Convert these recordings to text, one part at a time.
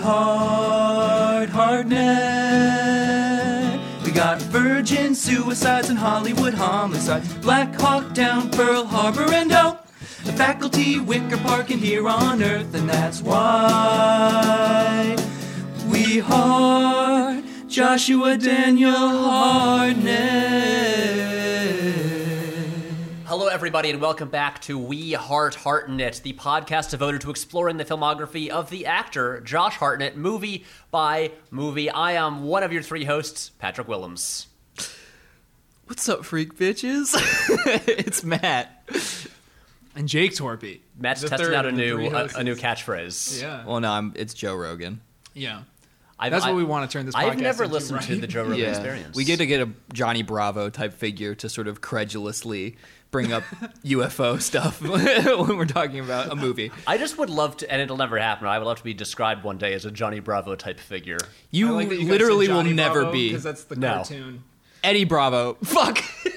Hartnett. We got virgin suicides and Hollywood homicides, Black Hawk Down, Pearl Harbor, and the faculty, Wicker Park, and here on Earth, and that's why we heart Joshua Daniel Hartnett. Hello, everybody, and welcome back to We Heart Hartnett, the podcast devoted to exploring the filmography of the actor Josh Hartnett, movie by movie. I am one of your three hosts, Patrick Willems. What's up, freak bitches? It's Matt. And Jake Torpy. Matt's testing out a new catchphrase. Yeah. Well, no, it's Joe Rogan. Yeah. That's what we want to turn this podcast I've never into, listened to the Joe Rogan Experience. We get to get a Johnny Bravo type figure to sort of credulously bring up UFO stuff when we're talking about a movie. I just would love to, and it'll never happen, I would love to be described one day as a Johnny Bravo type figure. You like literally will never be. Because that's the cartoon. Eddie Bravo. Fuck!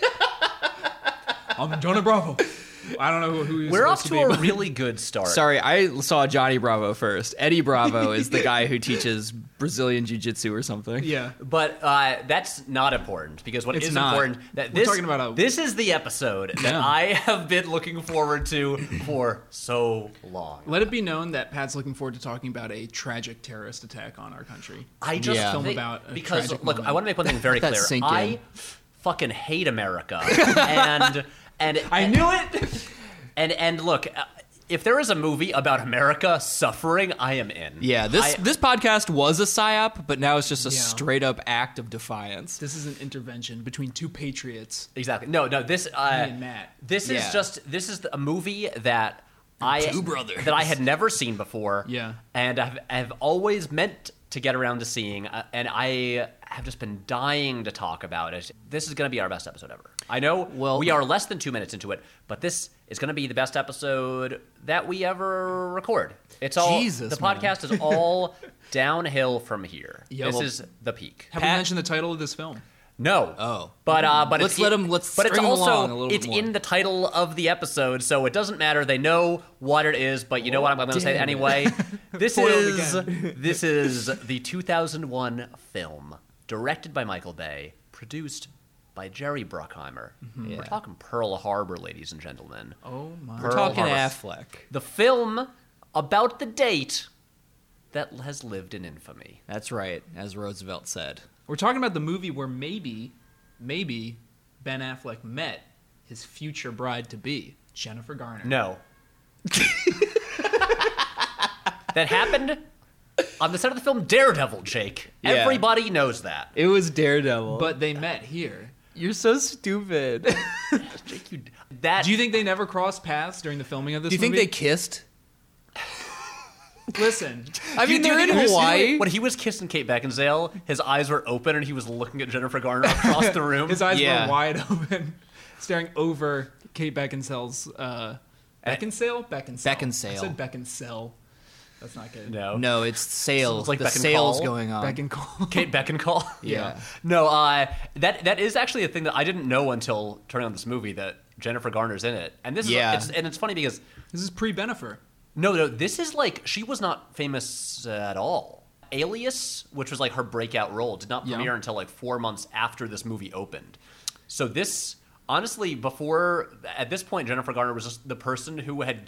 I'm Johnny Bravo. I don't know who he's We're off supposed to be, a really good start. Sorry, I saw Johnny Bravo first. Eddie Bravo is the guy who teaches Brazilian Jiu-Jitsu or something. Yeah. But that's not important, because what It's is not. important, that We're talking about this is the episode that I have been looking forward to for so long. Let it be known that Pat's looking forward to talking about a tragic terrorist attack on our country. I just Yeah. Film think, about a because, tragic look, moment. I want to make one thing very Let that clear. sink in. I fucking hate America. and I knew it! And look, if there is a movie about America suffering, I am in. Yeah, this podcast was a psyop, but now it's just a Yeah. straight up act of defiance. This is an intervention between two patriots. Exactly. No, this Me and Matt. this Yeah. is a movie that Two brothers. that I had never seen before. Yeah. And I've always meant to get around to seeing, and I have just been dying to talk about it. This is going to be our best episode ever. I know we are less than 2 minutes into it, but this is going to be the best episode that we ever record. It's all Jesus, the podcast is all downhill from here. Yeah, this well, is the peak. Have we mentioned the title of this film? No. Oh. But Let's it's, let 'em- let's but it's string 'em also along a little it's bit more. in the title of the episode, so it doesn't matter. They know what it is, but you know what I'm going to say anyway. This is the 2001 film, directed by Michael Bay, produced by Jerry Bruckheimer. Yeah. We're talking Pearl Harbor, ladies and gentlemen. Oh, my. We're talking Harbor. Affleck. The film about the date that has lived in infamy. That's right, as Roosevelt said. We're talking about the movie where maybe Ben Affleck met his future bride-to-be, Jennifer Garner. No. That happened on the set of the film Daredevil, Jake. Yeah. Everybody knows that. It was Daredevil. But they met here. You're so stupid. Jake, Do you think they never crossed paths during the filming of this Do you think movie? they kissed? Listen. I mean, they're in Hawaii. When he was kissing Kate Beckinsale, his eyes were open and he was looking at Jennifer Garner across the room. His eyes Yeah. were wide open, staring over Kate Beckinsale's... Beckinsale? Beckinsale. I said Beckinsale. That's not good. No. No, it's sales. Sounds like the Beck and sales Call. going on. Beckincall. Kate Beckincall. Yeah. No, that is actually a thing that I didn't know until turning on this movie, that Jennifer Garner's in it. And this Yeah. is it's funny because This is pre-Bennifer. No, this is like, she was not famous at all. Alias, which was like her breakout role, did not premiere until like 4 months after this movie opened. So this, honestly, at this point, Jennifer Garner was just the person who had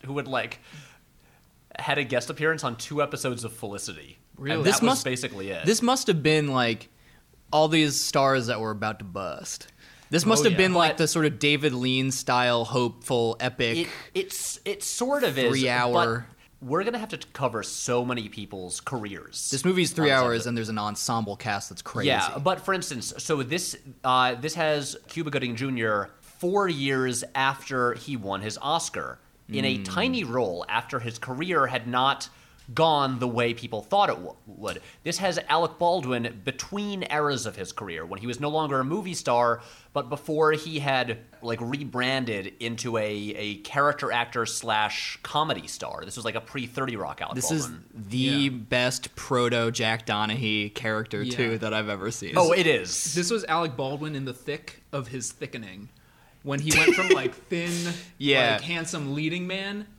had a guest appearance on 2 episodes of Felicity. Really? And This that was must- basically it. This must have been like all these stars that were about to bust. This must have been like But- the sort of David Lean style, hopeful, epic. It sort of is. 3 hour. But we're going to have to cover so many people's careers. This movie's 3 on this hours, episode. and there's an ensemble cast that's crazy. Yeah, but for instance, so this has Cuba Gooding Jr. 4 years after he won his Oscar in a tiny role after his career had not gone the way people thought it would. This has Alec Baldwin between eras of his career, when he was no longer a movie star, but before he had like rebranded into a character actor / comedy star. This was like a pre-30 Rock Alec This Baldwin. is the best proto Jack Donaghy character too that I've ever seen. Oh, it is. This was Alec Baldwin in the thick of his thickening. When he went from like thin, Yeah. like handsome leading man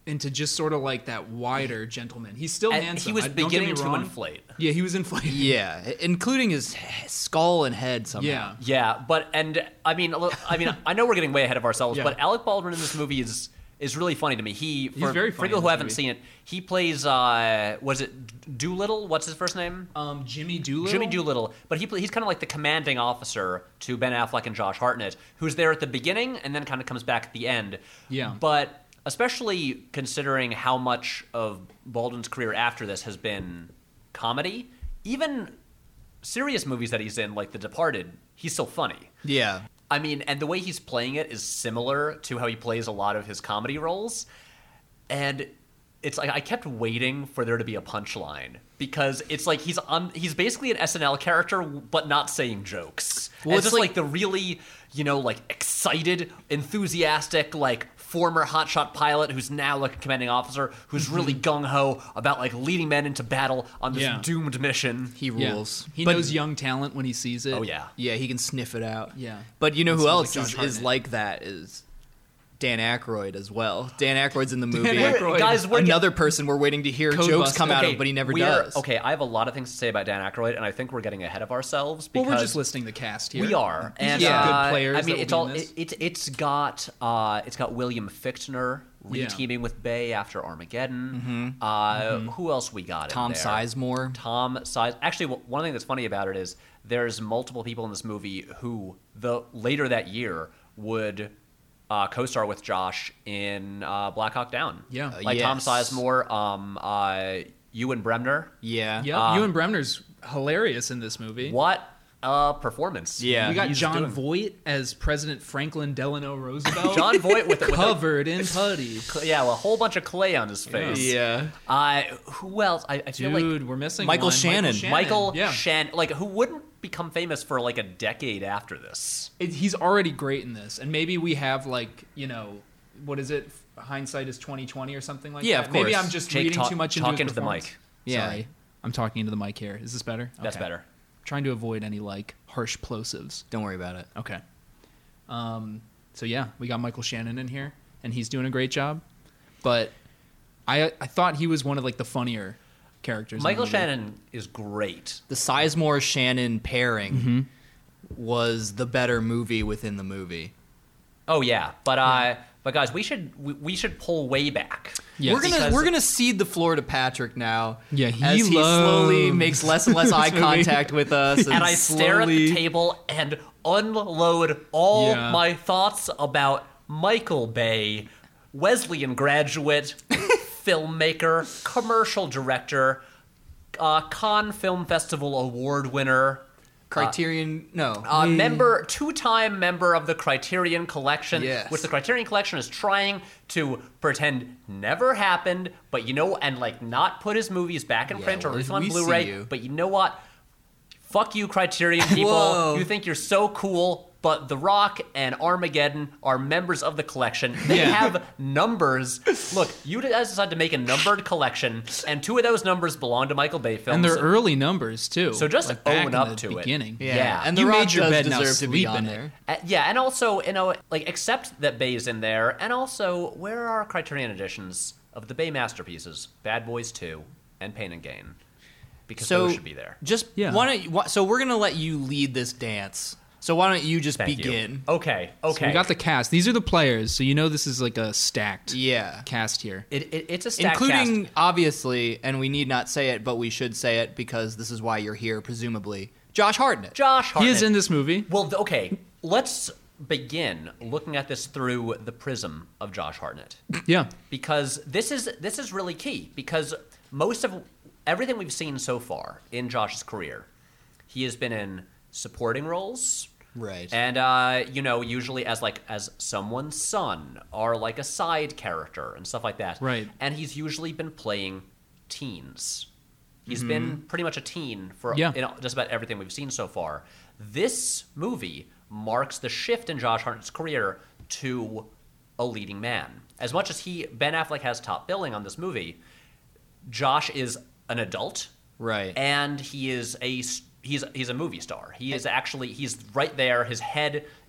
into just sort of like that wider gentleman. He's still And handsome. he was don't get me beginning to wrong. inflate. Yeah, he was inflated. Yeah, including his skull and head somehow. Yeah. Yeah, but I mean, I know we're getting way ahead of ourselves, Yeah. but Alec Baldwin in this movie is really funny to me. He's very for funny people in who this haven't movie. seen it. He plays was it Doolittle? What's his first name? Jimmy Doolittle. Jimmy Doolittle, but he's kind of like the commanding officer to Ben Affleck and Josh Hartnett, who's there at the beginning and then kind of comes back at the end. Yeah. But especially considering how much of Baldwin's career after this has been comedy, even serious movies that he's in, like The Departed, he's still funny. Yeah. I mean, and the way he's playing it is similar to how he plays a lot of his comedy roles. And it's like I kept waiting for there to be a punchline because it's like he's basically an SNL character but not saying jokes. Well, Well, it's it's just like- like the really, like excited, enthusiastic, like former hotshot pilot who's now like a commanding officer who's really gung-ho about like leading men into battle on this Yeah. doomed mission. He Yeah. rules. He But- knows young talent when he sees it. Oh yeah. Yeah, he can sniff it out. Yeah. But you know It who smells else like is, Josh is Hartnett. like that is Dan Aykroyd as well. Dan Aykroyd's in the movie. Aykroyd. Guys, we're Another person we're waiting to hear Code jokes Buster. come out Okay, of, but he never we are- does. Okay, I have a lot of things to say about Dan Aykroyd, and I think we're getting ahead of ourselves Well, because we're just listing the cast here. we are, These and are some good players. I mean, that it's will all be in this. it's got William Fichtner Yeah. re-teaming with Bay after Armageddon. Who else we got? Tom in there? Sizemore. Tom Size. Actually, one thing that's funny about it is there's multiple people in this movie who later that year would co-star with Josh in Black Hawk Down. Yeah. like Tom yes. Sizemore, Ewan Bremner. Yeah. Yeah, Ewan Bremner's hilarious in this movie. What a performance! Yeah. We got he's John doing- Voight as President Franklin Delano Roosevelt. John Voight with covered in putty. a whole bunch of clay on his face. Yeah. Who else? I feel like Dude, we're missing Michael one. Shannon. Michael Yeah. Shannon, like who wouldn't become famous for like a decade after this? He's already great in this, and maybe we have like what is it? Hindsight is 2020 or something like Yeah, that. of Maybe course. I'm just Jake, reading too much into talk his into the performance. mic. Yeah. Sorry, I'm talking into the mic here. Is this better? That's Okay. better. Trying to avoid any like harsh plosives. Don't worry about it. Okay. So yeah, we got Michael Shannon in here, and he's doing a great job. But I thought he was one of like the funnier characters. in the Michael movie. Shannon is great. The Sizemore Shannon pairing Mm-hmm. was the better movie within the movie. Oh yeah, but guys, we should pull way back. Yes. We're gonna cede the floor to Patrick now. Yeah, as he slowly loves makes less and less eye this movie. contact with us, And I stare at the slowly- table and unload all Yeah. my thoughts about Michael Bay, Wesleyan graduate, filmmaker, commercial director, Cannes Film Festival award winner, Criterion. two-time member of the Criterion Collection, Yes. which the Criterion Collection is trying to pretend never happened, but and like not put his movies back in Yeah, print or well, release them on we see Blu-ray. you. But you know what? Fuck you, Criterion people. Whoa. You think you're so cool, but The Rock and Armageddon are members of the collection. They Yeah. have numbers. Look, you guys decided to make a numbered collection, and two of those numbers belong to Michael Bay films. and they're early numbers too. So just like back own in up the to it. beginning. Yeah. and The You Rock made your does bed, now deserve to be sleep on in there. it. Yeah, and also, accept that Bay's in there, and also, where are Criterion editions of the Bay masterpieces, Bad Boys 2 and Pain and Gain? Because So those should be there. Just Yeah. so we're gonna let you lead this dance. So why don't you just Thank begin? you. Okay. So we got the cast. These are the players, so you know this is like a stacked Yeah. cast here. It's a stacked Including, cast. obviously, and we need not say it, but we should say it because this is why you're here, presumably, Josh Hartnett. Josh Hartnett. He is in this movie. Well, okay, let's begin looking at this through the prism of Josh Hartnett. Yeah. Because this is really key, because most of everything we've seen so far in Josh's career, he has been in supporting roles, Right. and usually as someone's son or like a side character and stuff like that, Right. And he's usually been playing teens. He's been pretty much a teen for Yeah. just about everything we've seen so far. This movie marks the shift in Josh Hartnett's career to a leading man. As much as Ben Affleck has top billing on this movie, Josh is an adult, Right. and he's a movie star. He's right there. His head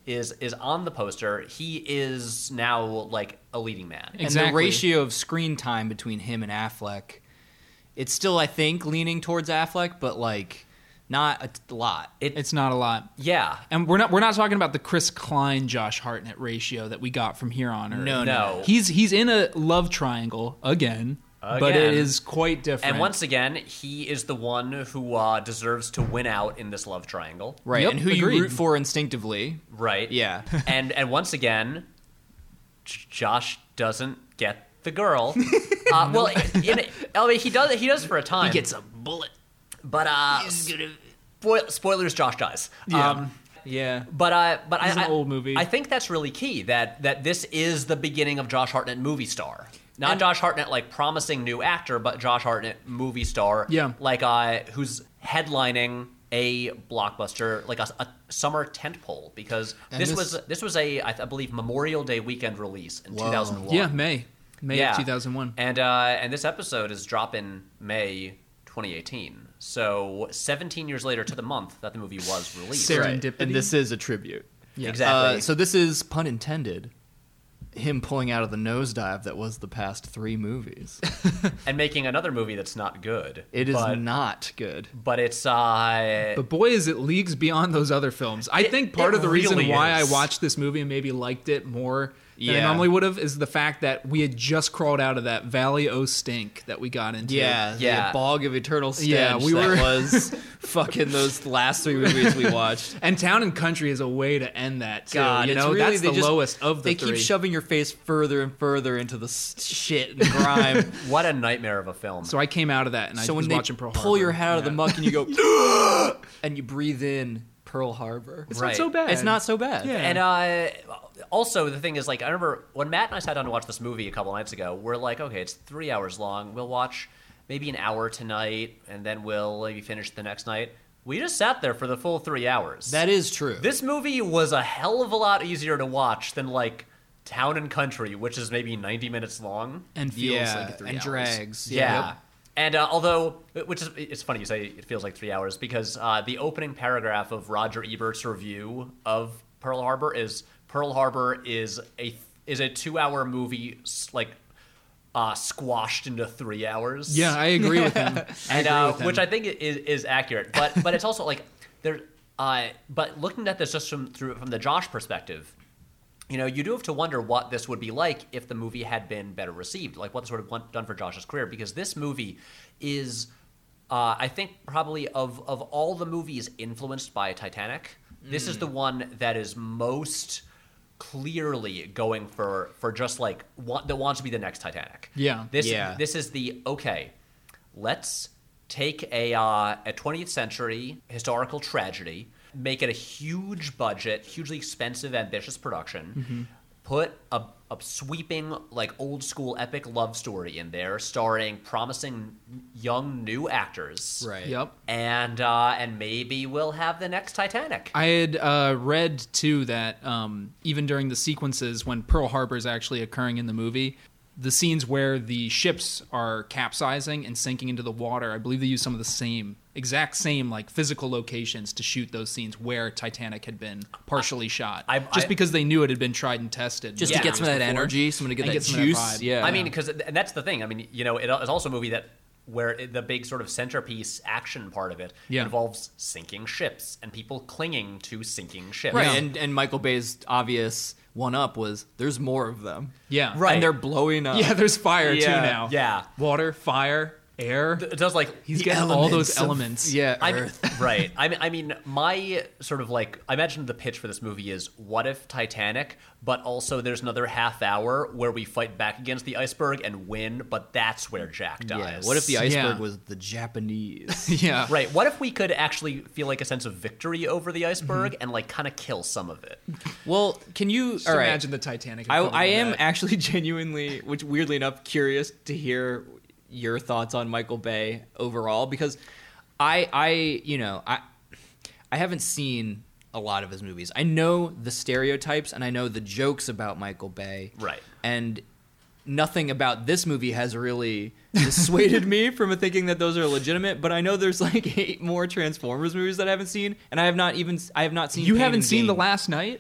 is on the poster, he is now like a leading man. And Exactly. the ratio of screen time between him and Affleck, it's still, I think, leaning towards Affleck, but like not a lot. It's not a lot. Yeah. And we're not talking about the Chris Klein Josh Hartnett ratio that we got from here on. No. He's in a love triangle again, but it is quite different. And once again, he is the one who deserves to win out in this love triangle. Right, Yep, and who you agreed. root for instinctively. Right. Yeah. and once again, Josh doesn't get the girl. Well, I mean, he does for a time. a bullet. But spoilers: Josh dies. Yeah. Yeah. But It's an old movie. I think that's really key. That this is the beginning of Josh Hartnett movie star. Not Josh Hartnett like promising new actor, but Josh Hartnett movie star. Yeah. Like who's headlining a blockbuster, like a summer tentpole, because And this this- was a I believe Memorial Day weekend release in 2001. Yeah, May of 2001. And this episode is dropping May 2018. So 17 years later to the month that the movie was released. Serendipity. And this is a tribute. Yeah. Exactly. So this is, pun intended, him pulling out of the nosedive that was the past 3 movies. And making another movie that's not good. It is but, not good. But it's But boy, is it leagues beyond those other films. I think part of the reason really why is. I watched this movie and maybe liked it more than I Yeah. normally would have is the fact that we had just crawled out of that Valley O Stink that we got into. Yeah, Yeah. the bog of eternal stench Yeah, we that were- was fucking those last 3 movies we watched. And Town and Country is a way to end that too. God, you it's know, really, that's they the just- lowest of the They three. keep shoving your face further and further into the shit and grime. what a nightmare of a film. So I came out of that and I So was when they watching Pearl pull Harbor. your head out of the Yeah. muck and you go, and you breathe in Pearl Harbor. It's Right. not so bad. It's not so bad. Yeah. And also the thing is, like, I remember when Matt and I sat down to watch this movie a couple nights ago, we're like, okay, it's 3 hours long. We'll watch maybe an hour tonight, and then we'll maybe finish the next night. We just sat there for the full 3 hours. That is true. This movie was a hell of a lot easier to watch than, like, Town and Country, which is maybe 90 minutes long. and feels yeah, like 3 and hours. drags. Yeah. And although, which is, it's funny you say it feels like 3 hours, because the opening paragraph of Roger Ebert's review of Pearl Harbor is Pearl Harbor is a 2-hour movie squashed into 3 hours. Yeah, I agree with him. And which I think is accurate, but it's also like there. But looking at this just from the Josh perspective, you know, you do have to wonder what this would be like if the movie had been better received, like what this would have done for Josh's career, because this movie is, I think, probably of all the movies influenced by Titanic, this is the one that is most clearly going for just like that wants to be the next Titanic. Yeah. This is the okay. Let's take a 20th century historical tragedy, make it a huge budget, hugely expensive, ambitious production, put a sweeping, like, old school epic love story in there, starring promising young new actors. Right. Yep. And maybe we'll have the next Titanic. I had read too that even during the sequences when Pearl Harbor is actually occurring in the movie, the scenes where the ships are capsizing and sinking into the water, I believe they use some of the exact same like physical locations to shoot those scenes where Titanic had been partially shot. Just because they knew it had been tried and tested. Just Yeah. to get some of that before. energy, someone to get And that get some of that juice. vibe. Yeah. I mean, because and that's the thing. I mean, you know, it is also a movie where the big sort of centerpiece action part of it Yeah. involves sinking ships and people clinging to sinking ships. right. Yeah. And Michael Bay's obvious one-up was there's more of them. Yeah. Right. And they're blowing up. Yeah, there's fire too Yeah. now. Yeah. Water, fire, air. It does, like, He's The getting all those of- elements. Yeah, I'm, Earth. right. I mean, my sort of like, I imagine the pitch for this movie is what if Titanic, but also there's another half hour where we fight back against the iceberg and win, but that's where Jack dies. Yeah. What if the iceberg Yeah. was the Japanese? Yeah. Right. What if we could actually feel like a sense of victory over the iceberg and like kind of kill some of it? Well, can you? Just all right. imagine the Titanic. I am that. actually genuinely, which weirdly enough, curious to hear your thoughts on Michael Bay overall, because I haven't seen a lot of his movies. I know the stereotypes and I know the jokes about Michael Bay. Right. And nothing about this movie has really dissuaded me from thinking that those are legitimate, but I know there's like 8 more Transformers movies that I haven't seen, and I have not seen You Pain haven't and seen Gain. The Last Night?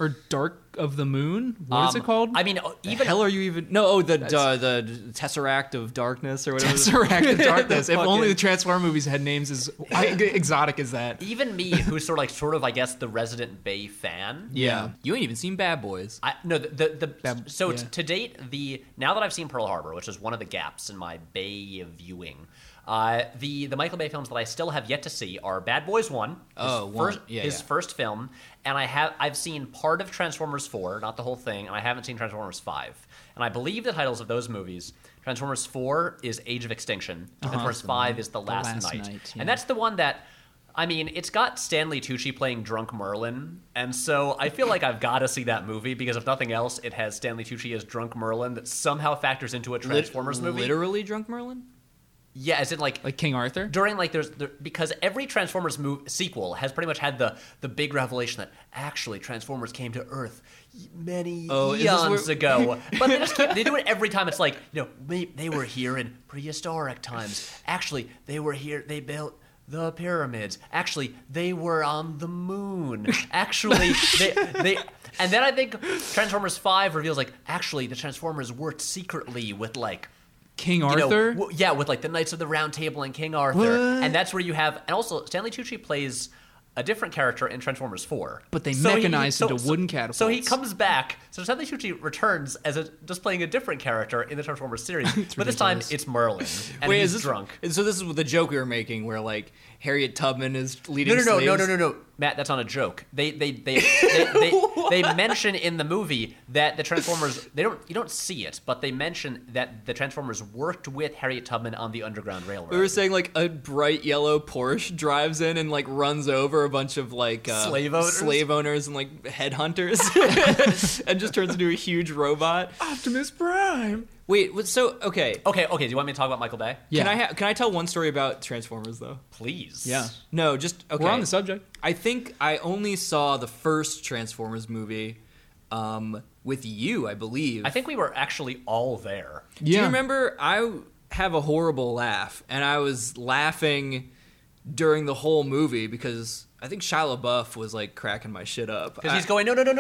or Dark of the Moon. What is it called? I mean, Even even hell are you even? No, the Tesseract of Darkness or whatever. Tesseract of Darkness. The If only the fucking- Transformer movies had names as exotic as that. even me, who's sort of, I guess, the resident Bay fan. Yeah, you ain't even seen Bad Boys. No, so yeah. to date, now that I've seen Pearl Harbor, which is one of the gaps in my Bay viewing, the Michael Bay films that I still have yet to see are Bad Boys 1, his first film, and I've seen part of Transformers 4, not the whole thing, and I haven't seen Transformers 5. And I believe the titles of those movies, Transformers 4 is Age of Extinction, Transformers 5 is The Last Night. Yeah. And that's the one that, I mean, it's got Stanley Tucci playing Drunk Merlin, and so I feel like I've got to see that movie because if nothing else, it has Stanley Tucci as Drunk Merlin that somehow factors into a Transformers movie. Literally Drunk Merlin? Yeah, as in like King Arthur? during like because every Transformers sequel has pretty much had the big revelation that actually Transformers came to Earth many eons ago. But they do it every time. It's like, they were here in prehistoric times. Actually, they were here. They built the pyramids. Actually, they were on the moon. Actually, they and then I think Transformers 5 reveals like actually the Transformers worked secretly with like King Arthur? With like the Knights of the Round Table and King Arthur. And that's where you have, and also Stanley Tucci plays a different character in Transformers 4. But they mechanized into wooden catapults. So he comes back, so Stanley Tucci returns as just playing a different character in the Transformers series. But this time it's Merlin, and Wait, he's is this drunk. So this is the joke we were making, where like Harriet Tubman is leading. No, Matt, that's not a joke. They mention in the movie that the Transformers you don't see it, but they mention that the Transformers worked with Harriet Tubman on the Underground Railroad. We were saying like a bright yellow Porsche drives in and like runs over a bunch of like slave owners and like headhunters, and just turns into a huge robot. Optimus Prime. Wait, so okay. Okay. Do you want me to talk about Michael Bay? Yeah. Can I tell one story about Transformers though? Please. Yeah. No, just okay. We're on the subject. I think I only saw the first Transformers movie with you, I believe. I think we were actually all there. Do you remember? I have a horrible laugh, and I was laughing during the whole movie because I think Shia LaBeouf was like cracking my shit up. Because he's going, no. Yeah.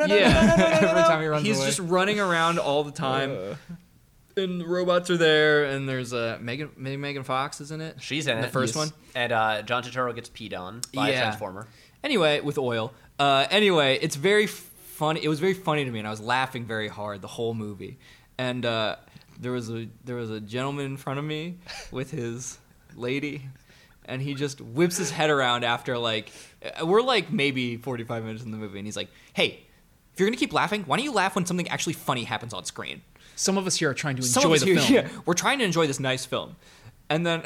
Every time he runs He's away. just running around all the time. And the robots are there, and there's Megan Fox, isn't it? She's in the it. first one. And John Turturro gets peed on by a Transformer. Anyway, with oil. Anyway, it's very funny. It was very funny to me, and I was laughing very hard the whole movie. And there was a gentleman in front of me with his lady, and he just whips his head around after like we're like maybe 45 minutes in the movie, and he's like, "Hey, if you're gonna keep laughing, why don't you laugh when something actually funny happens on screen?" Some of us here are trying to enjoy the film. Yeah, we're trying to enjoy this nice film. And then,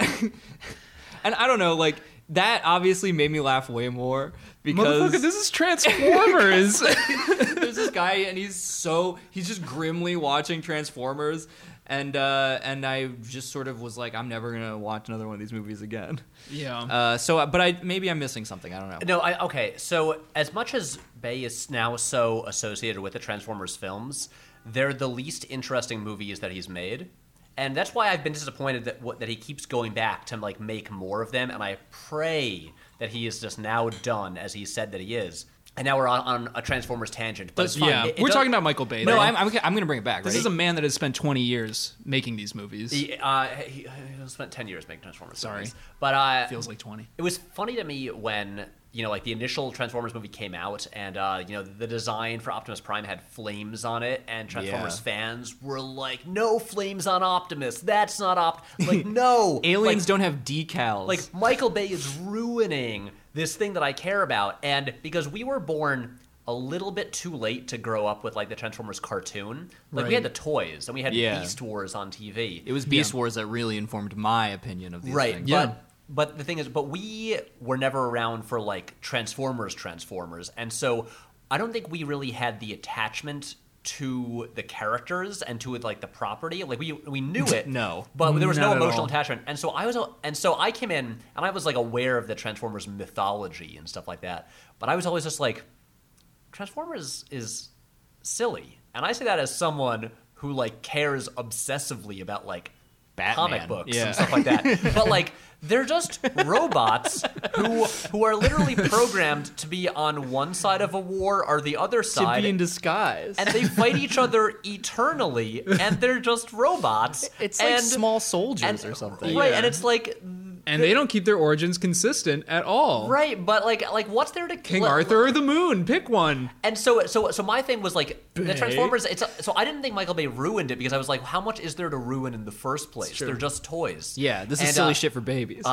and I don't know, like, that obviously made me laugh way more because Motherfucker, this is Transformers. there's this guy and he's just grimly watching Transformers. And I just sort of was like, I'm never going to watch another one of these movies again. Yeah. But maybe I'm missing something. I don't know. No, okay. So as much as Bay is now so associated with the Transformers films, they're the least interesting movies that he's made. And that's why I've been disappointed that he keeps going back to like make more of them. And I pray that he is just now done, as he said that he is. And now we're on a Transformers tangent. But it's fine. Yeah, we're talking about Michael Bay. No, though. I'm going to bring it back. This Ready? is a man that has spent 20 years making these movies. He spent 10 years making Transformers. Sorry. Movies. But Feels like 20. It was funny to me when, like the initial Transformers movie came out and, the design for Optimus Prime had flames on it and Transformers fans were like, no flames on Optimus. That's not Like, no. Aliens don't have decals. Like, Michael Bay is ruining this thing that I care about. And because we were born a little bit too late to grow up with, like, the Transformers cartoon. Like, we had the toys and we had Beast Wars on TV. It was Beast Wars that really informed my opinion of these things. Yeah. But the thing is, we were never around for like Transformers, and so I don't think we really had the attachment to the characters and to like the property. Like we knew it, No. but there was no Not at emotional all. attachment. And so I came in and I was like aware of the Transformers mythology and stuff like that. But I was always just like, Transformers is silly, and I say that as someone who like cares obsessively about like Batman. comic books Yeah. and stuff like that. But like They're just robots who are literally programmed to be on one side of a war or the other To side. be in disguise. And they fight each other eternally, and they're just robots. It's like and, small soldiers and- or something. Right, Yeah. and it's like... And they don't keep their origins consistent at all. Right, but like what's there to... King Arthur or the moon? Pick one. And so my thing was like the Bay. Transformers. So I didn't think Michael Bay ruined it because I was like, how much is there to ruin in the first place? true. They're just toys. Yeah, this is And, silly shit for babies.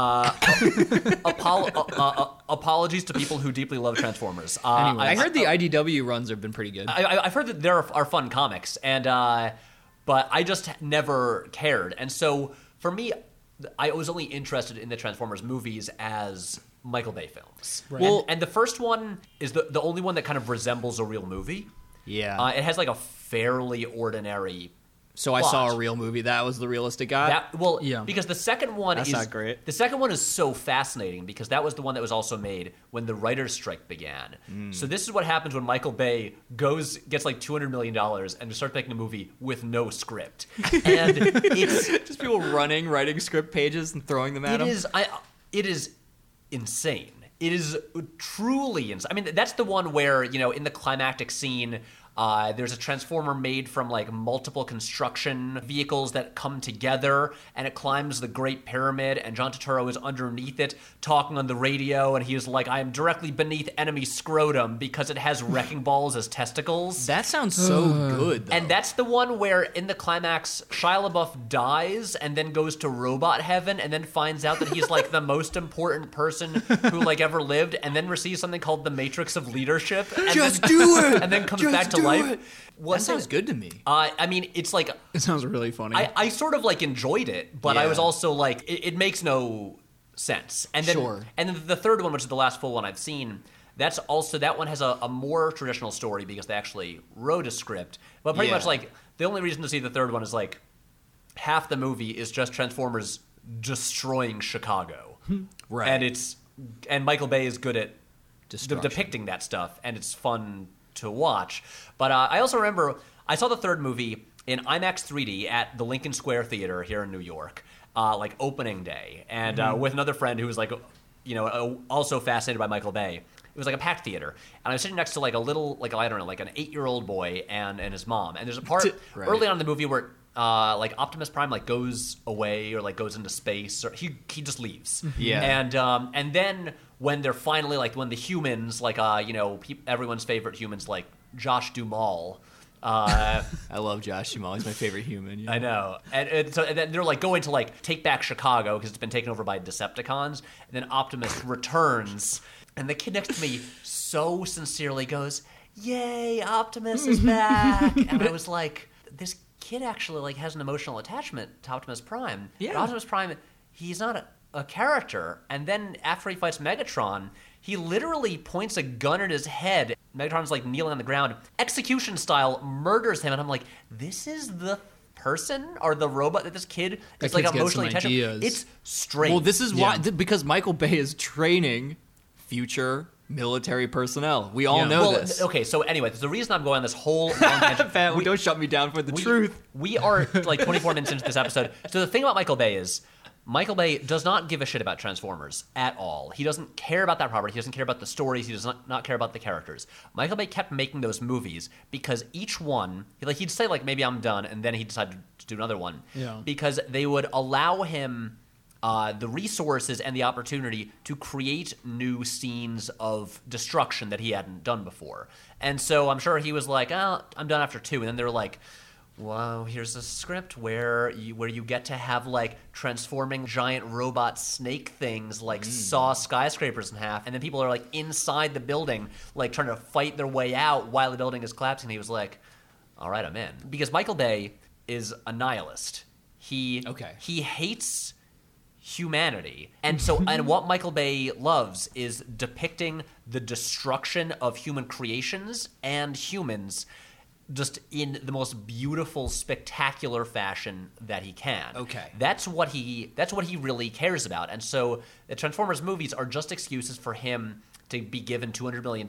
Apologies to people who deeply love Transformers. Anyway. I heard the IDW runs have been pretty good. I've heard that there are fun comics, and but I just never cared. And so for me, I was only interested in the Transformers movies as Michael Bay films. Right. Well- and the first one is the only one that kind of resembles a real movie. Yeah. It has like a fairly ordinary So I plot. saw a real movie. That was the realist it got. Yeah. Because the second one That's is not great. The second one is so fascinating because that was the one that was also made when the writer's strike began. So this is what happens when Michael Bay gets like $200 million and starts making a movie with no script. And it's Just people running, writing script pages and throwing them at him. it is insane. It is truly insane. I mean, that's the one where, in the climactic scene, there's a transformer made from like multiple construction vehicles that come together, and it climbs the Great Pyramid, and John Turturro is underneath it talking on the radio, and he is like, I am directly beneath enemy scrotum because it has wrecking balls as testicles. That sounds so good, though. And that's the one where, in the climax, Shia LaBeouf dies and then goes to robot heaven and then finds out that he's, like, the most important person who, like, ever lived, and then receives something called the Matrix of Leadership. And Just then, do it! And then comes Just back to do life. it! One That sounds thing- good to me. I mean, it's like... It sounds really funny. I sort of, like, enjoyed it, but I Yeah. was also like, it makes no sense. And then, Sure. And then the third one, which is the last full one I've seen... that one has a more traditional story because they actually wrote a script. But pretty Yeah. much like the only reason to see the third one is like half the movie is just Transformers destroying Chicago. Right. And Michael Bay is good at Destruction. depicting that stuff, and it's fun to watch. But I also remember I saw the third movie in IMAX 3D at the Lincoln Square Theater here in New York, like opening day, and with another friend who was like, also fascinated by Michael Bay. It was like a packed theater, and I was sitting next to like a little, like I don't know, like an 8-year-old boy and his mom. And there's a part Right. early on in the movie where like Optimus Prime like goes away or like goes into space, or he just leaves. Yeah. And then when they're finally like when the humans like everyone's favorite humans like Josh Duhamel. I love Josh Duhamel. He's my favorite human. I know, and then they're like going to like take back Chicago because it's been taken over by Decepticons, and then Optimus returns, and the kid next to me so sincerely goes, "Yay, Optimus is back!" And I was like, "This kid actually like has an emotional attachment to Optimus Prime." Yeah. And Optimus Prime, he's not a character, and then after he fights Megatron, he literally points a gun at his head. Megatron's like kneeling on the ground, execution style, murders him, and I'm like, this is the person or the robot that this kid is like kid's got emotionally some attached to. ideas. It's strange. Well, this is why, Yeah. because Michael Bay is training future military personnel. We all Yeah. know well, this. okay. So anyway, the reason I'm going on this whole long tangent, Pat, don't shut me down for the truth. We are like 24 minutes into this episode. So the thing about Michael Bay is Michael Bay does not give a shit about Transformers at all. He doesn't care about that property. He doesn't care about the stories. He does not care about the characters. Michael Bay kept making those movies because each one, like he'd say like maybe I'm done, and then he'd decide to do another one. Yeah. Because they would allow him the resources and the opportunity to create new scenes of destruction that he hadn't done before. And so I'm sure he was like, oh, I'm done after 2. And then they were like, wow, here's a script where you get to have like transforming giant robot snake things like saw skyscrapers in half, and then people are like inside the building like trying to fight their way out while the building is collapsing. He was like, all right, I'm in. Because Michael Bay is a nihilist. He hates humanity. And so and what Michael Bay loves is depicting the destruction of human creations and humans just in the most beautiful, spectacular fashion that he can. Okay. That's what he really cares about. And so the Transformers movies are just excuses for him to be given $200 million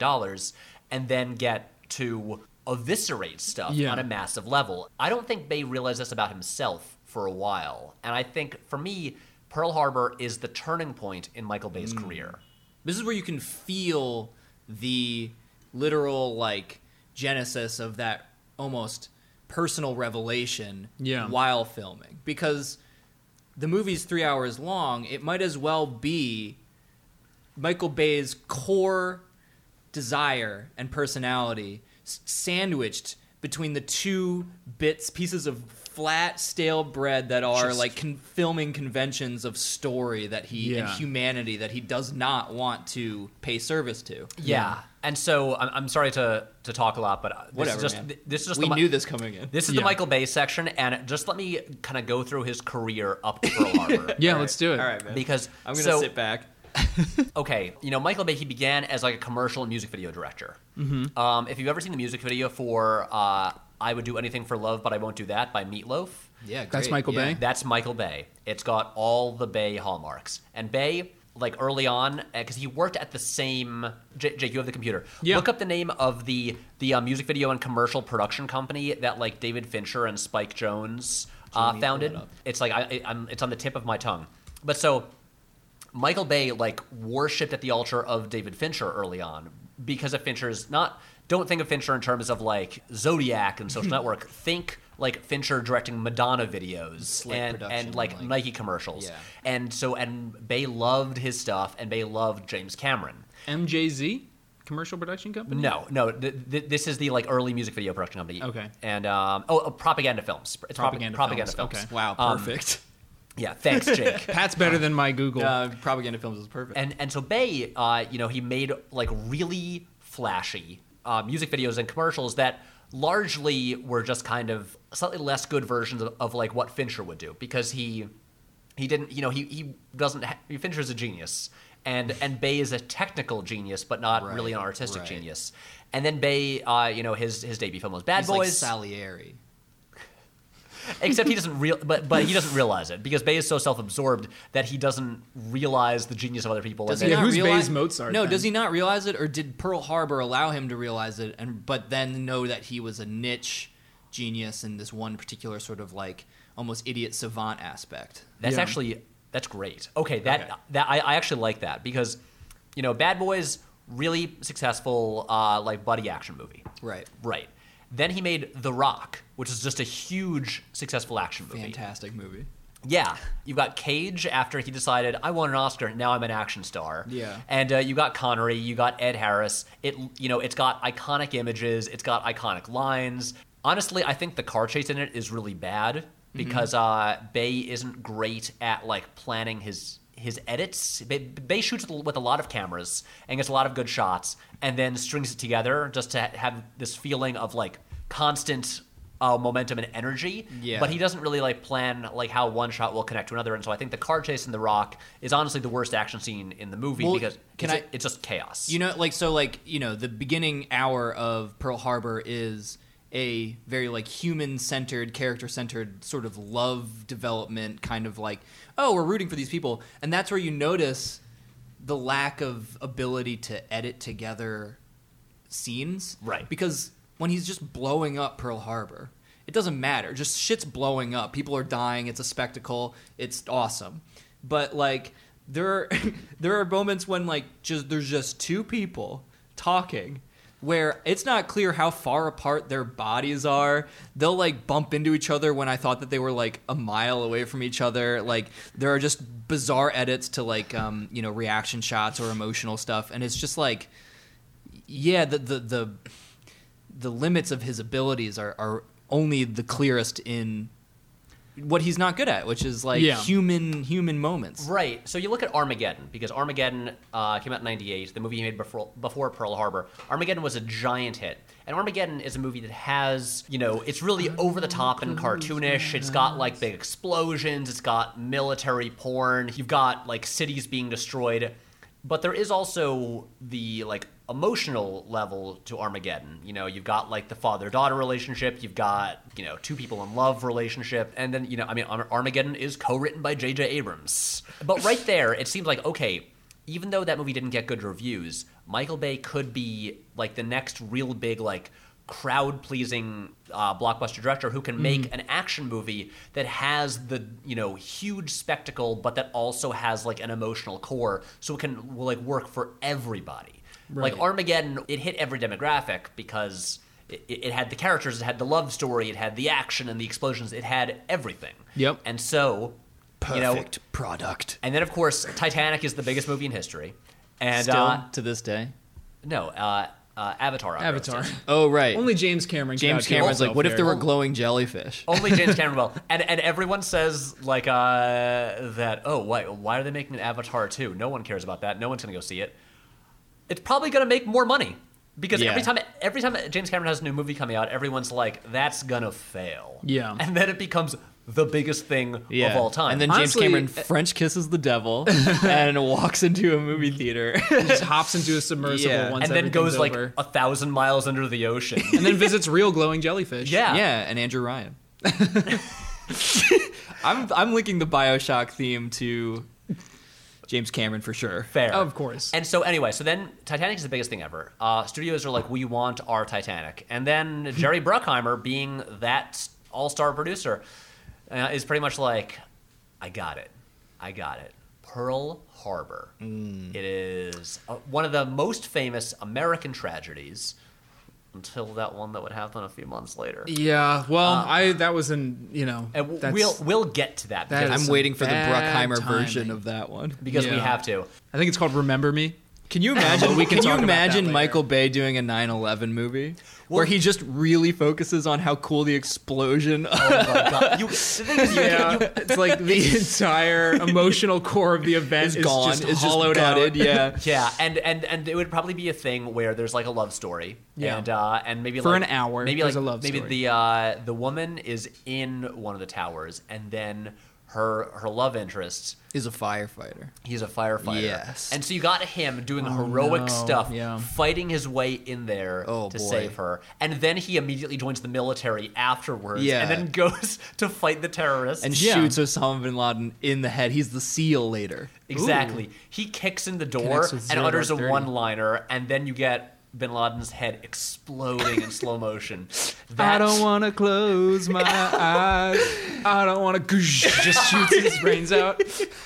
and then get to eviscerate stuff Yeah. on a massive level. I don't think Bay realized this about himself for a while. And I think, for me, Pearl Harbor is the turning point in Michael Bay's career. This is where you can feel the literal like genesis of that almost personal revelation while filming, because the movie's 3 hours long. It might as well be Michael Bay's core desire and personality sandwiched between the two pieces of flat, stale bread that are like filming conventions of story that he and humanity that he does not want to pay service to. Yeah. And so I'm sorry to talk a lot, but whatever, this is just we knew this coming in. This is the Michael Bay section, and just let me kind of go through his career up to Pearl Harbor. Let's do it. All right, man. Because I'm going to sit back. Okay, Michael Bay, he began as like a commercial and music video director. Mm-hmm. If you've ever seen the music video for I Would Do Anything for Love, But I Won't Do That by Meatloaf. Yeah, great. That's Michael Bay? That's Michael Bay. It's got all the Bay hallmarks. And Bay, like early on, because he worked at the same... Jake, you have the computer. Yeah. Look up the name of the music video and commercial production company that like David Fincher and Spike Jonze founded. It's like it's on the tip of my tongue. But so... Michael Bay like worshipped at the altar of David Fincher early on because of Fincher's don't think of Fincher in terms of like Zodiac and Social Network. Think like Fincher directing Madonna videos and like Nike commercials. Yeah. And Bay loved his stuff, and Bay loved James Cameron. MJZ commercial production company? No. This is the like early music video production company. Okay. And Propaganda Films. It's Propaganda Films. Okay. Wow, perfect. Yeah, thanks, Jake. Pat's better than my Google. Propaganda Films is perfect. And so Bay, he made like really flashy music videos and commercials that largely were just kind of slightly less good versions of like what Fincher would do, because he didn't, he doesn't. Fincher's a genius, and Bay is a technical genius, but not really an artistic genius. And then Bay, his debut film was Bad Boys. Like Salieri. Except he doesn't but he doesn't realize it, because Bay is so self-absorbed that he doesn't realize the genius of other people. Does he not who's realize, Bay's Mozart? No, then? does he not realize it, or did Pearl Harbor allow him to realize it, but then know that he was a niche genius in this one particular sort of like almost idiot savant aspect? That's great. Okay, that I actually like that, because Bad Boys, really successful like buddy action movie. Right. Then he made The Rock, which is just a huge, successful action movie. Fantastic movie. Yeah. You've got Cage after he decided, I won an Oscar, now I'm an action star. Yeah. And you got Connery, you got Ed Harris. It's got iconic images, it's got iconic lines. Honestly, I think the car chase in it is really bad, because Bay isn't great at like planning his edits. Bay shoots with a lot of cameras and gets a lot of good shots, and then strings it together just to have this feeling of like constant momentum and energy. Yeah. But he doesn't really like plan like how one shot will connect to another. And so I think the car chase in The Rock is honestly the worst action scene in the movie, because it's just chaos. The beginning hour of Pearl Harbor is a very like human-centered, character-centered sort of love development, kind of like, oh, we're rooting for these people. And that's where you notice the lack of ability to edit together scenes. Right. Because when he's just blowing up Pearl Harbor, it doesn't matter. Just shit's blowing up. People are dying. It's a spectacle. It's awesome. But like there are moments when like there's just two people talking, where it's not clear how far apart their bodies are. They'll like bump into each other when I thought that they were like a mile away from each other. Like there are just bizarre edits to like reaction shots or emotional stuff, and it's just like, yeah, the limits of his abilities are only the clearest in what he's not good at, which is like human moments. Right. So you look at Armageddon, because Armageddon came out in 98, the movie he made before Pearl Harbor. Armageddon was a giant hit. And Armageddon is a movie that has, it's really over the top and cartoonish. It's got like big explosions. It's got military porn. You've got like cities being destroyed. But there is also the like emotional level to Armageddon. You've got like the father-daughter relationship. You've got, two people in love relationship. And then, Armageddon is co-written by J.J. Abrams. But right there, it seems like, okay, even though that movie didn't get good reviews, Michael Bay could be like the next real big like crowd-pleasing blockbuster director who can make an action movie that has the huge spectacle, but that also has like an emotional core, so it can like work for everybody. Like Armageddon, it hit every demographic because it had the characters, it had the love story, it had the action and the explosions, it had everything. Yep. And so, Perfect product. and then of course, Titanic is the biggest movie in history. And Still to this day. no, Avatar. Avatar. Oh, right. Only James Cameron. James Cameron's like, what if there were glowing jellyfish? Only James Cameron will. And everyone says like that. Oh, why are they making an Avatar 2? No one cares about that. No one's gonna go see it. It's probably gonna make more money because Yeah. every time James Cameron has a new movie coming out, everyone's like, that's gonna fail. Yeah. And then it becomes the biggest thing of all time. And then Honestly, James Cameron French kisses the devil and walks into a movie theater. just hops into a submersible Yeah. once and then everything's goes like over. 1,000 miles under the ocean. And then visits real glowing jellyfish. Yeah. Yeah, and Andrew Ryan. I'm linking the BioShock theme to James Cameron for sure. Fair. Of course. And so anyway, so then Titanic is the biggest thing ever. Studios are like, we want our Titanic. And then Jerry Bruckheimer, being that all-star producer, is pretty much like, I got it. Pearl Harbor. It is one of the most famous American tragedies until that one that would happen a few months later. Yeah, well, that was in, And that's, we'll get to that. That because- is I'm waiting for the bad Bruckheimer timing. version of that one. because we Yeah. have to. I think it's called Remember Me. Can you imagine? We can can you talk about that imagine later. Michael Bay doing a 9/11 movie where he just really focuses on how cool the explosion? Oh my God. The thing is, It's like the entire emotional core of the event is gone. just It's hollowed gutted. out. Yeah. yeah, and it would probably be a thing where there's like a love story, Yeah. and maybe For like, an hour, maybe there's like a love maybe story. the woman is in one of the towers, and then her love interest, Is a firefighter. he's a firefighter. Yes. And so you got him doing heroic no. stuff, Yeah. fighting his way in there Oh, to boy. save her. And then he immediately joins the military afterwards, Yeah. and then goes to fight the terrorists. And Yeah. shoots Osama bin Laden in the head. He's the SEAL later. Exactly. He kicks in the door Connects with and Zero utters a Dark Thirty. one-liner, and then you get Bin Laden's head exploding in slow motion. I don't want to close my eyes. I don't want to just shoots his brains out.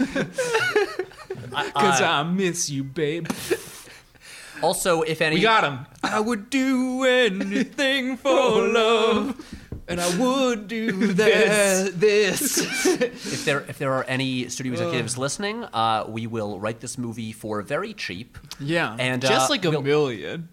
Because I miss you, babe. Also, if any, We got him. I would do anything for love, and I would do this. if there are any studio executives listening, we will write this movie for very cheap. Yeah. And Just like a we'll- million.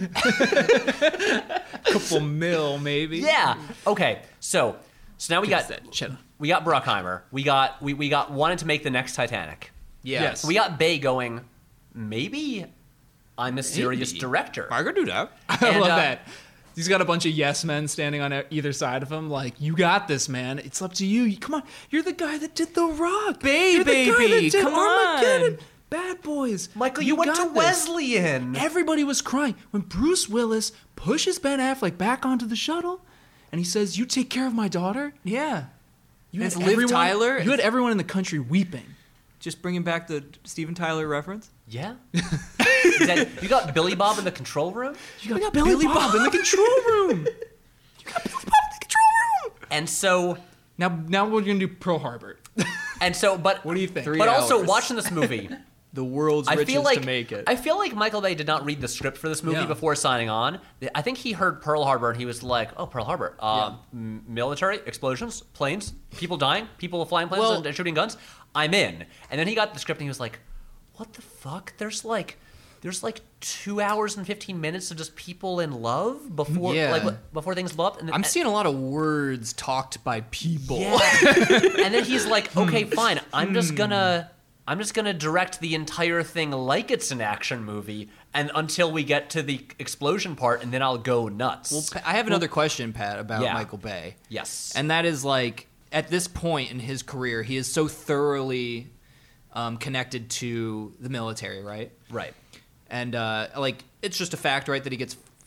couple mil, maybe. Yeah. Okay. So now we got that cheddar. we got Bruckheimer. We got wanted to make the next Titanic. Yes. We got Bay going. Maybe I'm a serious Maybe. director. I could do that. I And, love that. He's got a bunch of yes men standing on either side of him, like, you got this, man. It's up to you. Come on. You're the guy that did The Rock. You're the guy baby. that did Come Armageddon. on. Bad Boys. Michael, you went to got this. Wesleyan. Everybody was crying when Bruce Willis pushes Ben Affleck back onto the shuttle, and he says, "You take care of my daughter." Yeah. You It's had Liv everyone- Tyler. You had everyone in the country weeping. Just bringing back the Steven Tyler reference. Yeah. You got Billy Bob in the control room? You got Billy Bob in the control room. And so Now we're gonna do Pearl Harbor. but What do you think? 3 But also hours. watching this movie, The world's I richest feel like to make it. I feel like Michael Bay did not read the script for this movie Yeah. before signing on. I think he heard Pearl Harbor and he was like, "Oh, Pearl Harbor, military explosions, planes, people dying, people flying planes Well- and shooting guns. I'm in." And then he got the script and he was like, "What the fuck? There's like 2 hours and 15 minutes of just people in love before Yeah. before things blow up." And I'm seeing a lot of words talked by people. Yeah. And then he's like, "Okay, fine. I'm just gonna direct the entire thing like it's an action movie, and until we get to the explosion part, and then I'll go nuts." Well, I have another question, Pat, about Yeah. Michael Bay. Yes. And that is like, at this point in his career, he is so thoroughly connected to the military, right? right. And like, it's just a fact, right, that he gets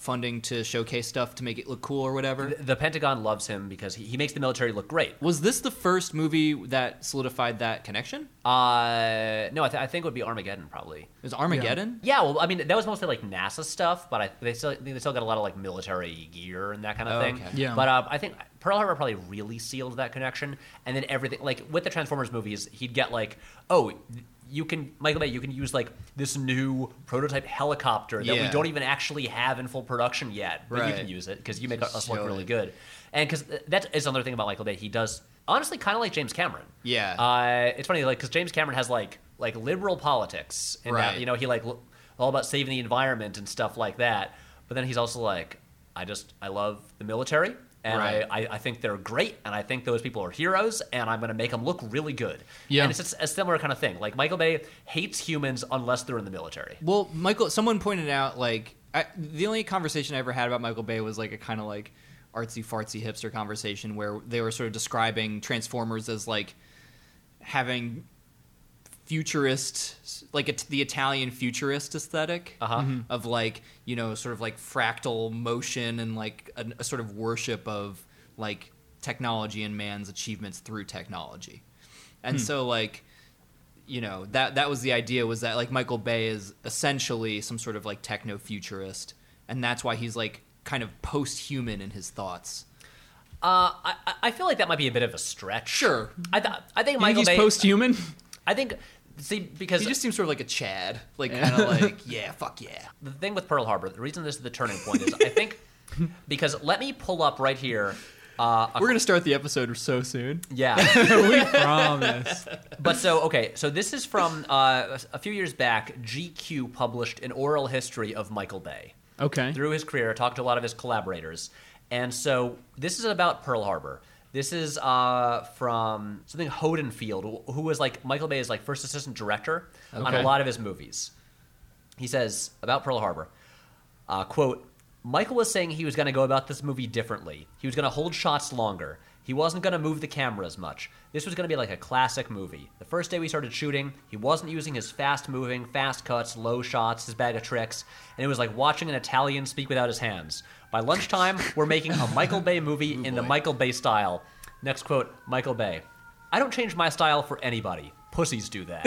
funding to showcase stuff to make it look cool or whatever. The Pentagon loves him because he makes the military look great. Was this the first movie that solidified that connection? No, I think it would be Armageddon probably. It was Armageddon? Yeah, well, I mean, that was mostly like NASA stuff, but they still got a lot of like military gear and that kind of thing. Okay. Yeah. But I think Pearl Harbor probably really sealed that connection, and then everything like with the Transformers movies, he'd get like, oh, Michael Bay, you can use like this new prototype helicopter that we Yeah. don't even actually have in full production yet, but you Right. can use it because you make us Show look really it. good. And because that is another thing about Michael Bay, he does honestly kind of like James Cameron. Yeah. It's funny, like, because James Cameron has like liberal politics, and Right. he like all about saving the environment and stuff like that. But then he's also like, I love the military, and Right. I think they're great, and I think those people are heroes, and I'm going to make them look really good. Yeah. And it's just a similar kind of thing. Like Michael Bay hates humans unless they're in the military. Well, someone pointed out, like, the only conversation I ever had about Michael Bay was like a kind of like artsy-fartsy hipster conversation where they were sort of describing Transformers as like having futurist, like the Italian futurist aesthetic of like, you know, sort of like fractal motion and like a sort of worship of like technology and man's achievements through technology. And so like, you know, that was the idea, was that like Michael Bay is essentially some sort of like techno-futurist, and that's why he's like kind of post-human in his thoughts. I feel like that might be a bit of a stretch. Sure. I think You think Michael he's Bay. post-human? I think because He just seems sort of like a Chad, like kind of like, yeah, fuck yeah. the thing with Pearl Harbor, the reason this is the turning point is I think because let me pull up right here. We're gonna start the episode so soon. Yeah. We promise. But so this is from a few years back. GQ published an oral history of Michael Bay Okay. through his career, talked to a lot of his collaborators. And so this is about Pearl Harbor. This is from something Hodenfield, who was like Michael Bay's like first assistant director on a Okay. lot of his movies. He says about Pearl Harbor, quote, Michael was saying he was going to go about this movie differently. He was going to hold shots longer. He wasn't going to move the camera as much. This was going to be like a classic movie. The first day we started shooting, he wasn't using his fast-moving, fast cuts, low shots, his bag of tricks, and it was like watching an Italian speak without his hands. By lunchtime, we're making a Michael Bay movie in the Michael Bay style. Next quote, Michael Bay. I don't change my style for anybody. Pussies do that.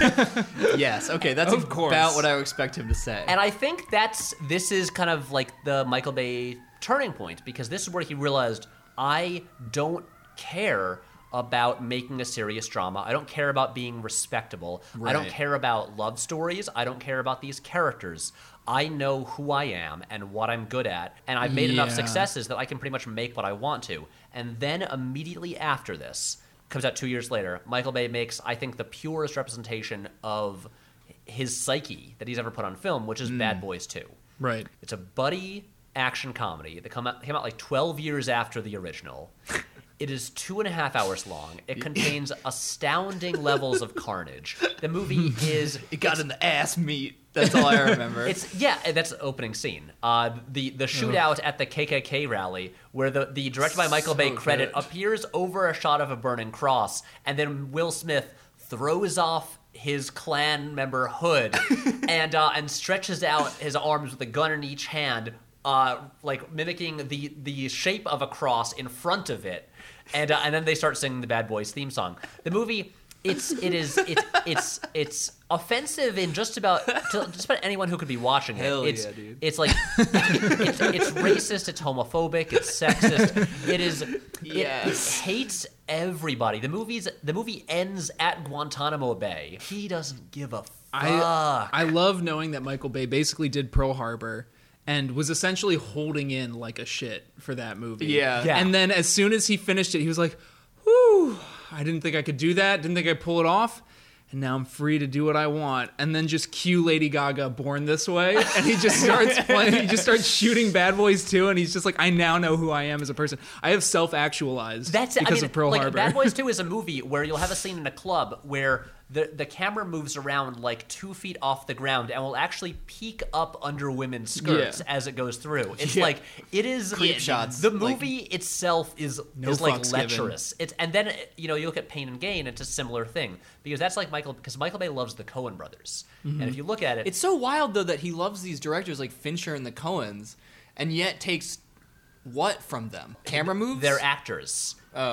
Yes, okay, that's Of course. about what I would expect him to say. And I think this is kind of like the Michael Bay turning point, because this is where he realized, I don't care about making a serious drama. I don't care about being respectable. I don't Right. care about love stories. I don't care about these characters. I know who I am and what I'm good at, and I've made enough Yeah. successes that I can pretty much make what I want to. And then immediately after this, comes out 2 years later, Michael Bay makes, I think, the purest representation of his psyche that he's ever put on film, which is Bad Boys 2. Right. It's a buddy action comedy that came out like 12 years after the original. It is 2.5 hours long. It contains astounding levels of carnage. The movie is It got in the ass meat. That's all I remember. that's the opening scene. The shootout at the KKK rally, where the directed by Michael Bay So credit good. appears over a shot of a burning cross, and then Will Smith throws off his Klan member hood and stretches out his arms with a gun in each hand, like mimicking the shape of a cross in front of it, and then they start singing the Bad Boys theme song. The movie. It's offensive in just about anyone who could be watching it. Hell It's yeah, dude. it's like it's racist, it's homophobic, it's sexist. It hates everybody. The movie ends at Guantanamo Bay. He doesn't give a fuck. I love knowing that Michael Bay basically did Pearl Harbor and was essentially holding in like a shit for that movie. Yeah. Yeah. And then as soon as he finished it, he was like, whew, I didn't think I could do that. Didn't think I'd pull it off. And now I'm free to do what I want. And then just cue Lady Gaga, Born This Way. And he just starts playing. He just starts shooting Bad Boys 2. And he's just like, I now know who I am as a person. I have self-actualized because of Pearl Harbor. Bad Boys 2 is a movie where you'll have a scene in a club where the camera moves around like 2 feet off the ground and will actually peek up under women's skirts as it goes through. It's like, it is Creep shots, The movie itself is like fucks given. lecherous. And then you look at Pain and Gain. It's a similar thing, because that's like Michael Bay loves the Coen brothers, and if you look at it, It's so wild though that he loves these directors like Fincher and the Coens, and yet takes what from them? Camera moves? They're actors.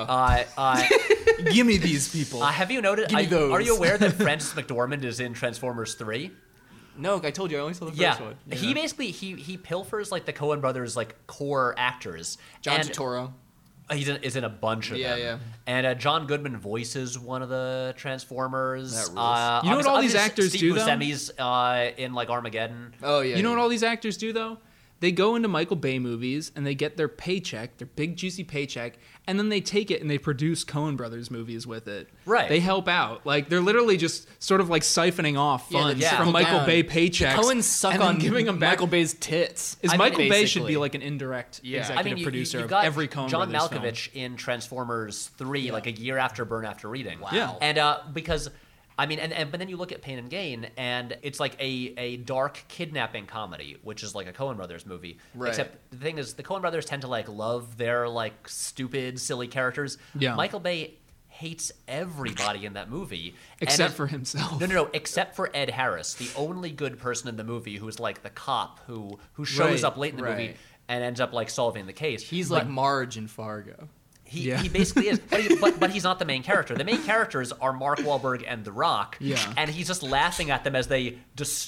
Give me these people. Have you noted? Give me those. Are you aware that Francis McDormand is in Transformers 3? No, I told you I only saw the Yeah. first one. He basically he pilfers like the Coen brothers like core actors. John And Turturro. Is in a bunch of Yeah, them. yeah. And John Goodman voices one of the Transformers. That rules. You know what obviously- all these obviously actors Steve do, though? Buscemi's in like Armageddon. Oh yeah. You know what yeah. all these actors do though? They go into Michael Bay movies and they get their paycheck, their big juicy paycheck, and then they take it and they produce Coen Brothers movies with it. Right. They help out. Like they're literally just sort of like siphoning off Yeah, funds they from trickle Michael down. Bay paychecks. The Coens suck and then on giving them back. Michael Bay's tits. Is I mean, Michael Bay should basically. be like an indirect executive producer you've got of every Coen John Brothers film. Malkovich in Transformers 3, like a year after Burn After Reading. Wow. Yeah. And because, I mean, but then you look at Pain and Gain, and it's like a dark kidnapping comedy, which is like a Coen Brothers movie. Right. Except the thing is, the Coen Brothers tend to like love their like stupid, silly characters. Yeah. Michael Bay hates everybody in that movie. Except And- for himself. No, except for Ed Harris, the only good person in the movie who's like the cop who shows Right, up late in the movie right. and ends up like solving the case. He's But like Marge in Fargo. he basically is, but he's not the main character. The main characters are Mark Wahlberg and The Rock, Yeah. and he's just laughing at them as they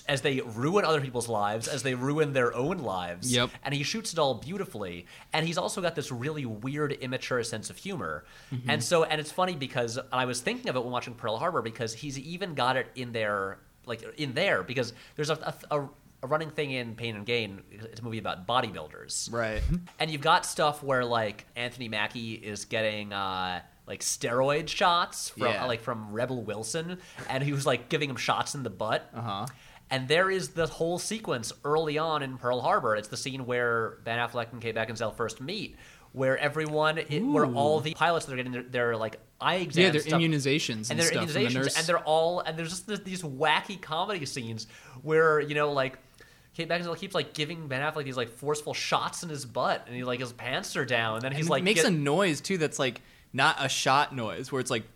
ruin other people's lives, as they ruin their own lives. Yep. And he shoots it all beautifully. And he's also got this really weird, immature sense of humor. Mm-hmm. And it's funny because I was thinking of it when watching Pearl Harbor because he's even got it in there, because there's a running thing in Pain and Gain. It's a movie about bodybuilders. Right. And you've got stuff where like Anthony Mackie is getting like steroid shots from Rebel Wilson, and he was like giving him shots in the butt. Uh-huh. And there is the whole sequence early on in Pearl Harbor. It's the scene where Ben Affleck and Kate Beckinsale first meet, where where all the pilots that are getting their like eye exams, Yeah, their stuff, immunizations and their stuff from the immunizations, nurse. and there's just these wacky comedy scenes where like Kate Beckinsale keeps like giving Ben Affleck these like forceful shots in his butt, and he like his pants are down, and then he's And like makes a noise too that's like not a shot noise where it's like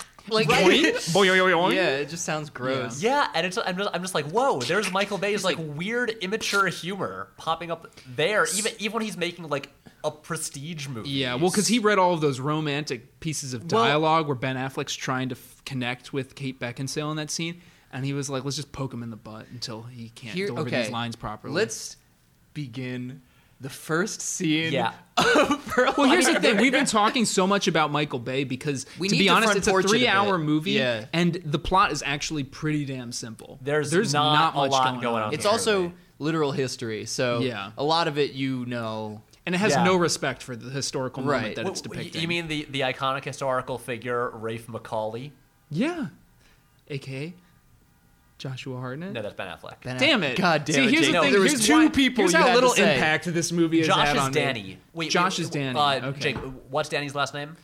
Boing. yeah, it just sounds gross. yeah, and I'm just like, whoa, there's Michael Bay's like weird immature humor popping up there, even when he's making like a prestige movie. Yeah, well, because he read all of those romantic pieces of dialogue where Ben Affleck's trying to connect with Kate Beckinsale in that scene, and he was like, let's just poke him in the butt until he can't deliver these lines properly. Let's begin the first scene. Yeah. Of Pearl Well, here's the Harbor. thing. We've been talking so much about Michael Bay because, We to need be to honest, front it's a porch it a 3-hour bit. movie, Yeah. and the plot is actually pretty damn simple. There's not a much lot going on. It's there, also really. literal history, so Yeah. a lot of it you know. And it has Yeah. no respect for the historical moment Right. that it's Well, depicting. You mean the iconic historical figure Rafe McCauley? Yeah. A.K.A. Joshua Hartnett? No, that's Ben Affleck. Damn it! God damn See, it, here's Jake. the thing. There was here's two why- people Here's you how had little to say. impact this movie has Josh had is on me. Danny. Josh is Danny. Okay. Jake, what's Danny's last name?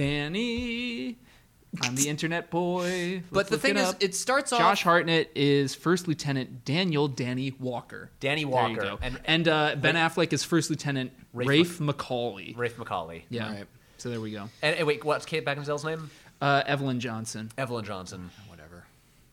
Danny. I'm the internet boy. But the thing is, it starts off. Josh Hartnett is First Lieutenant Daniel Danny Walker. Danny There Walker. you go. And- And Ben Affleck is First Lieutenant Rafe McCauley. Rafe McCauley. Yeah. Right. So there we go. And wait, what's Kate Beckinsale's name? Evelyn Johnson. Evelyn Johnson. Whatever.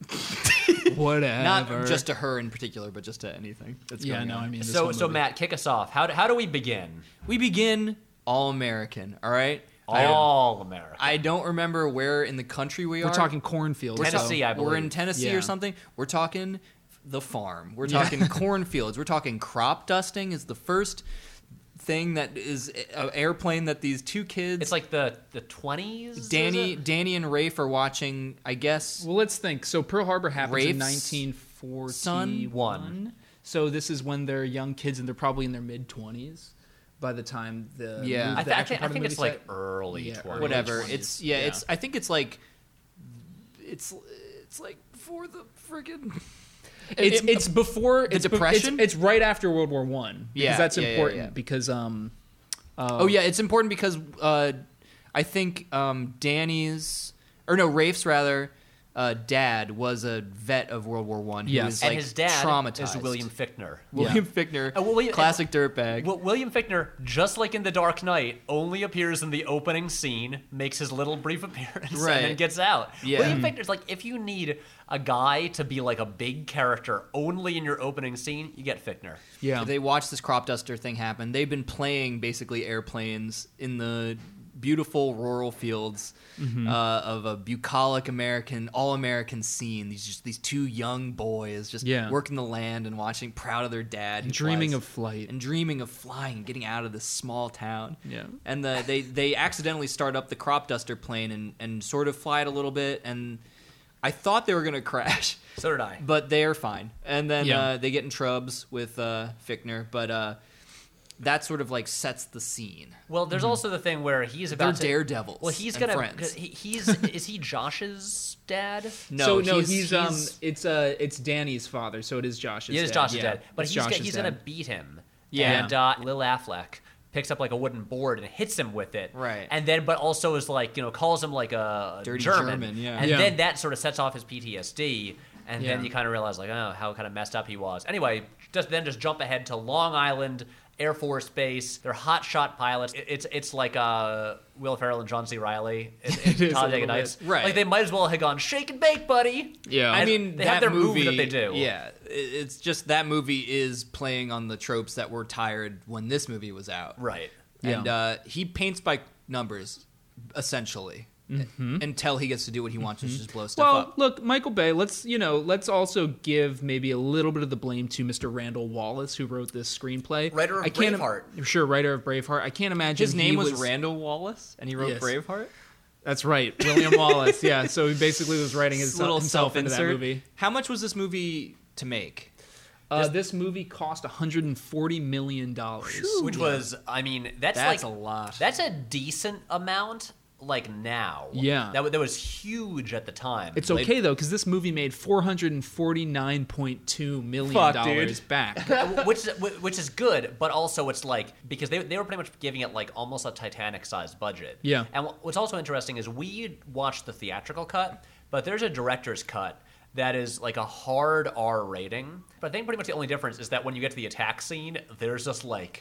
Whatever. Not just to her in particular, but just to anything that's Yeah, going no, on. I mean. this So whole movie. Matt, kick us off. How do we begin? We begin all American, all right? All America. I don't remember where in the country we are. We're talking cornfields. Tennessee, I believe. We're in Tennessee Yeah. or something. We're talking the farm. We're talking cornfields. We're talking crop dusting is the first thing that is an airplane that these two kids. It's like the 20s. Danny and Rafe are watching. I guess Well, let's think. So Pearl Harbor happens in Rafe's 1941. son? So this is when they're young kids and they're probably in their mid 20s by the time the Yeah. movie- I, the th- I action think, part I of the think movie it's like set. early Yeah, 20s. early whatever. 20s. It's Yeah. It's. I think it's like. It's like before the friggin'. It's before the Depression? It's right after World War One. Yeah, Because that's yeah, yeah, important yeah. because Oh yeah, it's important because I think Rafe's rather dad was a vet of World War One. Yes. Who was, And like, his dad traumatized. is William Fichtner. William Fichtner, William- classic dirtbag. William Fichtner, just like in The Dark Knight, only appears in the opening scene, makes his little brief appearance, Right. and then gets out. Yeah. William Fichtner's like, if you need a guy to be like a big character only in your opening scene, you get Fichtner. Yeah. They watched this crop duster thing happen. They've been playing basically airplanes in the beautiful rural fields of a bucolic all-American scene. These two young boys just working the land and watching, proud of their dad, who dreaming flies, of flight. and dreaming of flying, getting out of this small town. Yeah. And they accidentally start up the crop duster plane and sort of fly it a little bit, and I thought they were going to crash. So did I. But they're fine. And then Yeah. they get in trubs with Fichtner, but that sort of like sets the scene. Well, there's also the thing where he's about to... They're daredevils. Well, he's and gonna... friends. Is he Josh's dad? No, it's Danny's father, so it is Josh's. He is dad. Josh's Yeah, dad. But it's he's Josh's gonna dad. beat him. Yeah. And Lil Affleck picks up like a wooden board and hits him with it. Right. And then, but also is like, calls him like a Dirty German. German, yeah. And Yeah. then that sort of sets off his PTSD. And then Yeah. you kind of realize like, oh, how kind of messed up he was. Anyway, just jump ahead to Long Island Air Force Base. They're hotshot pilots. It's like Will Ferrell and John C. Reilly in is a Talladega little Nights. bit. Right. Like they might as well have gone shake and bake, buddy. Yeah. I And mean, they that have their movie, move that they do. Yeah, it's just that movie is playing on the tropes that were tired when this movie was out. Right. And he paints by numbers, essentially, until he gets to do what he wants, which is blow stuff Well, up. look, Michael Bay. Let's also give maybe a little bit of the blame to Mr. Randall Wallace, who wrote this screenplay. Writer of I can't Braveheart. Sure, writer of Braveheart. I can't imagine His name he was Randall Wallace, and he wrote Yes. Braveheart. That's right, William Wallace. Yeah, so he basically was writing This little himself into that self-insert. movie. How much was this movie to make? This movie cost $140 million. Which was, I mean, that's That's like a lot. That's a decent amount. Like now, Yeah. that was huge at the time. It's okay though, because this movie made $449.2 million Fuck, dude. back. which is good, but also it's like because they were pretty much giving it like almost a Titanic-sized budget. Yeah. And what's also interesting is we watched the theatrical cut, but there's a director's cut that is like a hard R rating. But I think pretty much the only difference is that when you get to the attack scene, there's just like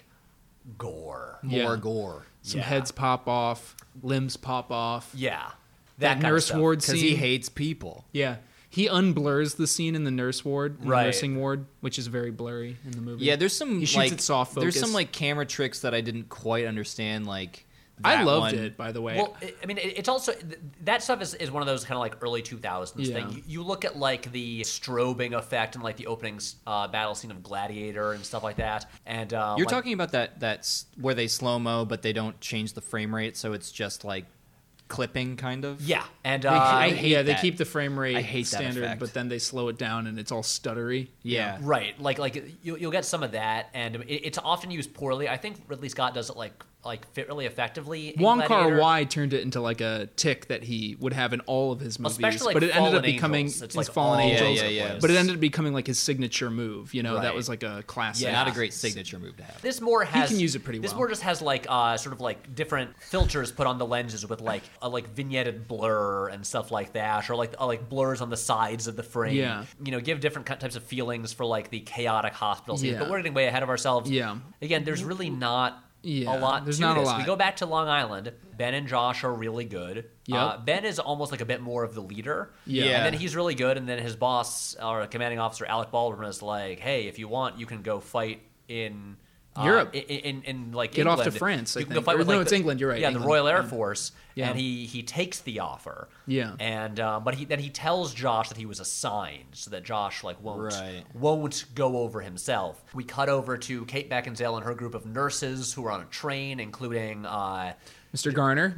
gore. More Yeah. gore. Some Yeah. heads pop off, limbs pop off. Yeah. That kind of nurse stuff. ward Because scene. he hates people. Yeah. He unblurs the scene in the nurse ward, in Right. the nursing ward, which is very blurry in the movie. Yeah, there's some He shoots like it soft there's focus. some like camera tricks that I didn't quite understand. Like I that loved one. it, by the way. Well, I mean, it's also that stuff is one of those kind of like early 2000s Yeah. thing. You look at like the strobing effect and like the opening battle scene of Gladiator and stuff like that. And You're like, talking about that's where they slow mo, but they don't change the frame rate, so it's just like clipping, kind of. yeah. And I hate yeah, they that. keep the frame rate I hate that standard, effect. but then they slow it down and it's all stuttery. Yeah. right, like you'll get some of that, and it's often used poorly. I think Ridley Scott does it like fit really effectively. in Wong Kar Gladiator. Wai turned it into like a tick that he would have in all of his movies, Especially, like, but it ended up Fallen becoming Angels. It's his like Fallen all Angels. over the place. But it ended up becoming like his signature move. You know, that Right. was like a classic. Yeah. Not a great signature move to have. This more has can use it pretty This well. more just has like sort of like different filters put on the lenses with like a like vignetted blur and stuff like that, or like blurs on the sides of the frame. Yeah. Give different types of feelings for like the chaotic hospital scene. Yeah. But we're getting way ahead of ourselves. Yeah. Again, there's really not Yeah, a lot. there's to not a this. lot. We go back to Long Island. Ben and Josh are really good. Yep. Ben is almost like a bit more of the leader. Yeah. And then he's really good. And then his boss, or commanding officer Alec Baldwin, is like, "Hey, if you want, you can go fight in Europe. In like Get off England. to France, I You can think. go fight Or with, no, like, it's England, you're right, Yeah, England. the Royal Air Force. Yeah. And he takes the offer. Yeah. And but he tells Josh that he was assigned, so that Josh like Right. won't go over himself. We cut over to Kate Beckinsale and her group of nurses who are on a train, including Mr. Garner,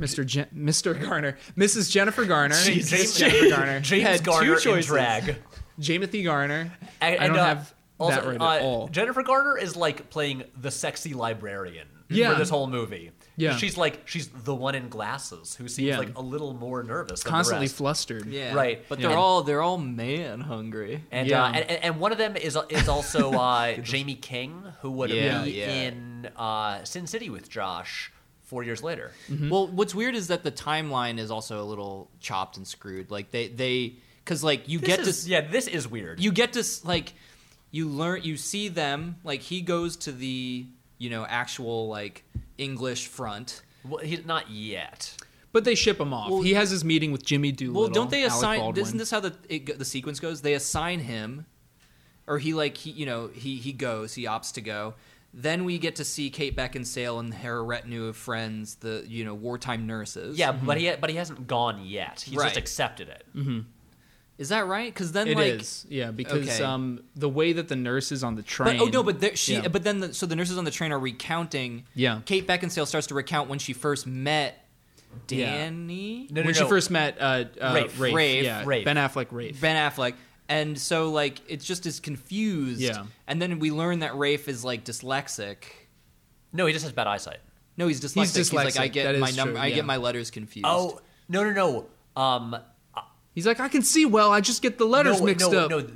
Mr. Garner, Mrs. Jennifer Garner, James- Mrs. Jennifer Garner, James Had two Garner in choices. drag. Timothy Garner. And, I don't have also, that right at all. Jennifer Garner is like playing the sexy librarian Yeah. for this whole movie. Yeah. She's the one in glasses who seems Yeah. like a little more nervous than Constantly the rest. flustered. Yeah. Right. But Yeah. they're all man hungry. And, Yeah. and one of them is also Jamie King, who would Yeah, be yeah. in Sin City with Josh 4 years later. Well, what's weird is that the timeline is also a little chopped and screwed. Like they because like This is weird. you get to like you see them, like he goes to the actual like English front. Well, he's not yet. But they ship him off. Well, he has his meeting with Jimmy Doolittle. Well, don't they Alec assign? Baldwin. Isn't this how the sequence goes? They assign him, or he goes, he opts to go. Then we get to see Kate Beckinsale and her retinue of friends, the wartime nurses. Yeah, but he hasn't gone yet. He's Right. just accepted it. Is that right? Because then It like is, yeah, because Okay. The way that the nurses on the train. but Yeah. but then the nurses on the train are recounting. Yeah. Kate Beckinsale starts to recount when she first met Yeah. Danny. No, when she first met Rafe. yeah, Rafe. Ben Affleck, Rafe. Ben Affleck. And so, like, it's just as confused. Yeah. And then we learn that Rafe is, like, dyslexic. No, he just has bad eyesight. No, he's dyslexic. He's like, I dyslexic. get That my is number. true, I yeah. get my letters confused. Oh, no. He's like, I can see well. I just get the letters mixed up. No,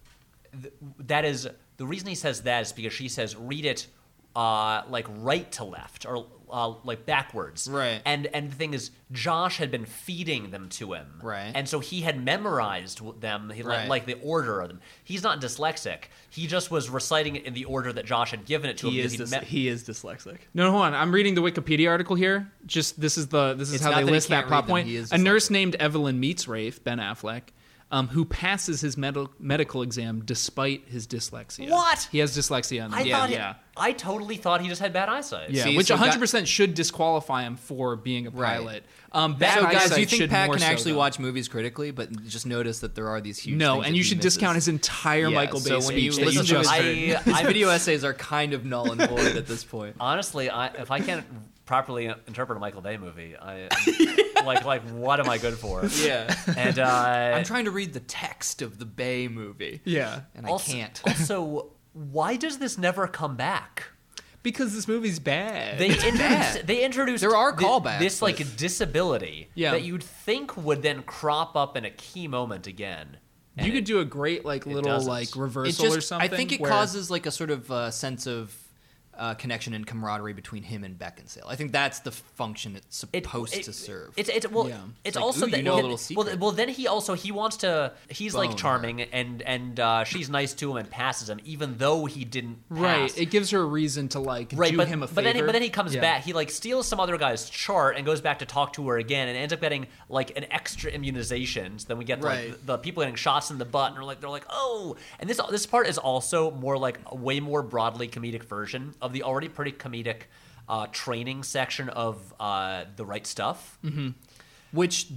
that is the reason he says that is because she says read it like right to left or like backwards. Right. And the thing is, Josh had been feeding them to him. Right. And so he had memorized them, Right. like the order of them. He's not dyslexic. He just was reciting it in the order that Josh had given it to him. he because is he is dyslexic. No, hold on. I'm reading the Wikipedia article here. Just this is It's how not they that he list that can't plot read them, point. he is A dyslexic. nurse named Evelyn meets Rafe, Ben Affleck, who passes his medical exam despite his dyslexia. What? He has dyslexia. I totally thought he just had bad eyesight. Yeah, See, which so 100% should disqualify him for being a Right. pilot. So, Bad guys, do you eyesight think should Pat more can so, actually though. watch movies critically, but just notice that there are these huge No, things and that you he should misses? discount his entire Yeah, Michael Bay so when you speech that you listen to just his, heard. his video essays are kind of null and void at this point. Honestly, if I can't properly interpret a Michael Bay movie, like what am I good for? Yeah. And I'm trying to read the text of the Bay movie. Yeah. And also, I can't. Also, why does this never come back? Because this movie's bad. They introduced There are callbacks, this like but- disability Yeah. that you'd think would then crop up in a key moment again. And You could do a great little doesn't. like It reversal or just, something. I think it where- causes like a sort of sense of connection and camaraderie between him and Beckinsale. I think that's the function it's supposed to serve. It's Yeah. it's like, also ooh, that you know a little secret. Well, then he wants to. He's like Bone her. charming, and she's nice to him and passes him, even though he didn't. Right. Pass. It gives her a reason to like Right, do but, him a favor. but then he comes Yeah. back. He like steals some other guy's chart and goes back to talk to her again, and ends up getting like an extra immunizations. Then we get Right. like the people getting shots in the butt, and they're like oh. And this part is also more like a way more broadly comedic version of the already pretty comedic training section of The Right Stuff. Which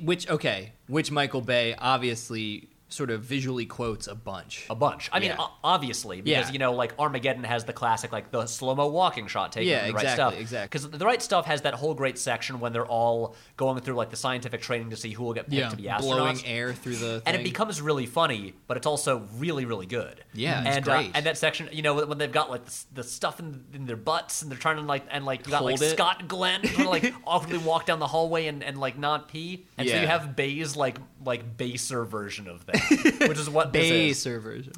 Michael Bay obviously sort of visually quotes a bunch. A bunch. I mean, Yeah. obviously, because Yeah. like Armageddon has the classic like the slow mo walking shot taken Yeah, from The Right exactly, Stuff. exactly. Because The Right Stuff has that whole great section when they're all going through like the scientific training to see who will get picked Yeah. to be astronauts. Blowing air through the thing. And it becomes really funny, but it's also really, really good. Yeah, it's and great. And that section, when they've got like the stuff in their butts and they're trying to like you got like Hold it. Scott Glenn trying to like awkwardly walk down the hallway and like not pee, and so Yeah. you have Bay's like baser version of that, which is what this is. Baser version.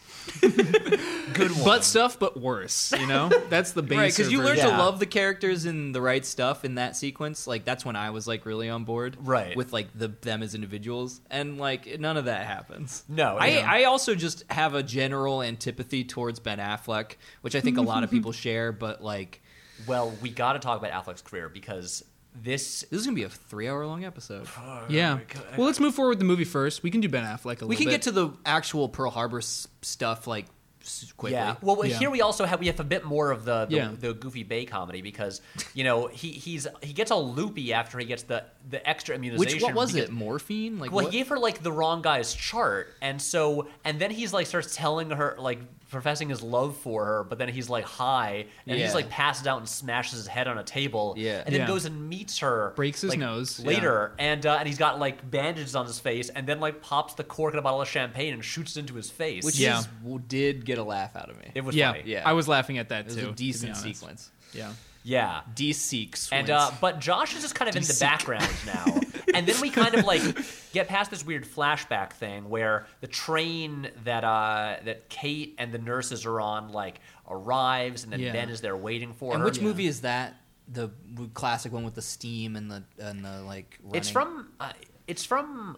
Good one. Butt stuff, but worse. That's the base. Right, because you learn to Yeah. love the characters in The Right Stuff in that sequence. Like, that's when I was, like, really on board. Right. With, like, them as individuals. And, like, none of that happens. No, it doesn't. I also just have a general antipathy towards Ben Affleck, which I think a lot of people share, but, like, Well, we got to talk about Affleck's career because this. this is going to be a 3-hour-long episode. Yeah. Well, let's move forward with the movie first. We can do Ben Affleck a little bit. We can get to the actual Pearl Harbor stuff, like, quickly. Yeah. Well, Yeah. here we also have a bit more of the Yeah. the Goofy Bay comedy because he gets all loopy after he gets the extra immunization. Which, what was because- it? Morphine? Like, Well, what? he gave her like the wrong guy's chart, and then he's like starts telling her like professing his love for her, but then he's like high and he's Yeah. like passes out and smashes his head on a table, Yeah. and then Yeah. goes and meets her, Breaks his like, nose, later, and he's got like bandages on his face, and then like pops the cork in a bottle of champagne and shoots it into his face. Which Yeah. did get a laugh out of me. it was Yeah. funny. Yeah. I was laughing at that It was too. a to be decent honest. sequence. Yeah. Yeah. D-seek And swings. but Josh is just kind of in the Seek. background now. And then we kind of like get past this weird flashback thing where the train that Kate and the nurses are on like arrives, and then Yeah. Ben is there waiting for And her. which movie is that? The classic one with the steam and the like. Running? It's from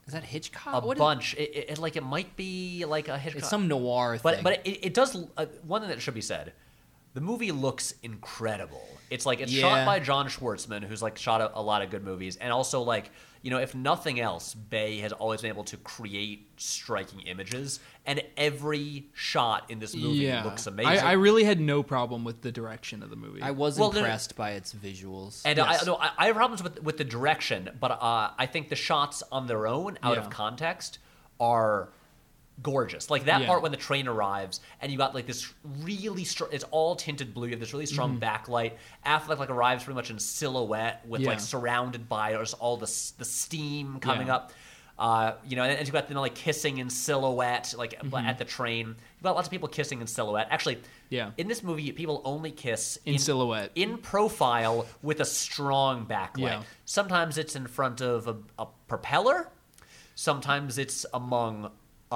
Is that Hitchcock? a bunch. It might be like a Hitchcock. It's some noir thing. But it does. One thing that should be said: the movie looks incredible. It's shot by John Schwartzman, who's like shot a lot of good movies, and also like if nothing else, Bay has always been able to create striking images, and every shot in this movie looks amazing. I really had no problem with the direction of the movie. I was impressed by its visuals. And I have problems with the direction, but I think the shots on their own, out of context, are gorgeous. Like that part when the train arrives and you got like this really strong, it's all tinted blue, you have this really strong backlight. Affleck like arrives pretty much in silhouette with like surrounded by all the steam coming up. And you got like kissing in silhouette, like at the train. You got lots of people kissing in silhouette. Actually, in this movie, people only kiss in silhouette, in profile with a strong backlight. Yeah. Sometimes it's in front of a propeller. Sometimes it's among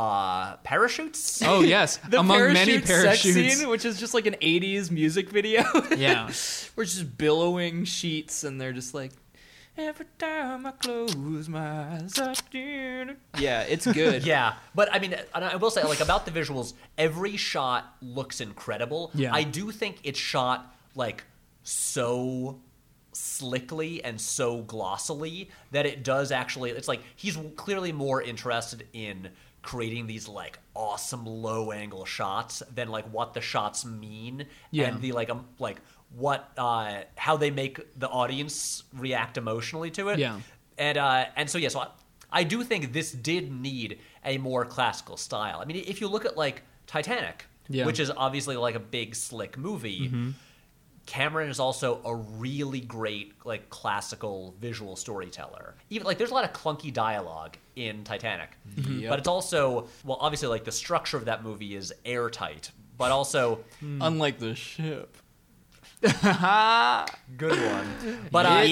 parachutes. Oh yes, among many parachutes. Sex scene, which is just like an 80s music video. Yeah. We're just billowing sheets and they're just like, every time I close my eyes, yeah, it's good. Yeah, but I mean, I will say, like, about the visuals, every shot looks incredible. Yeah. I do think it's shot like so slickly and so glossily that it does actually, it's like he's clearly more interested in creating these like awesome low angle shots than like what the shots mean and the like what how they make the audience react emotionally to it. And so I do think this did need a more classical style. I mean, if you look at like Titanic, which is obviously like a big slick movie, Cameron is also a really great like classical visual storyteller. Even like there's a lot of clunky dialogue in Titanic, but it's also, well, obviously like the structure of that movie is airtight, but also unlike the ship. Good one. But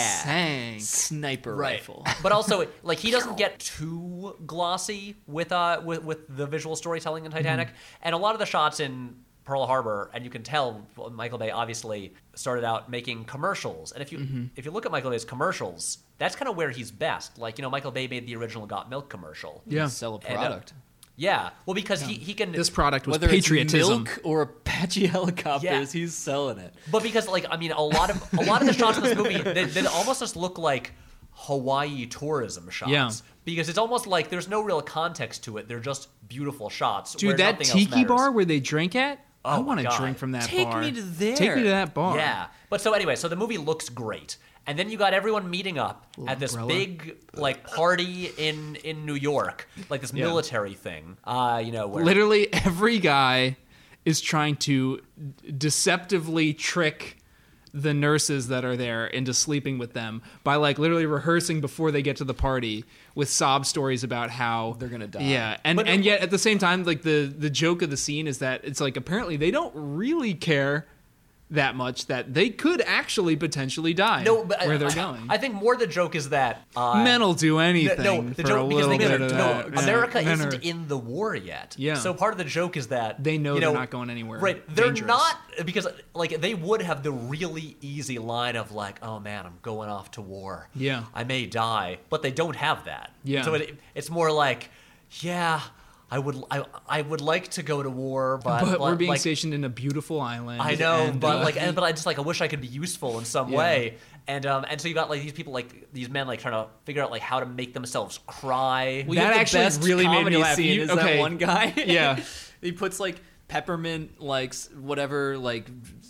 sniper rifle. But also like he doesn't get too glossy with the visual storytelling in Titanic, and a lot of the shots in Pearl Harbor, and you can tell Michael Bay obviously started out making commercials. And if you look at Michael Bay's commercials, that's kind of where he's best. Like, Michael Bay made the original Got Milk commercial. Yeah. Sell a product. Well, because he can... This product was whether patriotism. It's milk or Apache helicopters, he's selling it. But because, like, I mean, a lot of the shots in this movie, they almost just look like Hawaii tourism shots. Yeah. Because it's almost like there's no real context to it. They're just beautiful shots. Dude, where that nothing else tiki matters. bar where they drink at? I Oh, want to God. drink from that Take bar. me to there. Take me to that bar. Yeah. But so anyway, so the movie looks great. And then you got everyone meeting up at this umbrella. big like party in New York, like this military thing. Where Literally every guy is trying to deceptively trick the nurses that are there into sleeping with them by like literally rehearsing before they get to the party with sob stories about how They're gonna die. Yeah, and yet at the same time, like the joke of the scene is that it's like apparently they don't really care that much that they could actually potentially die. No, but where they're going. I think more the joke is that Men will do anything the for joke a because little they bit of that. Yeah. America Men isn't are- in the war yet. Yeah. So part of the joke is that They know they're not going anywhere Right. They're dangerous. not, because like they would have the really easy line of like, oh man, I'm going off to war. Yeah. I may die, but they don't have that. Yeah. So it's more like, yeah, I would like to go to war, but we're being like, stationed in a beautiful island. I know, and, but I just like I wish I could be useful in some Yeah. way, and so you got like these people, like these men, like trying to figure out like how to make themselves cry. Well, That you have the actually best really made me comedy laugh. Scene You- is okay. that one guy? Yeah. He puts like peppermint, like whatever, like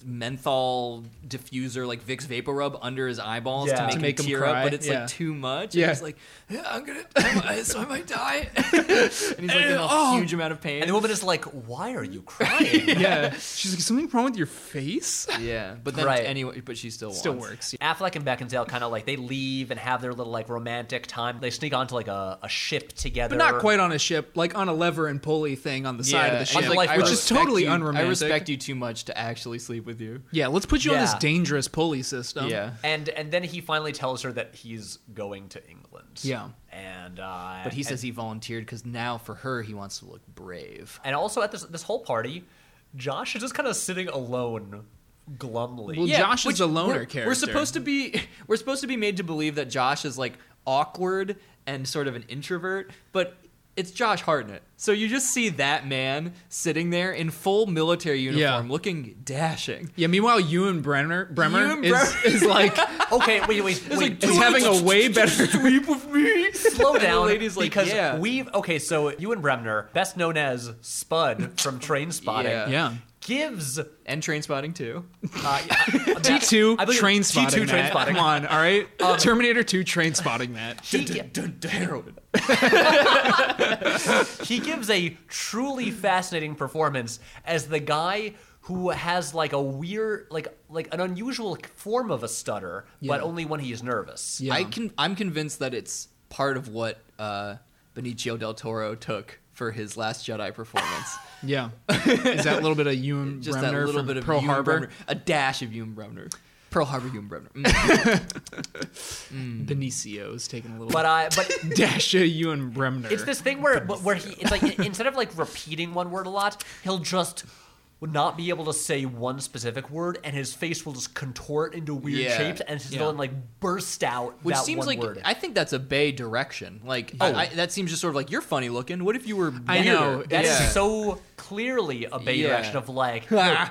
menthol diffuser, like Vicks Vapor Rub under his eyeballs Yeah. to make him tear cry, up, but it's yeah. like too much. Yeah. And he's like, yeah, I might die. And he's like in a huge amount of pain. And the woman is like, "Why are you crying?" Yeah, she's like, something wrong with your face? Yeah, but then Right. anyway, but she still wants. works. Affleck and Beckinsale kind of like they leave and have their little like romantic time. They sneak onto like a ship together, But not quite on a ship, like on a lever and pulley thing on the side of the and ship, he's like, I which is respect totally you- unromantic. I respect you too much to actually sleep with you. Yeah, let's put you on this Yeah. dangerous pulley system. Yeah. And then he finally tells her that he's going to England. Yeah. And But he says he volunteered because now for her he wants to look brave. and also at this whole party, Josh is just kind of sitting alone, glumly. Well, Josh is which a loner we're character. supposed to be made to believe that Josh is like awkward and sort of an introvert, but it's Josh Hartnett. So you just see that man sitting there in full military uniform, looking dashing. Yeah, meanwhile, Ewan Bremer Ewan is like Okay, wait. is having a way better Sleep with me. Slow And the down, lady's like, because yeah. so Ewan Bremner, best known as Spud from Train Spotting, Yeah. gives And Train Spotting too. T2 I believe- train T2 spotting. train Matt. spotting. Come on, all right. Terminator 2 train spotting that. Heroin. he gives a truly fascinating performance as the guy who has like a weird, like an unusual form of a stutter, but Yeah. only when he is nervous. Yeah. I'm convinced that it's part of what Benicio del Toro took for his Last Jedi performance. Yeah. Is that a little bit of Ewan Just Bremner that little from bit of Pearl Ewan Harbor? Bremner. A dash of Ewan Bremner. Pearl Harbor Ewan Bremner. Benicio's taking a little But dash of Ewan Bremner. it's this thing where he, it's like instead of like repeating one word a lot, he'll just would not be able to say one specific word, and his face will just contort into weird Yeah. shapes, and he'll Yeah. like burst out Which that seems one like word. I think that's a Bay direction. Like that seems just sort of like you're funny looking. What if you were? I know. weirder? That is Yeah. so clearly a Bay Yeah. direction of like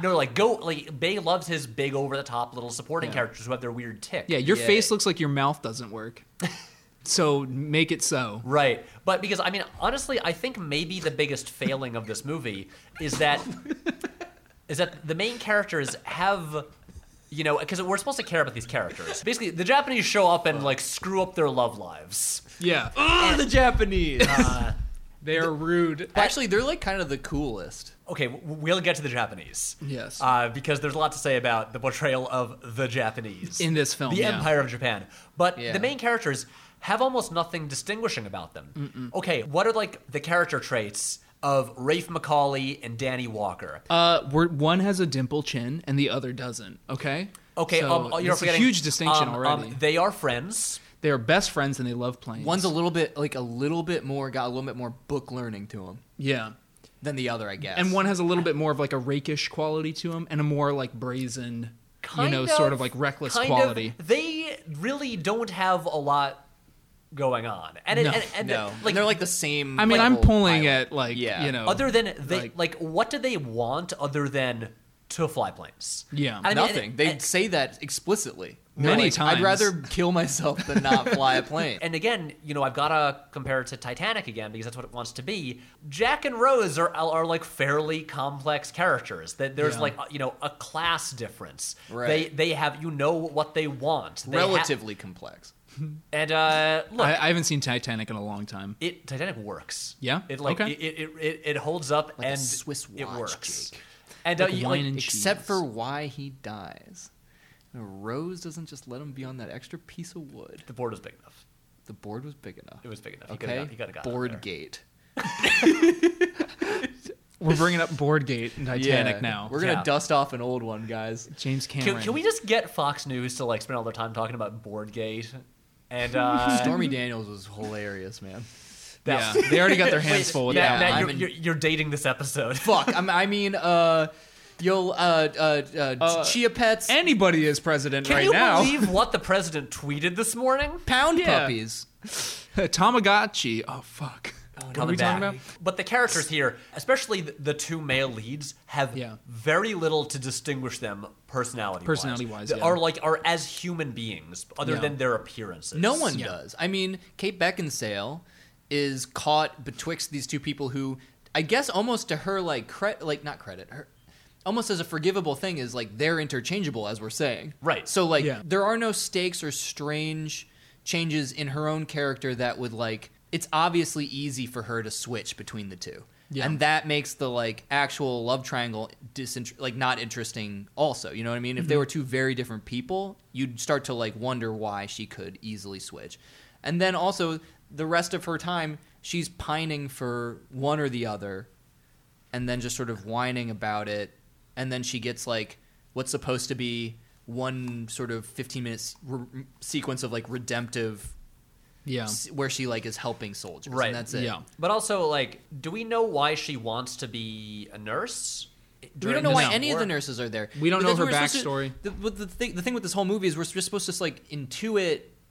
Bay loves his big over the top little supporting characters who have their weird tick. Yeah, your Yeah. face looks like your mouth doesn't work. So make it so. Right. But because I mean honestly, I think maybe the biggest failing of this movie is that the main characters have, you know, because we're supposed to care about these characters. Basically, the Japanese show up and like screw up their love lives. Yeah. The Japanese. They are rude. Actually, they're like kind of the coolest. Okay, we'll get to the Japanese. Yes. Because there's a lot to say about the portrayal of the Japanese In this film, the yeah. Empire of Japan. But Yeah. the main characters have almost nothing distinguishing about them. Okay, what are like the character traits of Rafe McCauley and Danny Walker? One has a dimple chin and the other doesn't. Okay. Okay, So you're it's forgetting a huge distinction already. They are friends. They are best friends and they love planes. One's a little bit more book learning to him yeah, than the other, I guess. and one has a little bit more of like a rakish quality to him and a more like brazen, sort of like reckless kind quality. of. They really don't have a lot going on, and No. no, like they're like the same. I mean, I'm level pulling pilot. at like Yeah. other than they like- what do they want other than to fly planes? Yeah. I mean, Nothing. They and- say that explicitly. Many They're like, times. I'd rather kill myself than not fly a plane. And again, you know, I've got to compare it to Titanic again because that's what it wants to be. Jack and Rose are like fairly complex characters. That there's Yeah. like a class difference. Right. They have what they want. They Relatively complex. and look, I haven't seen Titanic in a long time. Titanic works. Yeah? It like Okay. it holds up Like a and Swiss it watch, works. Jake. And Like you, wine and cheese. Except for why he dies. Rose doesn't just let him be on that extra piece of wood. the board was big enough. The board was big enough. It was big enough. Okay. He could have got Board there. gate. We're bringing up Boardgate and Titanic Yeah. now. We're gonna Yeah. dust off an old one, guys. James Cameron. Can we just get Fox News to like spend all their time talking about Boardgate? And Stormy Daniels was hilarious, man. Yeah, they already got their hands full with Matt, that. Matt, one. you're dating this episode. Fuck. Chia Pets, Anybody is president Can right you now. believe what the president tweeted this morning? pound Yeah. puppies. Tamagotchi. Oh fuck. What are we talking about? But the characters here, especially the two male leads, have Yeah. very little to distinguish them Personality-wise, yeah. are as human beings, other Yeah. than their appearances. No one does. I mean, Kate Beckinsale is caught betwixt these two people who, I guess, almost to her not credit her, almost as a forgivable thing is like they're interchangeable, as we're saying. Right. So like Yeah. there are no stakes or strange changes in her own character that would like. It's obviously easy for her to switch between the two. Yeah. And that makes the like actual love triangle not interesting also. You know what I mean? If they were two very different people, you'd start to like wonder why she could easily switch. And then also the rest of her time, she's pining for one or the other and then just sort of whining about it. And then she gets like what's supposed to be one sort of 15-minute sequence of like redemptive Yeah. where she like is helping soldiers. Right. And that's it. Yeah. But also, like, do we know why she wants to be a nurse? We don't know why No. any of the nurses are there. We don't know Because her we're supposed backstory. The thing with this whole movie is we're just supposed to like intuit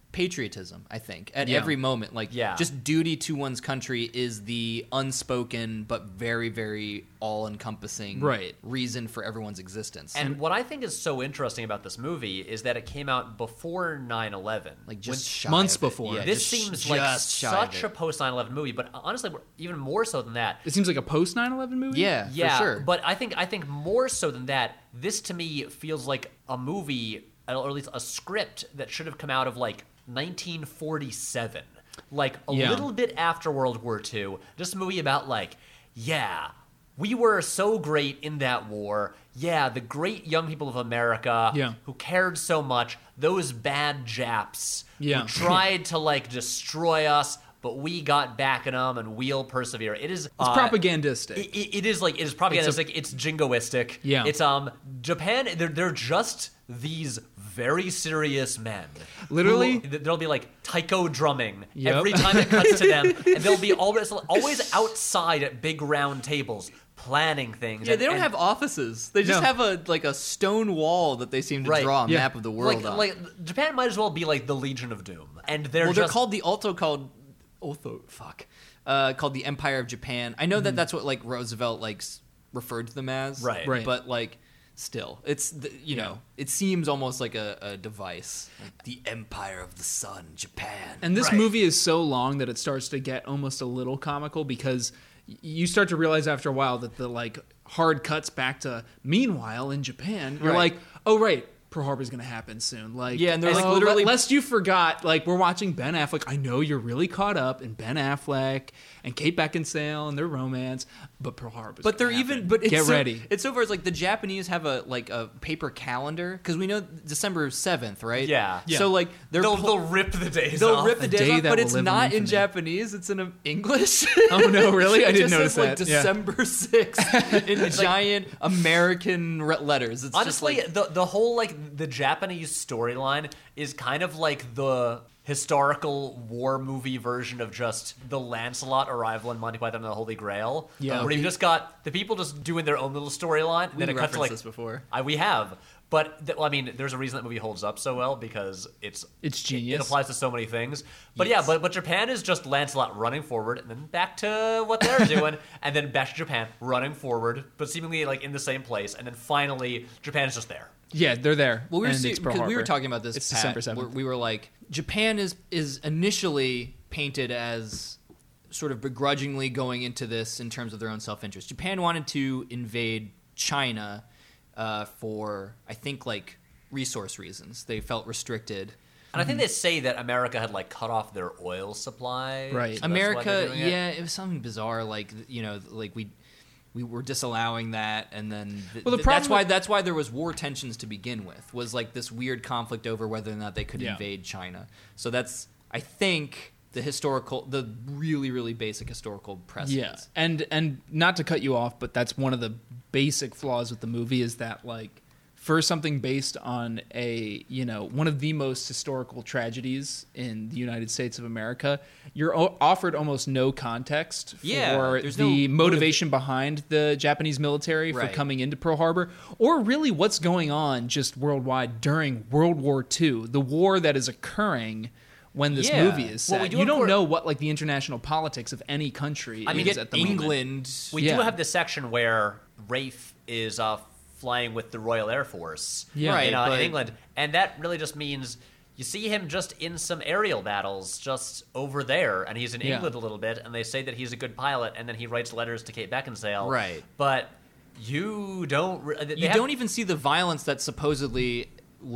patriotism, I think, at Yeah. every moment. Like, Yeah. just duty to one's country is the unspoken but very, very all-encompassing Right. reason for everyone's existence. And what I think is so interesting about this movie is that it came out before 9/11. like, just shy months of it. before. Yeah, This just seems like just shy of such it. a post 9/11 movie, but honestly, even more so than that. It seems like a post 9/11 movie. Yeah, Yeah, for sure. but I think more so than that, this to me feels like a movie, or at least a script that should have come out of like 1947, like a Yeah. little bit after World War II. Just a movie about like, yeah, we were so great in that war. Yeah, the great young people of America Yeah. who cared so much. Those bad Japs Yeah. who tried to like destroy us, but we got back at them and we'll persevere. It is It's propagandistic. it is like, it is propagandistic. It's jingoistic. Yeah. It's Japan. They're just these very serious men. Literally? There'll be like taiko drumming Yep. every time it cuts to them, and they'll be always outside at big round tables planning things. Yeah, they don't and- have offices. They just No. have a stone wall that they seem to Right. draw a Yeah. map of the world on. like Japan might as well be like the Legion of Doom, and they're well, just they're called called the Empire of Japan. I know that that's what like Roosevelt like referred to them as, Right. Right. But like, still, it's you know, it seems almost like a device, like the Empire of the Sun, Japan. And this Right. movie is so long that it starts to get almost a little comical because you start to realize after a while that the like hard cuts back to meanwhile in Japan. You're Right. like, oh right, Pearl Harbor's gonna happen soon. Like, Yeah, and they're, like, oh, literally- lest you forgot, like we're watching Ben Affleck. I know you're really caught up in Ben Affleck and Kate Beckinsale and their romance, but Pearl Harbor's But they're gonna even. happen. But it's get so, ready. It's so far as like the Japanese have a paper calendar because we know December 7th, right? Yeah. Yeah. So like they'll rip the days they'll off. rip the days day off, that but will it's live in not in infamy. Japanese. It's in English. Oh no, really? I It didn't just notice says, like, that. Yeah. December 6th in giant American letters. It's Honestly, just like, the whole like the Japanese storyline is kind of like the historical war movie version of just the Lancelot arrival in Monty Python and the Holy Grail. Yeah. where you've just got the people just doing their own little storyline, and we then it cuts to referenced like this before. we have. But well, I mean, there's a reason that movie holds up so well because It's It genius. applies to so many things. But yeah, but Japan is just Lancelot running forward and then back to what they're doing, and then back to Japan running forward, but seemingly like in the same place, and then finally Japan is just there. Yeah, they're there. Well, and it's Pearl because we were Harbor. talking about this. It's Pat, December 7th. where we were like, Japan is initially painted as sort of begrudgingly going into this in terms of their own self-interest. Japan wanted to invade China for, I think, like resource reasons. They felt restricted. And I think they say that America had like cut off their oil supply. Right. so that's why they're America, doing it. yeah, it was something bizarre. Like, you know, like we were disallowing that, and then Well, the problem that's why there was war tensions to begin with. Was like this weird conflict over whether or not they could Yeah. invade China. So that's, I think, the really really basic historical precedents. Yeah, and not to cut you off, but that's one of the basic flaws with the movie is that like for something based on one of the most historical tragedies in the United States of America, you're offered almost no context Yeah, for there's the no motivation behind the Japanese military for Right. coming into Pearl Harbor, or really what's going on just worldwide during World War II, the war that is occurring when this Yeah. movie is set. Well, we do you of don't course- know what like the international politics of any country I mean, is get at the moment. England. We Yeah. do have this section where Rafe is flying with the Royal Air Force Yeah. Right, in but- England, and that really just means you see him just in some aerial battles just over there, and he's in Yeah. England a little bit, and they say that he's a good pilot, and then he writes letters to Kate Beckinsale. Right. But you don't. You don't even see the violence that supposedly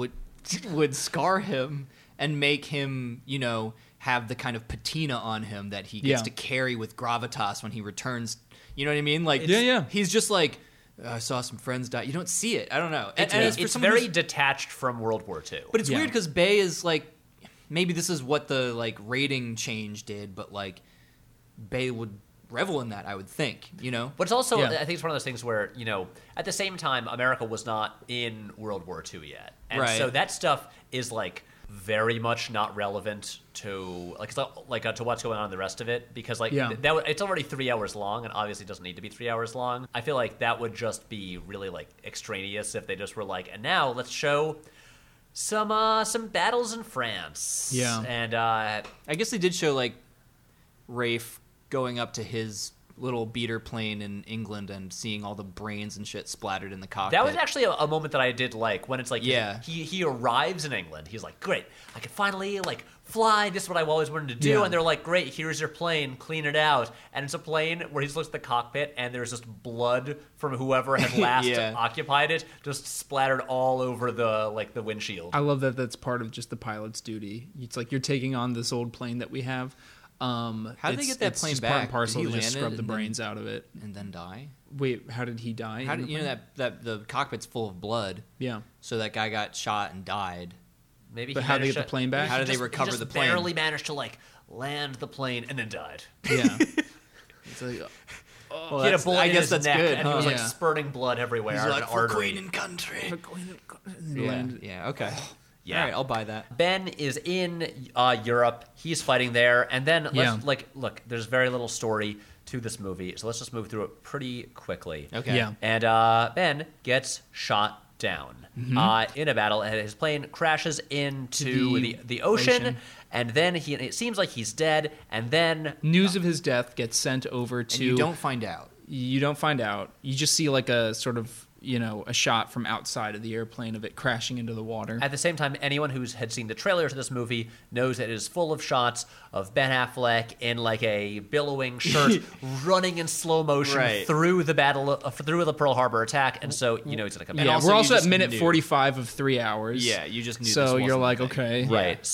would scar him and make him, you know, have the kind of patina on him that he gets Yeah. to carry with gravitas when he returns. You know what I mean? Like, Yeah. He's just like, I saw some friends die. You don't see it. I don't know. And It's, for it's someone very who's- detached from World War II. But it's Yeah. weird because Bay is like, maybe this is what the like rating change did, but like Bay would revel in that, I would think. You know. But it's also, Yeah. I think it's one of those things where, you know, at the same time, America was not in World War II yet. And Right. so that stuff is, like, very much not relevant to, like, it's not, like to what's going on in the rest of it. Because, like, Yeah. it's already 3 hours long, and obviously it doesn't need to be 3 hours long. I feel like that would just be really, like, extraneous if they just were like, and now let's show some battles in France. Yeah. And I guess they did show like Rafe going up to his little beater plane in England and seeing all the brains and shit splattered in the cockpit. that was actually a moment that I did like when it's like Yeah. he arrives in England. He's like, great, I can finally like fly. This is what I've always wanted to do. Yeah. And they're like, great, here's your plane, clean it out. And it's a plane where he looks at the cockpit and there's just blood from whoever had last Yeah. occupied it, just splattered all over the windshield. I love that that's part of just the pilot's duty. It's like you're taking on this old plane that we have. How did they get that it's plane just part and back? parcel Did to he just land scrub it the and then- brains out of it. and then die. Wait, how did he die? How in did the you know plane? that the cockpit's full of blood? Yeah. So that guy got shot and died. Maybe But he how did they managed get the plane back? How did they he recover just the plane? barely managed to like land the plane and then died. Yeah. It's like, Well, He had a bullet I in guess his that's neck, good. and he was like Yeah. spurting blood everywhere. He's in like, an for artery. queen and country. yeah. Yeah, yeah, okay. Yeah. All right, I'll buy that. Ben is in Europe. He's fighting there, and then Yeah. look. There's very little story to this movie, so let's just move through it pretty quickly. Okay. Yeah. And Ben gets shot down in a battle, and his plane crashes into the ocean, and then it seems like he's dead, and then News of his death gets sent over to. And you don't find out. You don't find out. You just see like a sort of, a shot from outside of the airplane of it crashing into the water. at the same time, anyone who's had seen the trailer to this movie knows that it is full of shots of Ben Affleck in like a billowing shirt running in slow motion Right. through the through the Pearl Harbor attack, and so he's gonna come back. Yeah, also we're you also at just minute knew. 45 of 3 hours. Yeah, you just knew So this you're wasn't like, the thing. okay. Right.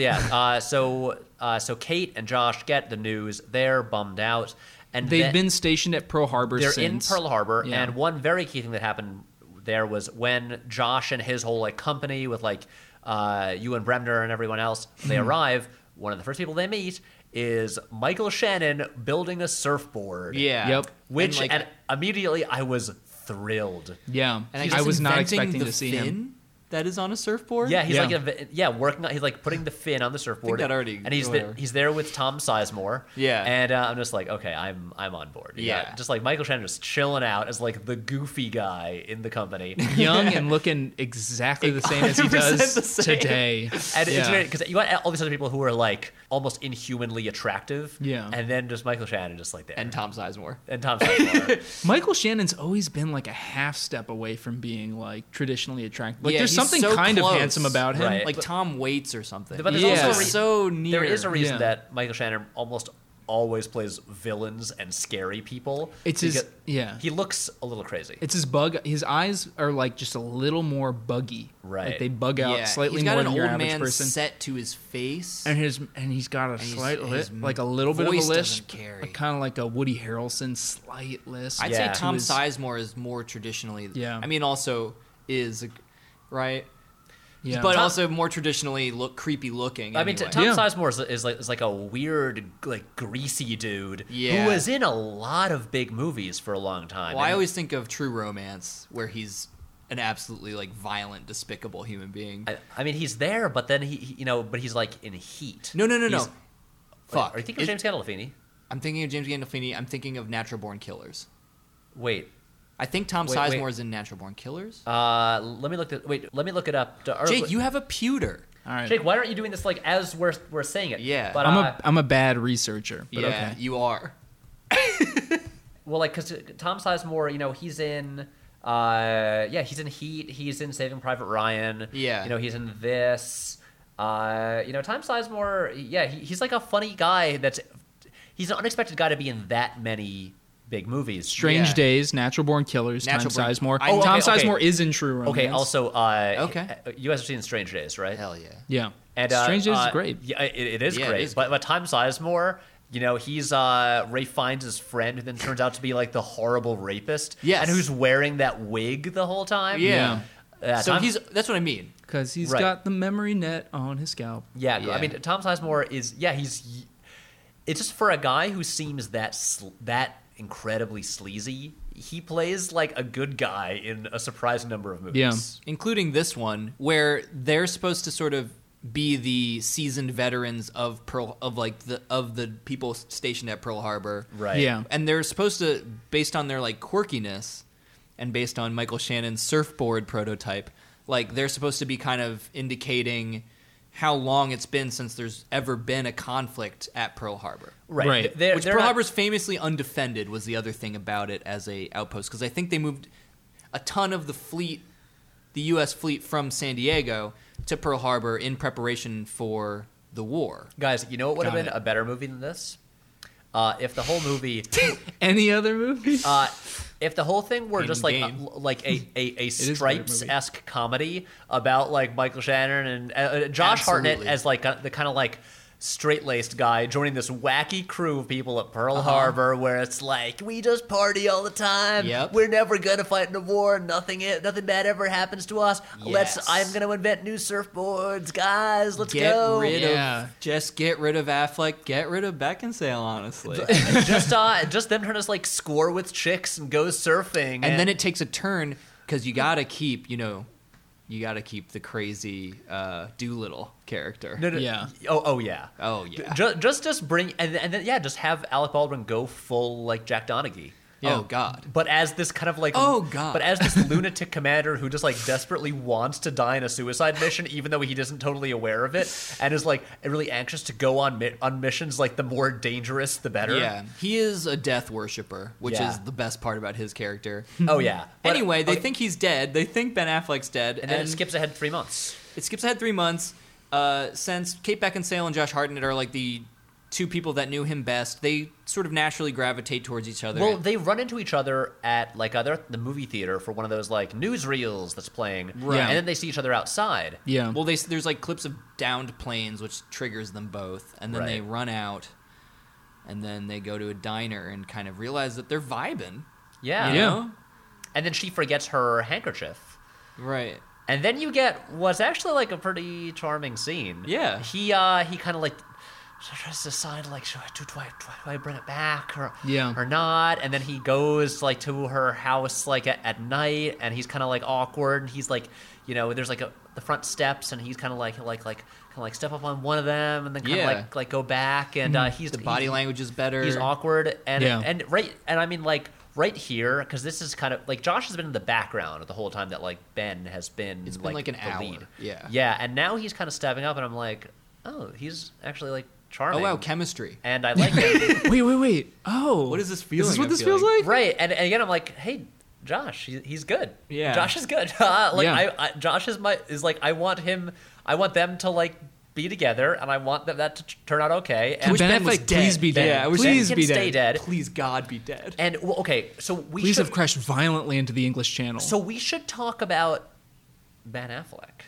So Kate and Josh get the news. They're bummed out, and They've then been stationed at Pearl Harbor they're since. in Pearl Harbor. Yeah. And one very key thing that happened there was when Josh and his whole like company with like Ewan Bremner and everyone else they arrive. One of the first people they meet is Michael Shannon building a surfboard. Yeah. Yep. Which And, like, and immediately I was thrilled. Yeah. And I guess was not inventing expecting the to see fin him. that is on a surfboard. Yeah, he's Yeah. working on. He's like putting the fin on the surfboard. that already- and he's whatever. he's there with Tom Sizemore. Yeah. and I'm just like, okay, I'm on board. You Yeah. got just like Michael Shannon just chilling out as like the goofy guy in the company. Young and looking exactly the same as he 100% does the same. And today. it's Yeah. great because you got all these other people who are like almost inhumanly attractive. Yeah. and then just Michael Shannon just like there And Tom Sizemore. and Tom Sizemore. Michael Shannon's always been like a half step away from being like traditionally attractive. Like Yeah, there's he's something so kind close. of handsome about him. Right. Like But- Tom Waits or something. But there's Yeah. also a so near. there is a reason Yeah. that Michael Shannon almost always plays villains and scary people. It's his- because yeah. He looks a little crazy. It's his bug. His eyes are like just a little more buggy. Right. Like they bug out Yeah, slightly he's got more an than your old average man person. set to his face. And he's got a he's- slight his like a little bit of a voice doesn't lisp, carry. kind of like a Woody Harrelson slight lisp. I'd Yeah. say Tom His- Sizemore is more traditionally. Yeah. I mean, also is right, Yeah, but Tom- also more traditionally creepy looking. I mean, anyway. Tom Yeah. Sizemore is like a weird, like greasy dude Yeah. who was in a lot of big movies for a long time. Well, I And- always think of True Romance, where he's an absolutely like violent, despicable human being. I mean, he's there, but then but he's like in Heat. No. He's- Fuck. Are you thinking of James Gandolfini? I'm thinking of James Gandolfini. I'm thinking of Natural Born Killers. Wait, I think Tom Wait, Sizemore wait. is in Natural Born Killers. let me look it up. Jake, you have a pewter. all right. Jake, why aren't you doing this like as we're saying it? Yeah. but I'm a bad researcher, but Yeah, okay. you are. well, like because Tom Sizemore, he's in. He's in Heat. He's in Saving Private Ryan. Yeah. He's in this. Tom Sizemore. Yeah, he's like a funny guy. He's an unexpected guy to be in that many big movies. Strange Yeah. Days, Natural Born Killers, Natural Tom Born- Sizemore. I- Tom okay, okay. Sizemore is in True Romance. Okay. Also, Okay. you guys have seen Strange Days, right? Hell yeah. yeah. And Strange Days is great. Yeah, it is Yeah, it great. is But Tom Sizemore, he's Ray Fiennes' friend, who then turns out to be like the horrible rapist. Yes. And who's wearing that wig the whole time. Yeah. So Tom- that's what I mean. Because he's Right. got the memory net on his scalp. Yeah, Yeah. I mean, Tom Sizemore is it's just for a guy who seems that incredibly sleazy. He plays like a good guy in a surprising number of movies. Yeah. Including this one, where they're supposed to sort of be the seasoned veterans of the people stationed at Pearl Harbor. Right. Yeah. And they're supposed to, based on their like quirkiness and based on Michael Shannon's surfboard prototype, like they're supposed to be kind of indicating how long it's been since there's ever been a conflict at Pearl Harbor. Right. Which Pearl Harbor's famously undefended was the other thing about it as a outpost, because I think they moved a ton of the fleet, the U.S. fleet, from San Diego to Pearl Harbor in preparation for the war. Guys, you know what would have Got been it. a better movie than this? If the whole movie, Any other movie? if the whole thing were just like Endgame. a a better Stripes-esque comedy about like Michael Shannon and Josh Absolutely. Hartnett as like the kind of like straight-laced guy joining this wacky crew of people at Pearl Harbor, where it's like, we just party all the time. Yep. We're never gonna fight in a war. Nothing bad ever happens to us. Yes. I'm gonna invent new surfboards, guys. Let's Get go. rid Yeah. of just get rid of Affleck, get rid of Beckinsale, honestly. just them trying to like score with chicks and go surfing, And then it takes a turn because you gotta keep, the crazy Doolittle character. No. Yeah. Oh yeah. Oh yeah. Just bring and then just have Alec Baldwin go full like Jack Donaghy. Oh God. But as this kind of like Oh, God. But as this lunatic commander who just like desperately wants to die in a suicide mission, even though he isn't totally aware of it, and is like really anxious to go on missions, like the more dangerous the better. Yeah, he is a death worshiper, which Yeah. is the best part about his character. Oh yeah. But- Anyway, they okay, think he's dead. They think Ben Affleck's dead, and then it skips ahead 3 months. It skips ahead 3 months. Since Kate Beckinsale and Josh Hartnett are like the two people that knew him best, they sort of naturally gravitate towards each other. Well, they run into each other at like they're at the movie theater for one of those like newsreels that's playing, Right. and then they see each other outside. Yeah. Well, there's like clips of downed planes, which triggers them both, and then they Right. run out, and then they go to a diner and kind of realize that they're vibing. Yeah. You know? And then she forgets her handkerchief. Right. And then you get what's actually like a pretty charming scene. Yeah. He kind of like tries to decide like, do I bring it back or not? And then he goes like to her house like at night, and he's kind of like awkward. And he's like, there's like the front steps, and he's kind of like step up on one of them, and then kind of Yeah. like go back. And The body language is better. He's awkward, and Yeah. and I mean like. Right here, because this is kind of like Josh has been in the background the whole time that like Ben has been. It's been like an the hour. lead. Yeah. and now he's kind of stepping up, and I'm like, oh, he's actually like charming. Oh wow, chemistry. And I like it. Wait. Oh. What is this Is feeling? this what I'm this feels feeling? like? Right, and again, I'm like, hey, Josh, he's good. Yeah. Josh is good. Like Yeah. Josh is like I want them to like be together, and I want that to turn out okay. And Wish Ben Ben was Affleck, dead. please be dead. Yeah, I wish Please Ben be can stay dead. dead. Please God be dead. And well, okay, so we Please should have crashed violently into the English Channel. So we should talk about Ben Affleck.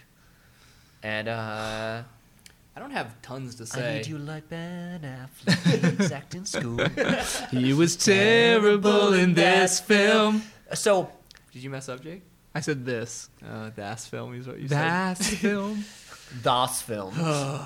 And I don't have tons to I say. need you like Ben Affleck. He's acting school. he was terrible in this film. So Did you mess up, Jake? I said this. Das film is what you That film. Das Films.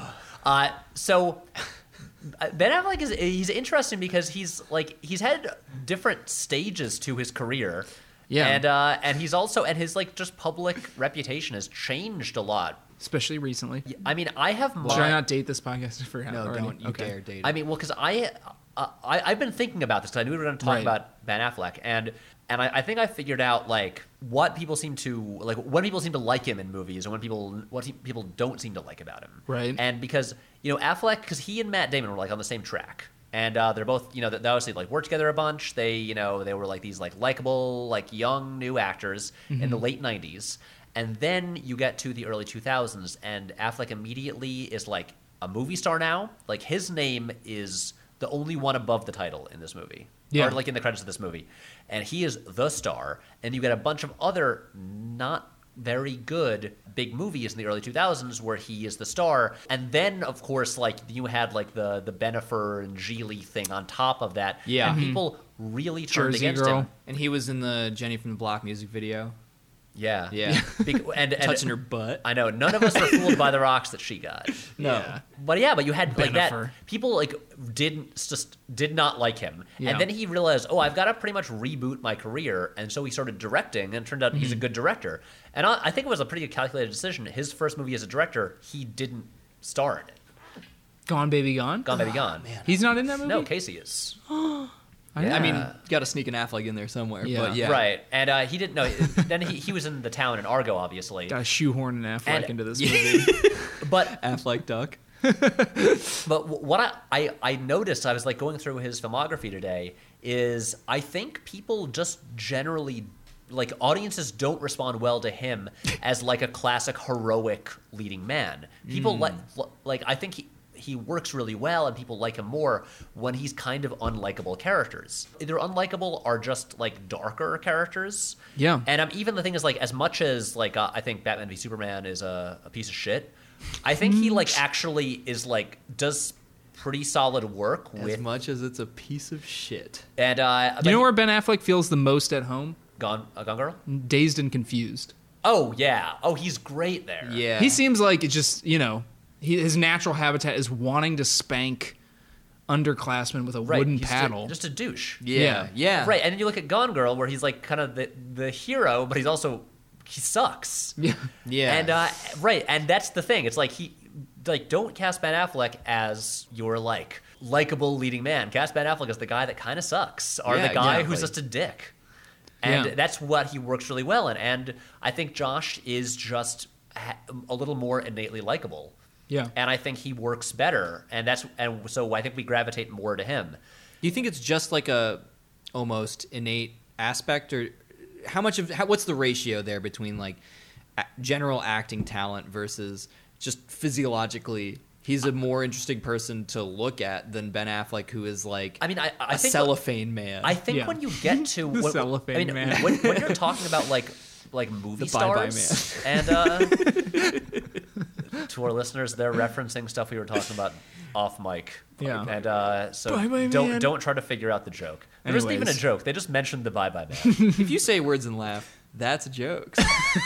So Ben Affleck he's interesting because he's had different stages to his career. Yeah. And he's also, and his like just public reputation has changed a lot. Especially recently. I mean, I have Should I not date this podcast for No, already? don't you dare date it. I mean, well, because I've been thinking about this because I knew we were going to talk Right. about Ben Affleck, and I think I figured out like what people seem to like when people seem to like him in movies, and what people don't seem to like about him. Right. And because Affleck, because he and Matt Damon were like on the same track, and they're both they obviously like worked together a bunch. They they were like these like likable like young new actors in the late '90s. And then you get to the early 2000s, and Affleck immediately is like a movie star now. Like his name is the only one above the title in this movie, Yeah. or like in the credits of this movie, and he is the star. And you get a bunch of other not very good big movies in the early 2000s where he is the star. And then of course like you had like the Bennifer and Gigli thing on top of that. Yeah. And people really turned Jersey against Girl. him. And he was in the Jenny from the Block music video. Yeah. Yeah. And Touching her butt. I know none of us were fooled by the rocks that she got. No. Yeah. But you had like that. Bennifer. People like did not like him, Yeah. and then he realized, oh, I've got to pretty much reboot my career, and so he started directing, and it turned out he's a good director. And I think it was a pretty calculated decision. His first movie as a director, he didn't star in it. Gone Baby Gone? Gone Baby Gone. man. He's not in that movie? No, Casey is. I I mean, got to sneak an Affleck in there somewhere. Yeah. But yeah, Right, and he didn't know. Then he was in The Town and Argo, obviously. Got to shoehorn an Affleck And- into this movie. But Affleck duck. what I noticed, I was like going through his filmography today, is I think people just generally, like, audiences don't respond well to him as like a classic heroic leading man. People like I think he works really well and people like him more when he's kind of unlikable characters. Either unlikable or just like darker characters. Yeah. And even the thing is, like, as much as like I think Batman v Superman is a piece of shit, I think he like actually is like does pretty solid work As with much as it's a piece of shit. and You know where Ben Affleck feels the most at home? Gone Girl? Dazed and Confused. Oh yeah. Oh, he's great there. Yeah. He seems like it just, his natural habitat is wanting to spank underclassmen with a Right. wooden he's paddle. just a douche. Yeah. Right. And then you look at Gone Girl, where he's like kind of the hero, but he sucks. Yeah. Yeah. And right, and that's the thing. It's like don't cast Ben Affleck as your like likable leading man. Cast Ben Affleck as the guy that kind of sucks, or Yeah, the guy who's exactly. just a dick. And Yeah. that's what he works really well in. And I think Josh is just a little more innately likable. Yeah. And I think he works better, and so I think we gravitate more to him. Do you think it's just like a almost innate aspect, or what's the ratio there between like general acting talent versus just physiologically? He's a more interesting person to look at than Ben Affleck, who is like I mean, I a think cellophane man. I think Yeah. when you get to The cellophane man. when you're talking about like movie The bye-bye stars, and to our listeners, they're referencing stuff we were talking about off mic. Yeah. And so Bye-bye man. don't try to figure out the joke. There isn't even a Anyways. joke. They just mentioned the bye bye man. If you say words and laugh, that's jokes.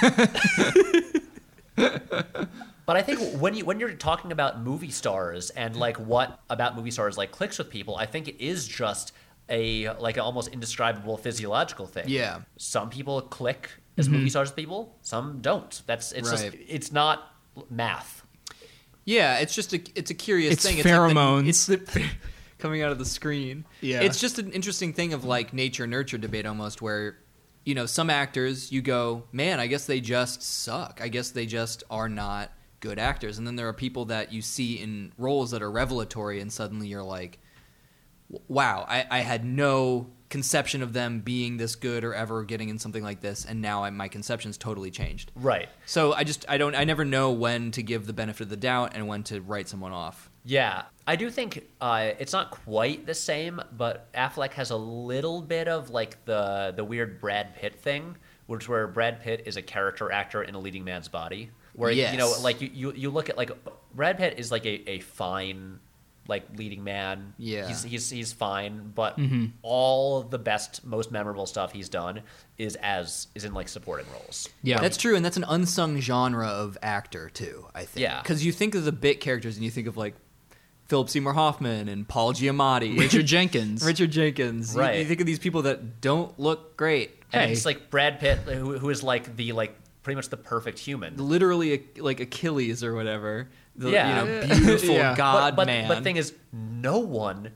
But I think when you're talking about movie stars and like what about movie stars like clicks with people, I think it is just a like an almost indescribable physiological thing. Yeah. Some people click as movie stars with people, some don't. It's just Right. it's not math. Yeah, it's just a curious It's thing. pheromones. It's the coming out of the screen. Yeah. It's just an interesting thing of like nature nurture debate almost, where some actors you go, man, I guess they just suck. I guess they just are not good actors. And then there are people that you see in roles that are revelatory, and suddenly you're like, wow, I had no conception of them being this good or ever getting in something like this, and now my conception's totally changed. Right. So I never know when to give the benefit of the doubt and when to write someone off. Yeah, I do think it's not quite the same, but Affleck has a little bit of like the weird Brad Pitt thing, which where Brad Pitt is a character actor in a leading man's body. Where Yes. like you look at like Brad Pitt is like a fine like leading man. Yeah. he's fine, but all the best, most memorable stuff he's done is in like supporting roles. Yeah. That's true, and that's an unsung genre of actor too, I think. Yeah. Because you think of the bit characters and you think of like Philip Seymour Hoffman and Paul Giamatti, Richard Jenkins. Richard Jenkins. Right. You think of these people that don't look great. And Hey. it's like Brad Pitt, who is like pretty much the perfect human. Literally like Achilles or whatever. The, Yeah. beautiful Yeah. God but man. But the thing is, no one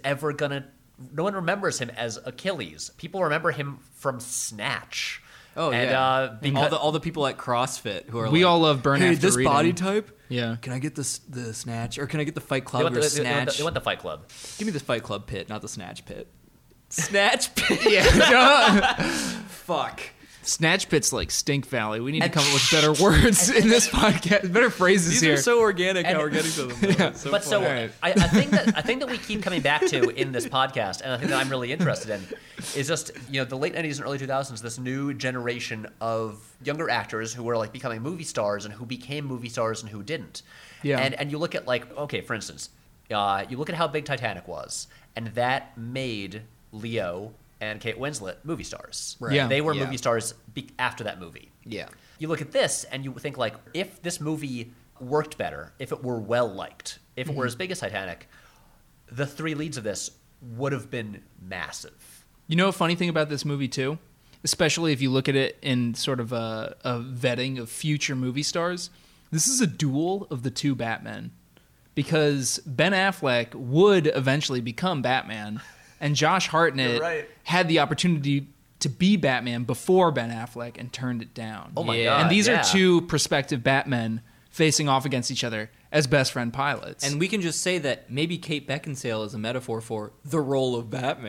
remembers him as Achilles. People remember him from Snatch. Oh and, yeah, because all the people at CrossFit who are We like, all love Burn hey, After this Reading." body type. Yeah. Can I get the snatch, or can I get the Fight they Club went, or the, snatch? they went the Fight Club. Give me the Fight Club pit, not the snatch pit. Snatch pit. Yeah. Fuck. Snatch Pit's like Stink Valley. We need to come up with better words in this podcast. Better phrases These here. are so organic how And- we're getting to them. though. It's But so funny. I think that we keep coming back to in this podcast, and I think that I'm really interested in, is just the late '90s and early 2000s. This new generation of younger actors who were like becoming movie stars, and who became movie stars and who didn't. Yeah. And you look at like, okay, for instance, you look at how big Titanic was, and that made Leo and Kate Winslet movie stars. Right. Yeah. They were Yeah. movie stars after that movie. Yeah. You look at this and you think like, if this movie worked better, if it were well liked, if it were as big as Titanic, the three leads of this would have been massive. You know a funny thing about this movie too? Especially if you look at it in sort of a vetting of future movie stars. This is a duel of the two Batmen. Because Ben Affleck would eventually become Batman And Josh Hartnett You're right. had the opportunity to be Batman before Ben Affleck and turned it down. Oh my Yeah. god! And these yeah. are two prospective Batmen facing off against each other as best friend pilots. And we can just say that maybe Kate Beckinsale is a metaphor for the role of Batman.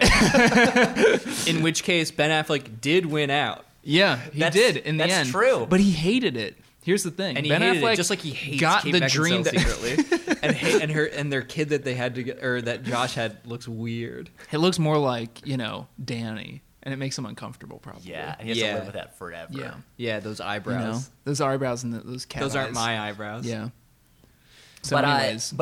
In which case, Ben Affleck did win out. yeah, he That's- did in the that's end. true. But he hated it. Here's the thing. And he Ben hated Affleck it just like he hates got Kate the Beckinsale dream that secretly. and their kid that they had to get, or that Josh had looks weird. it looks more like, Danny, and it makes him uncomfortable probably. Yeah, and he has Yeah. to live with that forever. Yeah. Yeah, those You eyebrows. know, those eyebrows and those cat Those aren't eyes. my eyebrows. Yeah. So But anyways,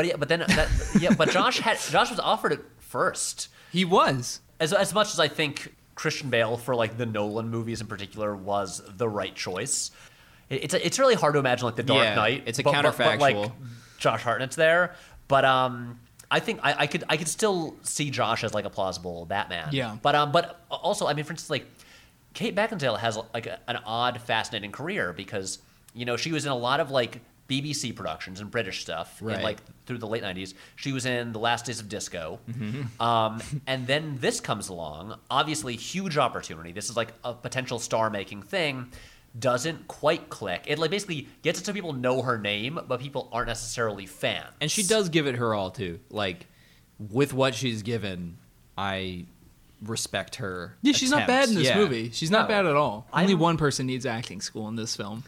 but Josh was offered it first. he was. As much as I think Christian Bale for like the Nolan movies in particular was the right choice, it's really hard to imagine like the Dark Yeah, Knight. it's a but like counterfactual. Josh Hartnett's there, but I think I could still see Josh as like a plausible Batman. Yeah. But also I mean, for instance, like Kate Beckinsale has like an odd, fascinating career because she was in a lot of like BBC productions and British stuff Right. in like through the late 90s. She was in The Last Days of Disco. Mm-hmm. And then this comes along, obviously huge opportunity. This is like a potential star-making thing. Doesn't quite click. It like basically gets it so people know her name, but people aren't necessarily fans. And she does give it her all too. Like with what she's given, I respect her. Yeah, she's not bad in this Yeah. movie. She's not No. bad at all. Only I'm- one person needs acting school in this film.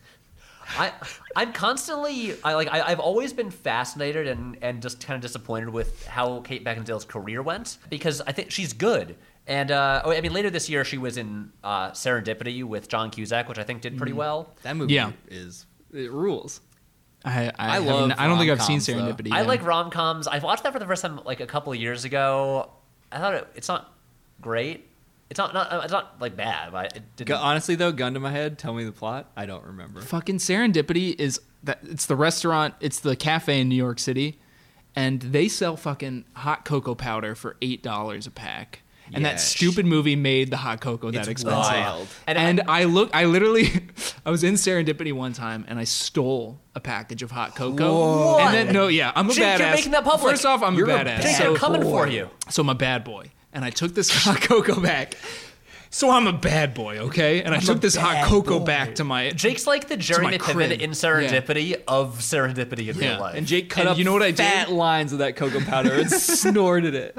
I'm constantly I've always been fascinated and just kind of disappointed with how Kate Beckinsale's career went because I think she's good. And I mean later this year she was in Serendipity with John Cusack, which I think did pretty well. That movie Yeah. it rules. I love I don't think I've seen rom-coms, though. Serendipity. I yeah. like rom-coms. I watched that for the first time like a couple of years ago. I thought it's not great. It's not like bad, but it didn't. Honestly though, gun to my head, tell me the plot. I don't remember. Fucking Serendipity is that it's the restaurant, it's the cafe in New York City, and they sell fucking hot cocoa powder for $8 a pack. And Yeah. that stupid movie made the hot cocoa that It's expensive. wild. And I literally, I was in Serendipity one time and I stole a package of hot cocoa. Whoa. And then, no, yeah, I'm a Jake, badass. you're making that public. First off, I'm You're a a badass. Jake, so, they're coming for you. so I'm a bad boy. And I took this hot cocoa back. So I'm a bad boy, okay? And I took this hot cocoa back to my... Jake's like the Jeremy my Piven crib. in Serendipity of Serendipity in Yeah. real life. And Jake cut And up you know what I did? fat lines of that cocoa powder and snorted it.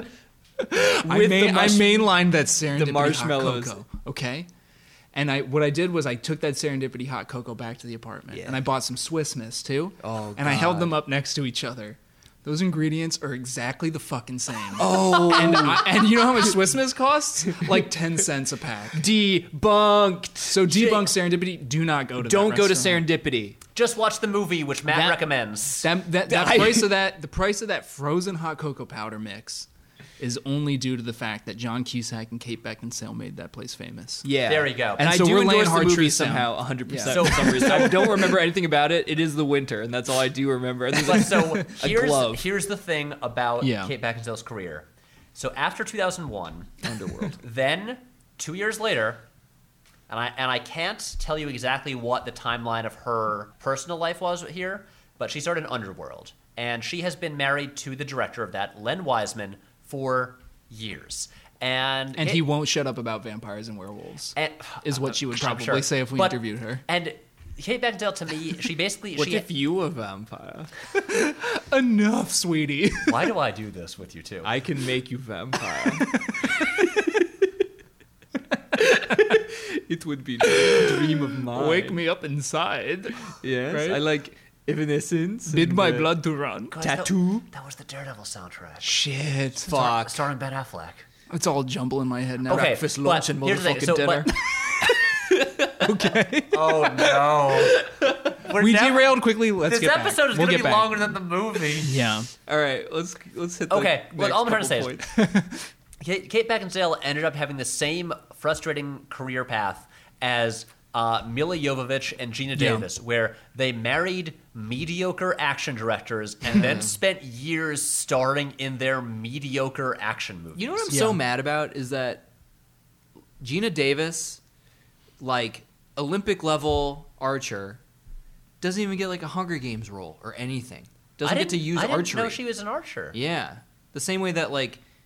I With the mainlined that Serendipity marshmallows. hot cocoa, okay? And what I did was I took that Serendipity hot cocoa back to the apartment, Yeah. and I bought some Swiss Miss too. Oh, and I held God. them up next to each other. Those ingredients are exactly the fucking same. Oh, and you know how much Swiss Miss costs? Like 10 cents a pack. Debunked. So debunk Serendipity. Do not go to. Don't that go to restaurant. Serendipity. Just watch the movie, which Matt That- recommends. That price of that, the price of that frozen hot cocoa powder mix, is only due to the fact that John Cusack and Kate Beckinsale made that place famous. Yeah. There we go. And I so do we're laying endorse the hard movie truths down. somehow 100% Yeah. for some reason. I don't remember anything about it. It is the winter, and that's all I do remember. And there's But like so a glove. here's the thing about Yeah. Kate Beckinsale's career. So after 2001, Underworld. then 2 years later, and I can't tell you exactly what the timeline of her personal life was here, but she started in Underworld, and she has been married to the director of that, Len Wiseman, for years. And And he won't shut up about vampires and werewolves. and, is what she would I'm probably sure. say if we But- interviewed her. And Kate Beckinsale, to me, she basically What she. if you were a vampire? Enough, sweetie. Why do I do this with you too? I can make you vampire. It would be a dream of mine. Wake me up inside. Yes, Right? I like Evanescence. Bid and, my blood to run. Guys, Tattoo. That was the Daredevil soundtrack. Shit. Fuck. Starring Ben Affleck. It's all jumble in my head now. Okay, Breakfast, but lunch, and here's the thing, motherfucking so, dinner. Okay. Oh no. We derailed quickly. Let's This get back. episode is We'll going get to be back. longer than the movie. Yeah. All right, let's hit the Okay, look, next all I'm trying to say couple is- points. Kate Beckinsale ended up having the same frustrating career path as Mila Jovovich and Gina Yeah. Davis, where they married mediocre action directors and then spent years starring in their mediocre action movies. You know what I'm Yeah. so mad about is that Gina Davis, like Olympic level archer, doesn't even get like a Hunger Games role or anything. Doesn't get to use I didn't archery. know she was an archer. Yeah, the same way that like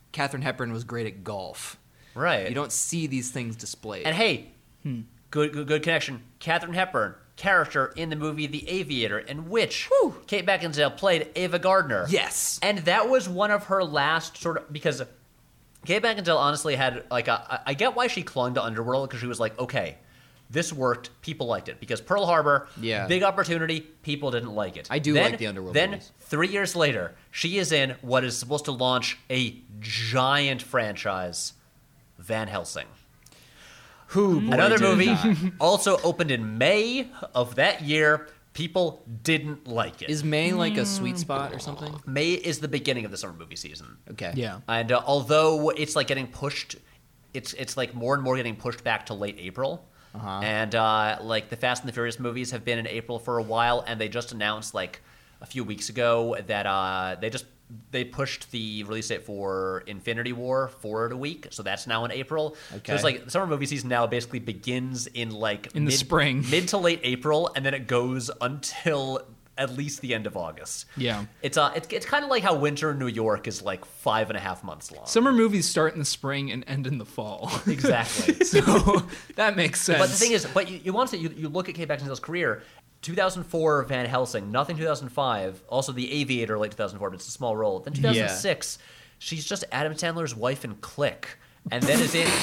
Katharine Hepburn was great at golf. Right. You don't see these things displayed. And hey, good connection. Katharine Hepburn, character in the movie The Aviator, in which Kate Beckinsale played Ava Gardner. Yes. And that was one of her last sort of, because Kate Beckinsale honestly had, like, I get why she clung to Underworld, because she was like, okay, this worked, people liked it. Because Pearl Harbor, big opportunity, people didn't like it. I do like the Underworld Then, movies. 3 years later, she is in what is supposed to launch a giant franchise, Van Helsing. Another movie also opened in May of that year. People didn't like it. Is May like a sweet spot or something? May is the beginning of the summer movie season. Okay. Yeah. And although it's like getting pushed, it's like more and more getting pushed back to late April. And like the Fast and the Furious movies have been in April for a while, and they just announced like a few weeks ago that they pushed the release date for Infinity War forward a week, so that's now in April. Okay. So it's like the summer movie season now basically begins in like In the spring. mid to late April, and then it goes until at least the end of August. Yeah. It's kind of like how winter in New York is like 5.5 months long. Summer movies start in the spring and end in the fall. Exactly. So that makes sense. But the thing is, you want to you look at Kate Beckinsale's career. 2004 Van Helsing, nothing 2005. Also The Aviator, late 2004, but it's a small role. Then 2006, she's just Adam Sandler's wife in Click, and then is in.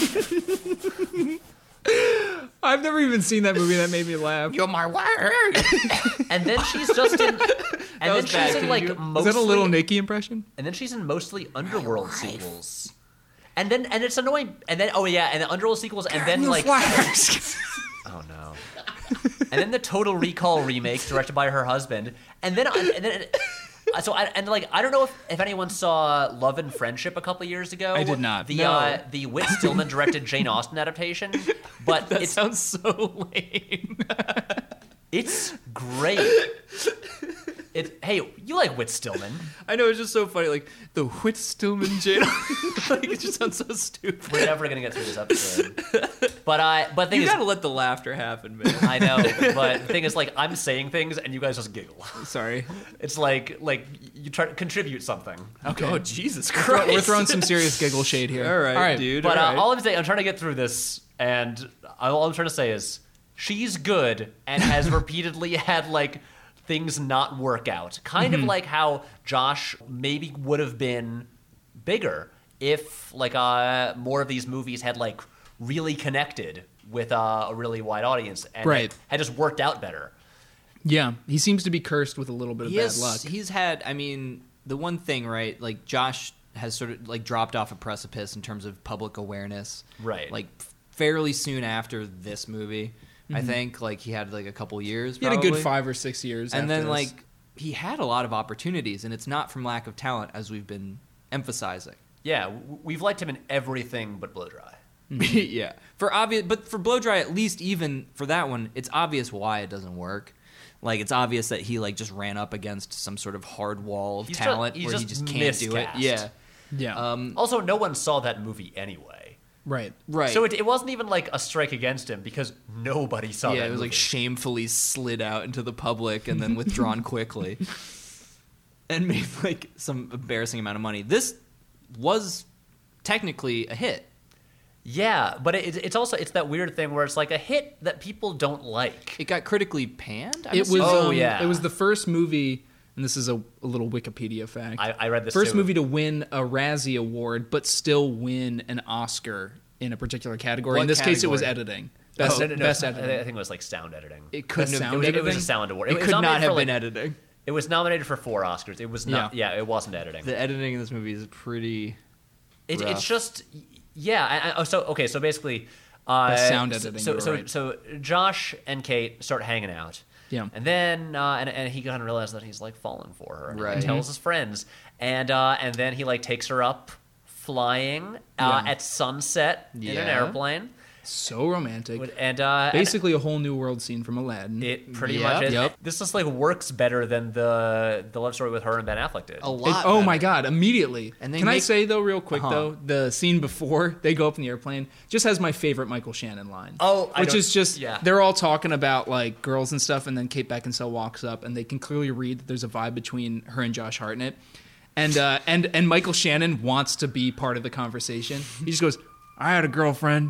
I've never even seen that movie. That made me laugh. You're my wife. And then she's just in. And then she's in like Is mostly. that a little Nicky impression? And then she's in mostly Underworld sequels. And it's annoying. And then and the Underworld sequels, and then like. Oh no. And then the Total Recall remake directed by her husband, I don't know if anyone saw Love and Friendship a couple years ago. I did not. The Whit Stillman directed Jane Austen adaptation, but That sounds so lame. it's great. Hey, you like Whit Stillman? I know, it's just so funny. Like the Whit Stillman Jane. Like it just sounds so stupid. We're never gonna get through this episode. But the thing You is, gotta let the laughter happen, man. I know. But the thing is, like, I'm saying things and you guys just giggle. Sorry. It's like you try to contribute something. Okay. Oh Jesus Christ. We're throwing some serious giggle shade here. All right, dude. But all right. all I'm saying, I'm trying to get through this, and all I'm trying to say is she's good and has repeatedly had like things not work out. Kind of like how Josh maybe would have been bigger if like more of these movies had like really connected with a really wide audience and Right. had just worked out better. Yeah, he seems to be cursed with a little bit of bad luck. He's had, I mean, the one thing, right? Like Josh has sort of like dropped off a precipice in terms of public awareness. Right. Like fairly soon after this movie, I think. Like he had like a couple years. He had a probably. good 5 or 6 years. And after then this. like he had a lot of opportunities, and it's not from lack of talent, as we've been emphasizing. Yeah, we've liked him in everything but Blow Dry. Yeah, but for Blow Dry, at least even for that one, it's obvious why it doesn't work. Like it's obvious that he like just ran up against some sort of hard wall of talent he's where he just just can't do it. miscast. Yeah, yeah, Also, no one saw that movie anyway. right. right. So it wasn't even like a strike against him because nobody saw that yeah, it was movie. like shamefully slid out into the public and then withdrawn quickly, and made like some embarrassing amount of money. This was technically a hit. Yeah, but it's also that weird thing where it's like a hit that people don't like. It got critically panned. It was. yeah. It was the first movie, and this is a little Wikipedia fact. I read this first too. movie to win a Razzie Award, but still win an Oscar in a particular category. What In this case, it was category? editing. Best, No, best I editing. think it was like sound editing. It couldn't Best have. sound It was editing? a sound award. It was could not nominated have for, been like- editing. It was nominated for 4 Oscars. It was not. Yeah. Yeah, it wasn't editing. The editing in this movie is pretty. It's rough. just so basically, Best sound editing, So you were so, right. so Josh and Kate start hanging out. Yeah. And then and he kind of realizes that he's like falling for her. And Right. He tells his friends, and then he like takes her up flying Yeah. at sunset in an Yeah. airplane. So romantic. And Basically, a whole new world scene from Aladdin. it pretty Yep. much is. Yep. This just like works better than the love story with her and Ben Affleck did. A lot. Oh better. my god! Immediately. And they Can I make- say though, real quick Uh-huh. though, the scene before they go up in the airplane just has my favorite Michael Shannon line. Oh, I which don't- is just yeah. they're all talking about like girls and stuff, and then Kate Beckinsale walks up, and they can clearly read that there's a vibe between her and Josh Hartnett. And Michael Shannon wants to be part of the conversation. He just goes, "I had a girlfriend."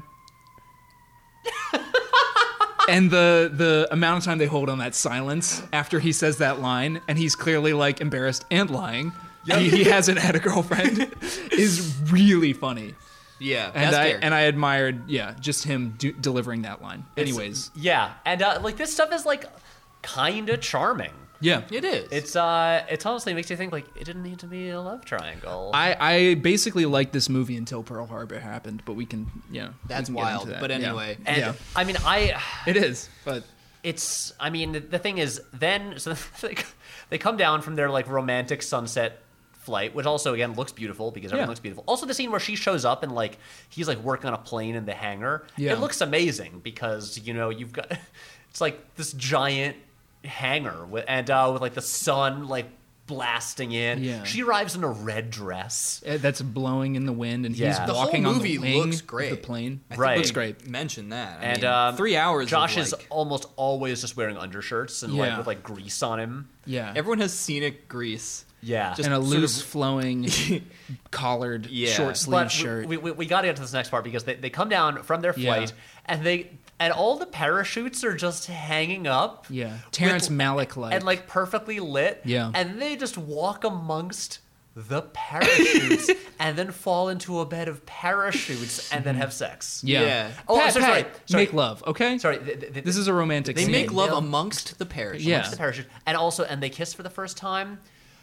And the amount of time they hold on that silence after he says that line, and he's clearly like embarrassed and lying. He hasn't had a girlfriend, is really funny. Yeah, And I admired, just him delivering that line. Anyways, Yeah, and like this stuff is like kind of charming. yeah, it is. It's honestly makes you think like it didn't need to be a love triangle. I basically liked this movie until Pearl Harbor happened, but we can, That's we can get wild. into that. But Yeah. anyway, and yeah. I mean It is, but it's I mean the thing is then so they come down from their like romantic sunset flight, which also again looks beautiful because everything Yeah. looks beautiful. Also the scene where she shows up and like he's like working on a plane in the hangar. Yeah. It looks amazing because you've got it's like this giant hangar with like the sun like blasting in. Yeah. She arrives in a red dress. that's blowing in the wind, and Yeah. he's The whole walking on movie the wing looks of great. the plane. I think Right. we Looks great. Mention that. And 3 hours. Josh of, is like, almost always just wearing undershirts and like Yeah. with like grease on him. Yeah, everyone has scenic grease. Yeah. Just and a sort loose of- flowing collared Yeah. short sleeve But shirt. we got to get to this next part because they come down from their Yeah. flight and all the parachutes are just hanging up. Yeah, Terrence Malick like. And like perfectly lit. Yeah. And they just walk amongst the parachutes and then fall into a bed of parachutes and then have sex. yeah. Yeah. Oh, Pat, sorry, Pat, sorry. make love, okay? Sorry. This is a romantic They scene. make love They'll- amongst the parachutes. Yeah. The parachute, and they kiss for the first time,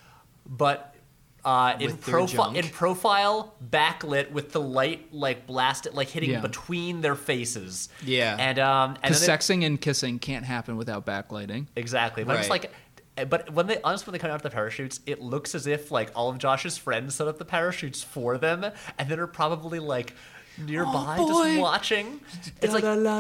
but in With their junk. profile backlit with the light like blasted like hitting Yeah. between their faces. Yeah. and Because then sexing and kissing can't happen without backlighting. exactly. But it's Right. like. But when they come out of the parachutes, it looks as if like all of Josh's friends set up the parachutes for them, and then are probably like nearby just watching. It's like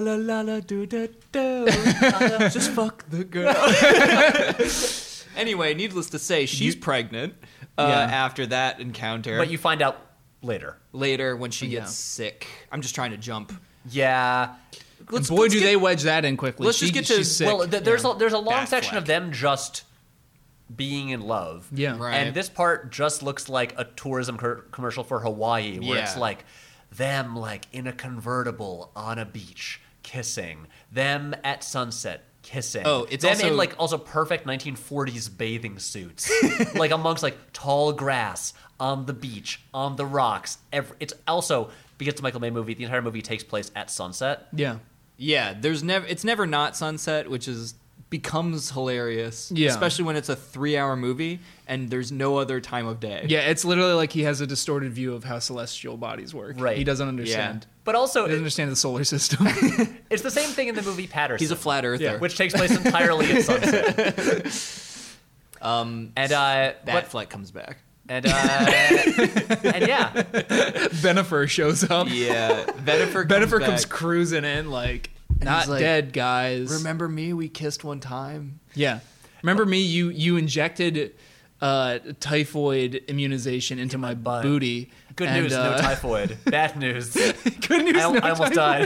Just fuck the girl. Anyway, needless to say, she's pregnant Yeah. after that encounter. but you find out later. later when she Yeah. gets sick. I'm just trying to jump. Yeah. And boy, do they wedge that in quickly. let's just get to- she's sick. Well, there's a long Batfleck. section of them just being in love. Yeah. Right. And this part just looks like a tourism commercial for Hawaii, where it's Yeah. like them like in a convertible on a beach kissing, them at sunset kissing. Oh, it's them also- in like also perfect 1940s bathing suits, like amongst like tall grass on the beach on the rocks. It's also because it's a Michael Bay movie. The entire movie takes place at sunset. yeah. Yeah, it's never not sunset, which becomes hilarious. Yeah. Especially when it's a 3-hour movie and there's no other time of day. Yeah, it's literally like he has a distorted view of how celestial bodies work. Right. He doesn't understand. But also, He doesn't understand the solar system. it's the same thing in the movie Patterson. He's a flat earther. Yeah. which takes place entirely at sunset. And Batfleck comes back. and yeah, Benifer shows up. Yeah. Benifer Benifer comes back. cruising in like, not he's like, dead, guys. Remember me? We kissed one time. Yeah. Remember me? You injected typhoid immunization into my butt. booty. good and, news, no typhoid. Bad news. Good news. I almost died.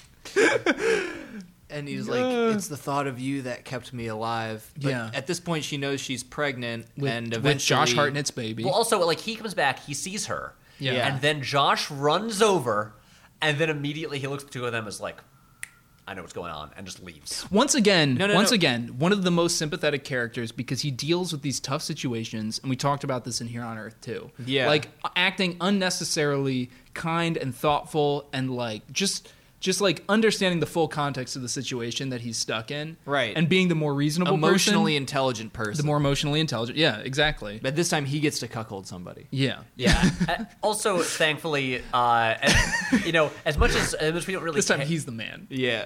And he's like, it's the thought of you that kept me alive. But Yeah. at this point, she knows she's pregnant. and with eventually, Josh Hartnett's baby. Well, also, like he comes back, he sees her, Yeah. and then Josh runs over, and then immediately he looks at the two of them as like, I know what's going on, and just leaves. Once again, No. again, one of the most sympathetic characters because he deals with these tough situations, and we talked about this in Here on Earth too. Yeah. Like acting unnecessarily kind and thoughtful, and like just like understanding the full context of the situation that he's stuck in, Right. And being the more reasonable, emotionally person, intelligent person. the more emotionally intelligent. Yeah, exactly. But this time he gets to cuckold somebody. Yeah. Yeah. Also, thankfully, as much as we don't really This time ca- Uh, he's the man. Yeah.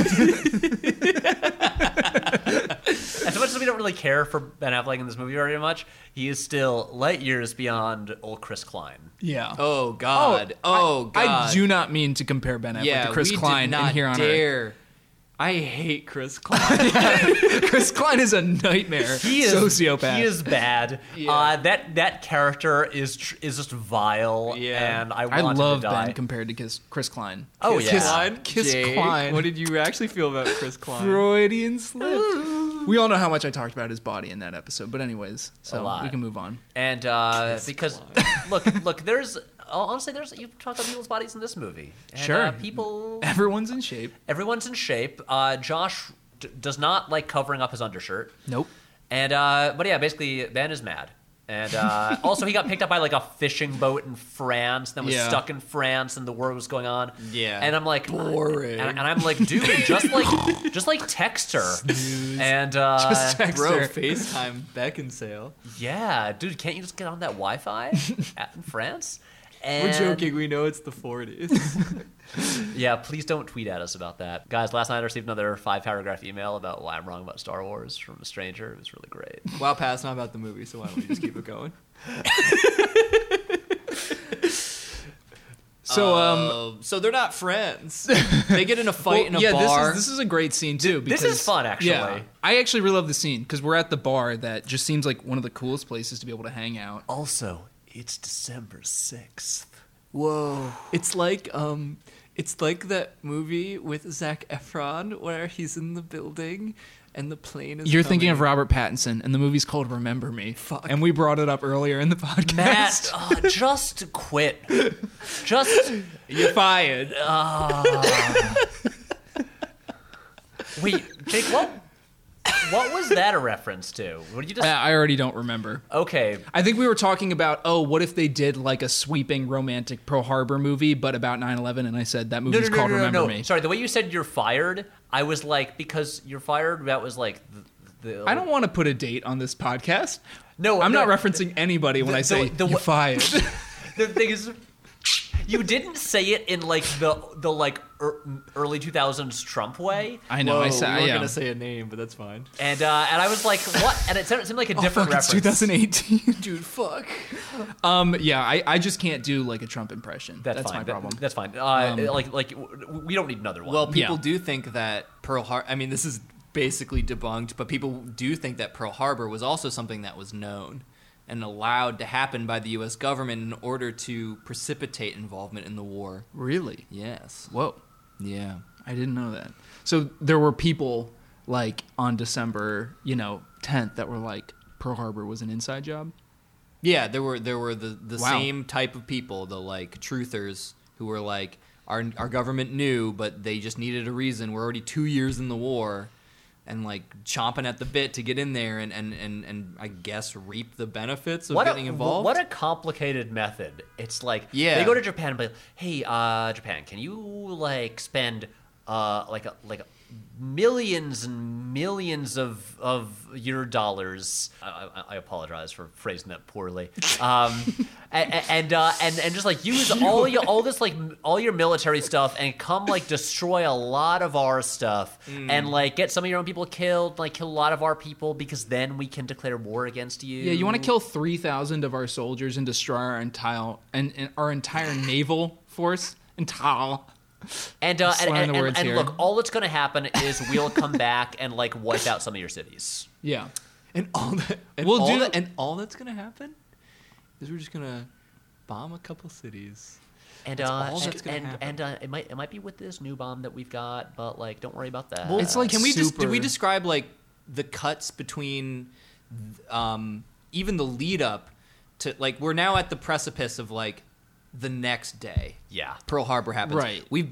as much as we don't really care for Ben Affleck in this movie very much, he is still light years beyond old Chris Klein. Yeah. Oh God. Oh God. I do not mean to compare Ben Affleck Yeah, to Chris we Klein did not in Here on Earth. dare. I hate Chris Klein. Chris Klein is a nightmare. He is sociopath. He is bad. Yeah. That character is just vile. Yeah. And I I want love him to die. Ben compared to Chris Klein. Oh, Kiss yeah. Klein? Kiss Jake, Klein. What did you actually feel about Chris Klein? Freudian slip. We all know how much I talked about his body in that episode, but anyways, A so lot. we can move on. And because look, there's honestly you talk about people's bodies in this movie. And, Sure. people, Everyone's in shape. everyone's in shape. Josh does not like covering up his undershirt. Nope. And but yeah, basically Ben is mad. And also he got picked up by like a fishing boat in France, then was Yeah. stuck in France, and the war was going on. Yeah. And I'm like, Boring. and I'm like, dude, just like text her. And Just text Bro, her. FaceTime Beckinsale. yeah, dude, can't you just get on that Wi-Fi in France? And, We're joking. We know it's the 40s. Yeah, please don't tweet at us about that. Guys, last night I received another 5-paragraph email about why I'm wrong about Star Wars from a stranger. It was really great. Wow, Pat, it's not about the movie, so why don't we just keep it going? So So they're not friends. They get in a fight in a yeah, bar. this is a great scene too. This Because, is fun, actually. Yeah, I actually really love the scene because we're at the bar that just seems like one of the coolest places to be able to hang out. Also, it's December 6th. Whoa. It's like that movie with Zac Efron where he's in the building and the plane is You're thinking of coming. Robert Pattinson, and the movie's called Remember Me. Fuck. And we brought it up earlier in the podcast. Matt, just quit. Just You're fired. wait, Jake. What was that a reference to? What did you just? I already don't remember. Okay, I think we were talking about, what if they did like a sweeping romantic Pearl Harbor movie, but about 9/11, and I said that movie's called Remember Me. Sorry, the way you said you're fired, I was like, because you're fired. That was like the I don't want to put a date on this podcast. No, I'm no, not referencing anybody when I say you're fired. The thing is, you didn't say it in like the like early 2000s Trump way. I know. Whoa, I said, we were yeah. gonna say a name, but that's fine. And I was like, what? And it seemed like a different Fuck, it's reference. 2018. Dude, fuck. Yeah, I just can't do like a Trump impression. That's fine. my problem. That's fine. Like we don't need another one. Well, people Yeah. do think that Pearl Harbor. I mean, this is basically debunked, but people do think that Pearl Harbor was also something that was known and allowed to happen by the U.S. government in order to precipitate involvement in the war. Really? Yes. Whoa. Yeah. I didn't know that. So there were people like on December, 10th that were like Pearl Harbor was an inside job. Yeah, there were the Wow. same type of people, the like truthers who were like our government knew, but they just needed a reason. We're already 2 years in the war. And like chomping at the bit to get in there and I guess reap the benefits of getting involved. What a complicated method. It's like Yeah. they go to Japan and be like, hey, Japan, can you like spend like millions and millions of your dollars? I apologize for phrasing that poorly. And just like use all your military stuff and come like destroy a lot of our stuff and like get some of your own people killed, like kill a lot of our people because then we can declare war against you. Yeah, you want to kill 3,000 of our soldiers and destroy our entire naval force? And Slurring the words here. look, all that's going to happen is we'll come back and like wipe out some of your cities. Yeah. And all that, and We'll all do- that, and all that's gonna happen is we're just gonna bomb a couple cities. And all that's gonna happen. it might be with this new bomb that we've got, but like don't worry about that. It's like Can we just did we super- describe like the cuts between even the lead up to like we're now at the precipice of like the next day yeah. Pearl Harbor happens. Right. We've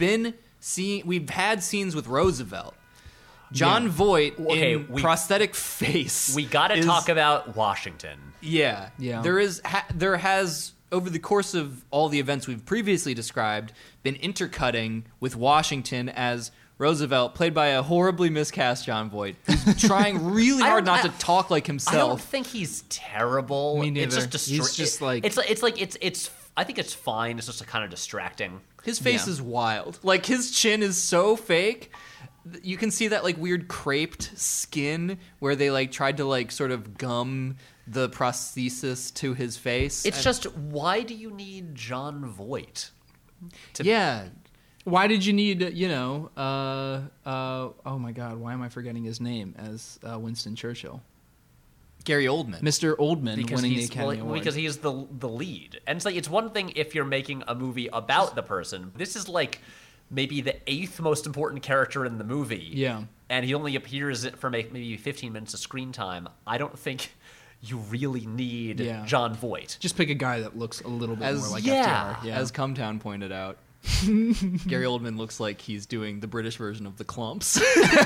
had scenes with Roosevelt. John Yeah. Voight Okay, in prosthetic face. We got to is- talk about Washington. Yeah. Yeah. There has over the course of all the events we've previously described been intercutting with Washington as Roosevelt, played by a horribly miscast John Voight, who's trying really hard not to talk like I don't himself. think he's terrible. Me neither. It's just He's just like- it's I think it's fine. It's just kind of distracting. His face Yeah. is wild. Like his chin is so fake. You can see that like weird creped skin where they like tried to like sort of gum the prosthesis to his face. It's just why do you need John Voight? yeah. Why did you need, oh my God, why am I forgetting his name as Winston Churchill? Gary Oldman. Mr. Oldman Because winning the he's Academy Award. because he's the lead, and it's one thing if you're making a movie about the person. This is like maybe the 8th most important character in the movie. Yeah. And he only appears for maybe 15 minutes of screen time. I don't think you really need Yeah. Jon Voight. Just pick a guy that looks a little bit more like yeah. FDR. Yeah. As Cumtown pointed out, Gary Oldman looks like he's doing the British version of the Clumps.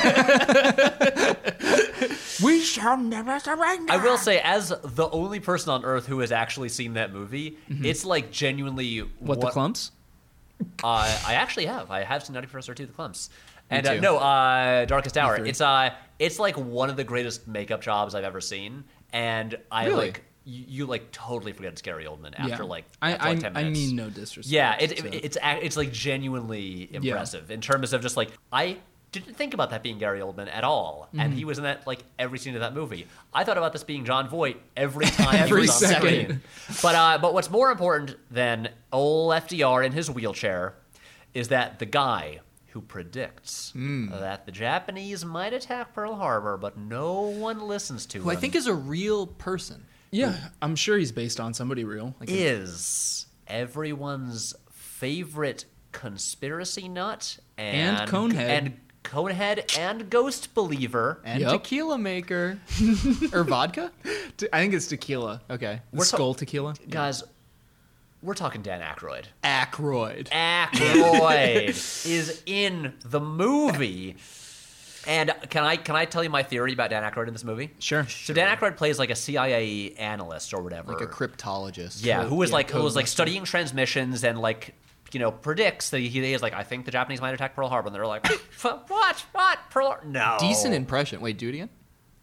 We shall never surrender. I will say, as the only person on Earth who has actually seen that movie, it's like genuinely What, the clumps? I actually have. I have seen 91st or 2, The Clumps. And too. Darkest Hour. three. It's like one of the greatest makeup jobs I've ever seen, and I Really? like you like totally forget it's Gary Oldman after Yeah. like I 10 minutes. I mean no disrespect. Yeah, to- it's like genuinely impressive in terms of just like I didn't think about that being Gary Oldman at all, and he was in that like every scene of that movie. I thought about this being Jon Voight every time Every he was on second. screen. But what's more important than old FDR in his wheelchair is that the guy who predicts that the Japanese might attack Pearl Harbor, but no one listens to Who I him, think is a real person. Yeah, I'm sure he's based on somebody real. Like is everyone's favorite conspiracy nut And Conehead. and ghost believer. And Yep. tequila maker. Or vodka? I think it's tequila. Okay. The skull tequila. Guys, we're talking Dan Aykroyd. Aykroyd. Aykroyd is in the movie. And can I tell you my theory about Dan Aykroyd in this movie? Sure. So Dan Aykroyd plays like a CIA analyst or whatever. Like a cryptologist. Yeah, who was like Codemaster. studying transmissions and like predicts that he is like, I think the Japanese might attack Pearl Harbor, and they're like, what Pearl Harbor? No. Decent impression. Wait, do it again?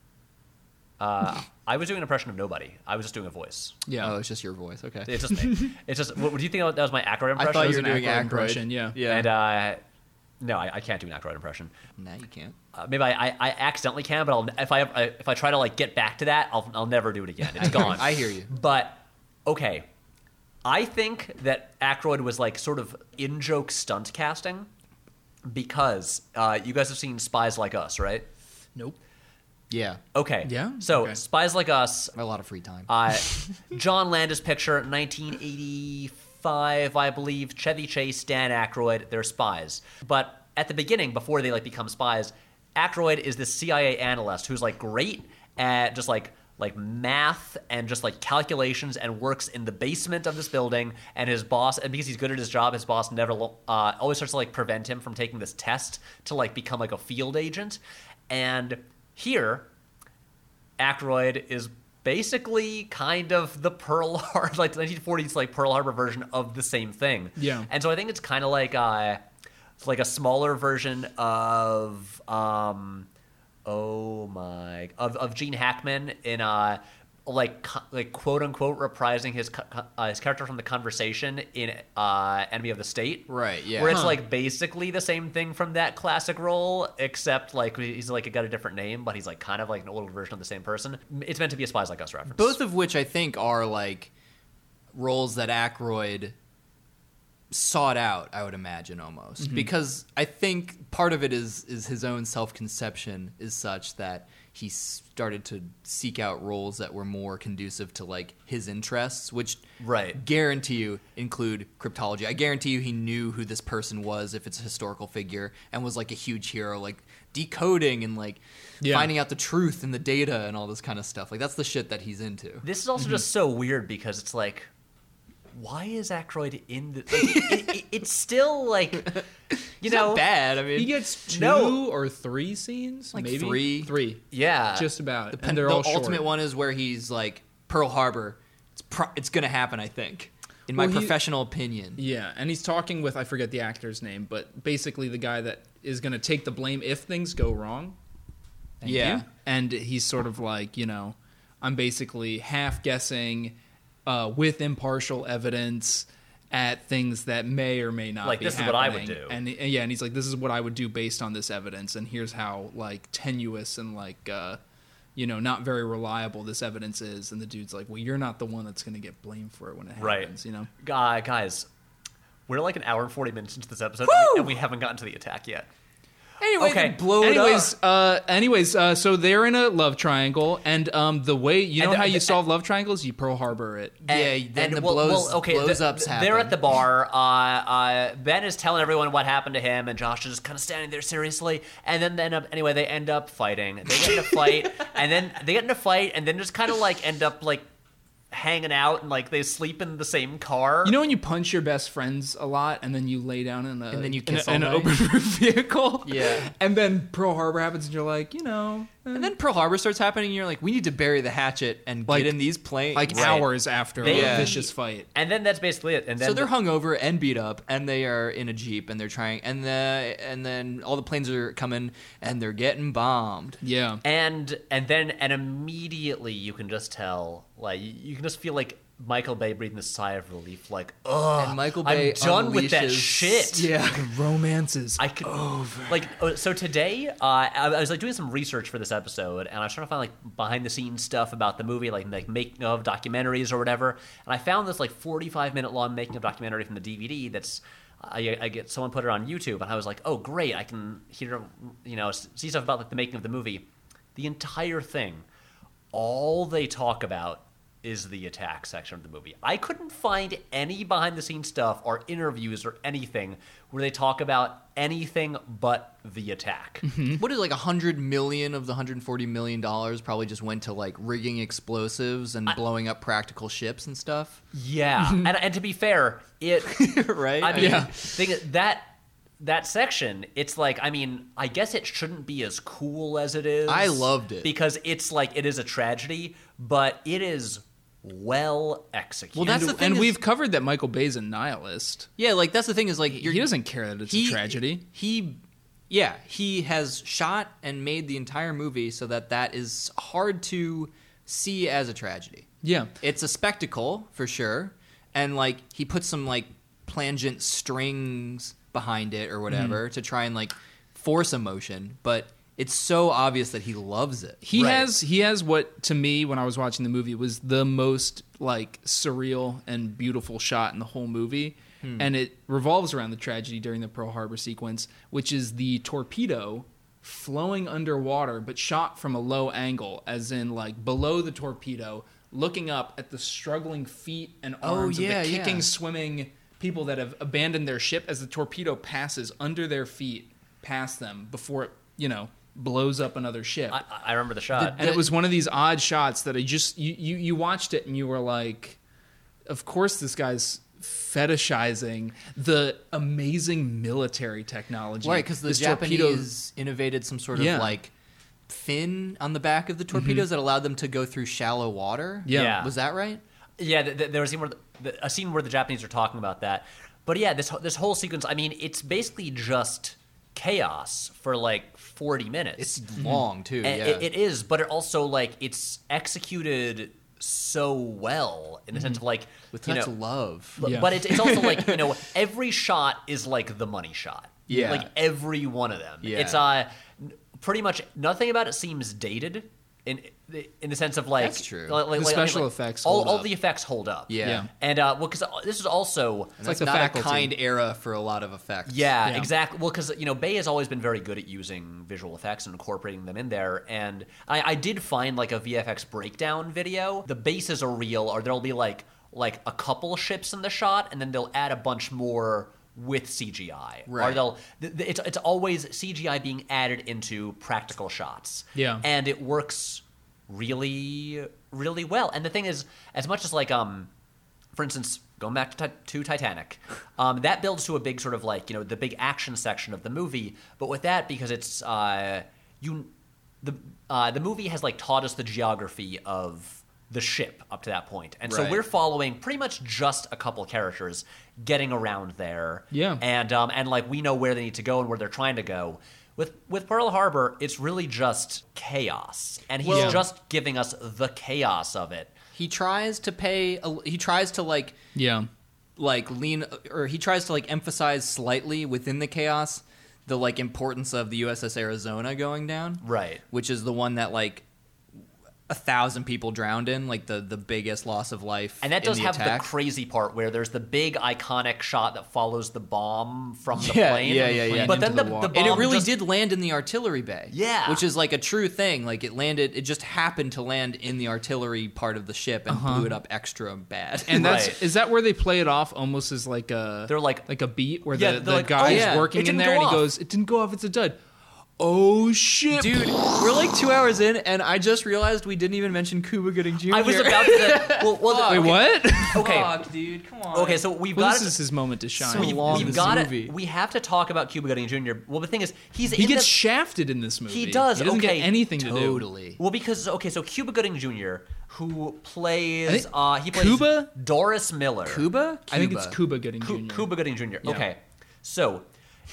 I was doing an impression of nobody. I was just doing a voice. Yeah. Oh, it's just your voice. Okay. It's just me. It's just. What do you think that was my Aykroyd impression? I thought was you were an doing Aykroyd Aykroyd. impression, yeah. Yeah. And no, I can't do an Aykroyd impression. No, you can't. Maybe I accidentally can, but if I try to like get back to that, I'll never do it again. It's gone. I hear you. But okay, I think that Aykroyd was like sort of in-joke stunt casting because you guys have seen Spies Like Us, right? Nope. Yeah. Okay. Yeah? So Okay. Spies Like Us, I have a lot of free time. John Landis picture, 1985, I believe. Chevy Chase, Dan Aykroyd, they're spies. But at the beginning, before they like become spies, Aykroyd is this CIA analyst who's like great at just like math and just like calculations and works in the basement of this building. And his boss, and because he's good at his job, his boss never always starts to like prevent him from taking this test to like become like a field agent. And here, Aykroyd is basically kind of the Pearl Harbor, like the 1940s like Pearl Harbor version of the same thing. Yeah. And so I think it's kind of like a smaller version of Gene Hackman in like quote unquote reprising his character from The Conversation in Enemy of the State. Right, yeah. Where it's Huh. like basically the same thing from that classic role, except like he's like got a different name, but he's like kind of like an older version of the same person. It's meant to be a Spies Like Us reference. Both of which I think are like roles that Aykroyd sought out, I would imagine almost. Because I think part of it is his own self-conception is such that he started to seek out roles that were more conducive to like his interests, which Right. guarantee you include cryptology. I guarantee you he knew who this person was if it's a historical figure and was like a huge hero, like decoding and like Yeah. finding out the truth in the data and all this kind of stuff. Like that's the shit that he's into. This is also just so weird because it's like, why is Aykroyd in the? Like, it's still like, It's not bad. I mean, He gets 2 No. or 3 scenes, Like maybe 3. 3, yeah, just about. the And they're all ultimate short. one is where he's like Pearl Harbor. It's gonna happen, I think, in my Well, professional opinion. Yeah, and he's talking with, I forget the actor's name, but basically the guy that is going to take the blame if things go wrong. Thank Yeah. you. And he's sort of like, I'm basically half guessing with impartial evidence at things that may or may not Like, be this is what I would happening. do. And yeah, and he's like, this is what I would do based on this evidence, and here's how like tenuous and like not very reliable this evidence is. And the dude's like, well, you're not the one that's going to get blamed for it when it Right. happens, Guys, we're like an hour and 40 minutes into this episode, and we haven't gotten to the attack yet. Anyway, Okay. they blow it up. Anyways, so they're in a love triangle, and the way you know And how you solve love triangles, you Pearl Harbor it. Yeah, then the blows-ups happen. They're at the bar. Ben is telling everyone what happened to him, and Josh is just kind of standing there seriously. And then they end up fighting. They get in a fight, and then just kind of like end up like hanging out, and like they sleep in the same car. You know when you punch your best friends a lot, and then you lay down in And then you in kiss an all night? open roof vehicle? Yeah. And then Pearl Harbor happens, and you're like, And then Pearl Harbor starts happening, and you're like, we need to bury the hatchet and Like- get in these planes. like Right. hours after They- a vicious fight. And then that's basically it. And then So they're hungover and beat up, and they are in a Jeep, and they're trying, and then all the planes are coming, and they're getting bombed. Yeah. and immediately you can just tell, like you can just feel like Michael Bay breathing a sigh of relief, like, ugh, And Michael Bay I'm done with that unleashes- shit. Yeah. Romance is I could like so today I was like doing some research for this episode, and I was trying to find like behind the scenes stuff about the movie, like making of documentaries or whatever, and I found this like 45-minute long making of documentary from the DVD that's I get someone put it on YouTube, and I was like, oh great, I can hear see stuff about like the making of the movie. The entire thing, all they talk about is the attack section of the movie. I couldn't find any behind the scenes stuff or interviews or anything where they talk about anything but the attack. What is like $100 million of the $140 million probably just went to like rigging explosives and blowing up practical ships and stuff, Yeah, and to be fair, it right? I mean, Yeah. that section, it's like, I mean, I guess it shouldn't be as cool as it is. I loved it. because it's like it is a tragedy, but it is well executed. Well, that's the thing and is- we've covered that Michael Bay's a nihilist. yeah, like that's the thing is like He doesn't care that it's a tragedy. He has shot and made the entire movie so that is hard to see as a tragedy. Yeah. It's a spectacle for sure, and like he put some like plangent strings behind it or whatever to try and like force emotion, but it's so obvious that he loves it. He Right. has what to me when I was watching the movie was the most like surreal and beautiful shot in the whole movie. And it revolves around the tragedy during the Pearl Harbor sequence, which is the torpedo flowing underwater but shot from a low angle, as in like below the torpedo, looking up at the struggling feet and arms of the kicking, swimming people that have abandoned their ship as the torpedo passes under their feet past them before it, blows up another ship. I remember the shot. And it was one of these odd shots that I just you watched it and you were like, of course this guy's fetishizing the amazing military technology. Right, because the This Japanese innovated some sort of Yeah. like fin on the back of the torpedoes that allowed them to go through shallow water. Yeah. Was that right? Yeah, there was a scene where the Japanese are talking about that. But yeah, this whole sequence, I mean, it's basically just chaos for like 40 minutes. It's long too. And Yeah. it is, but it also like it's executed so well in the sense of like With you such know, love. but, Yeah. but it's also like every shot is like the money shot. Yeah. like every one of them. Yeah. It's pretty much nothing about it seems dated in the sense of like That's true. The special effects all hold up. the effects hold up. Yeah. Yeah. And well, because this is also And like that's the not faculty. a kind era for a lot of effects. yeah, Yeah. exactly. Well, because Bay has always been very good at using visual effects and incorporating them in there. And I did find like a VFX breakdown video. The bases are real, or there'll be like a couple ships in the shot, and then they'll add a bunch more with CGI. Or Right. it's always CGI being added into practical shots. Yeah. and it works really, really well. And the thing is, as much as like for instance, going back to Titanic, that builds to a big sort of like the big action section of the movie. But with that, because it's the movie has like taught us the geography of the ship up to that point, and so Right. we're following pretty much just a couple characters getting around there. Yeah. and like we know where they need to go and where they're trying to go. With Pearl Harbor, it's really just chaos, and he's Well- just giving us the chaos of it. He tries to like Yeah. lean, or he tries to like emphasize slightly within the chaos the like importance of the USS Arizona going down. Right. Which is the one that like 1,000 people drowned in, like the biggest loss of life. And that does in have attack. the crazy part where there's the big iconic shot that follows the bomb from the Yeah, plane. yeah. But then Into the the water. bomb And it really just- did land in the artillery bay. Yeah. Which is like a true thing. Like it just happened to land in the artillery part of the ship and blew it up extra bad. And Right. is that where they play it off almost as like a They're like- a beat where Yeah, the they're like, guy "Oh, is yeah, working it in didn't there go and he off." goes, "It didn't go off. It's a dud." Oh shit, Dude, we're like 2 hours in, and I just realized we didn't even mention Cuba Gooding Jr. I was about to. Wait, what? Okay. Fuck, dude, come on. Okay, so we've Well, got this is his moment to shine. So long. we've this got movie. it. We have to talk about Cuba Gooding Jr. Well, the thing is, he in gets the, shafted in this movie. He does, He doesn't okay. get anything to do. Totally. well because so Cuba Gooding Jr. who plays think he plays Cuba? Doris Miller. Cuba? I think it's Cuba Gooding Jr. Cuba Gooding Jr. Yeah. Okay, so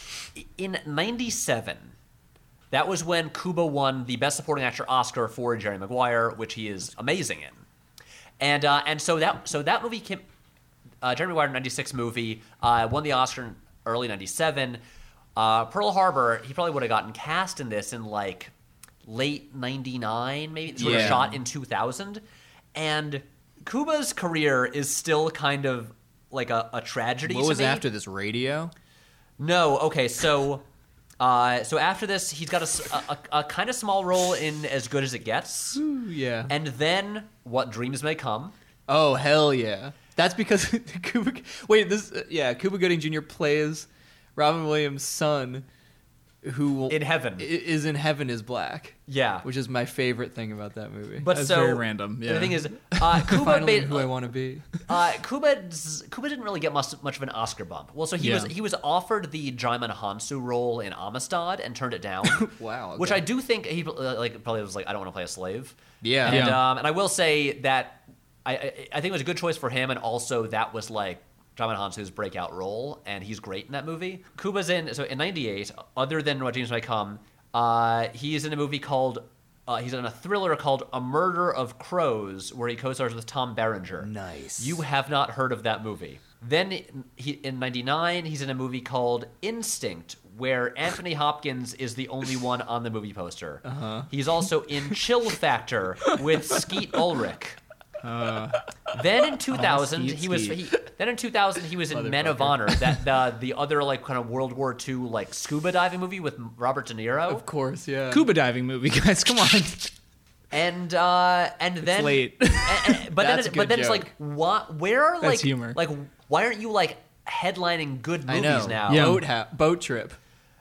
in '97. That was when Cuba won the Best Supporting Actor Oscar for Jerry Maguire, which he is amazing in. And so that movie came. Jerry Maguire '96 movie won the Oscar in early '97. Pearl Harbor, he probably would have gotten cast in this in like late '99, maybe sort of Yeah. shot in 2000. And Cuba's career is still kind of like a tragedy. What to was me. after this, Radio? No, okay, so after this, he's got a kind of small role in As Good as It Gets, Yeah. and then What Dreams May Come. Oh, hell yeah. That's because Cuba... Wait, Cuba Gooding Jr. plays Robin Williams' son, who In Heaven. is in Heaven is Black. Yeah, Which is my favorite thing about that movie. but That's so very random, yeah. The thing is, Cuba Finally, made, who I want to be. Cuba didn't really get much of an Oscar bump. Well, so he Yeah. was offered the Djimon Hounsou role in Amistad and turned it down. Wow. Which okay. I do think he probably was like, I don't want to play a slave. Yeah. And, Yeah. and I will say that I think it was a good choice for him, and also that was like Djimon Hounsou's breakout role, and he's great in that movie. Cuba's in '98. Other than What Dreams May Come, he's in a movie called. He's in a thriller called A Murder of Crows, where he co-stars with Tom Berenger. Nice. You have not heard of that movie. Then in '99, he's in a movie called Instinct, where Anthony Hopkins is the only one on the movie poster. He's also in Chill Factor with Skeet Ulrich. Then in 2000, Skeet, he was in Men of Honor, that the other like kind of World War II like scuba diving movie with Robert De Niro. Of course, yeah. Scuba diving movie, guys. Come on. And then late. but then That's a but good then it's joke. like what? Where are like humor. like why aren't you like headlining good I movies know. now? Yeah. Boat Trip.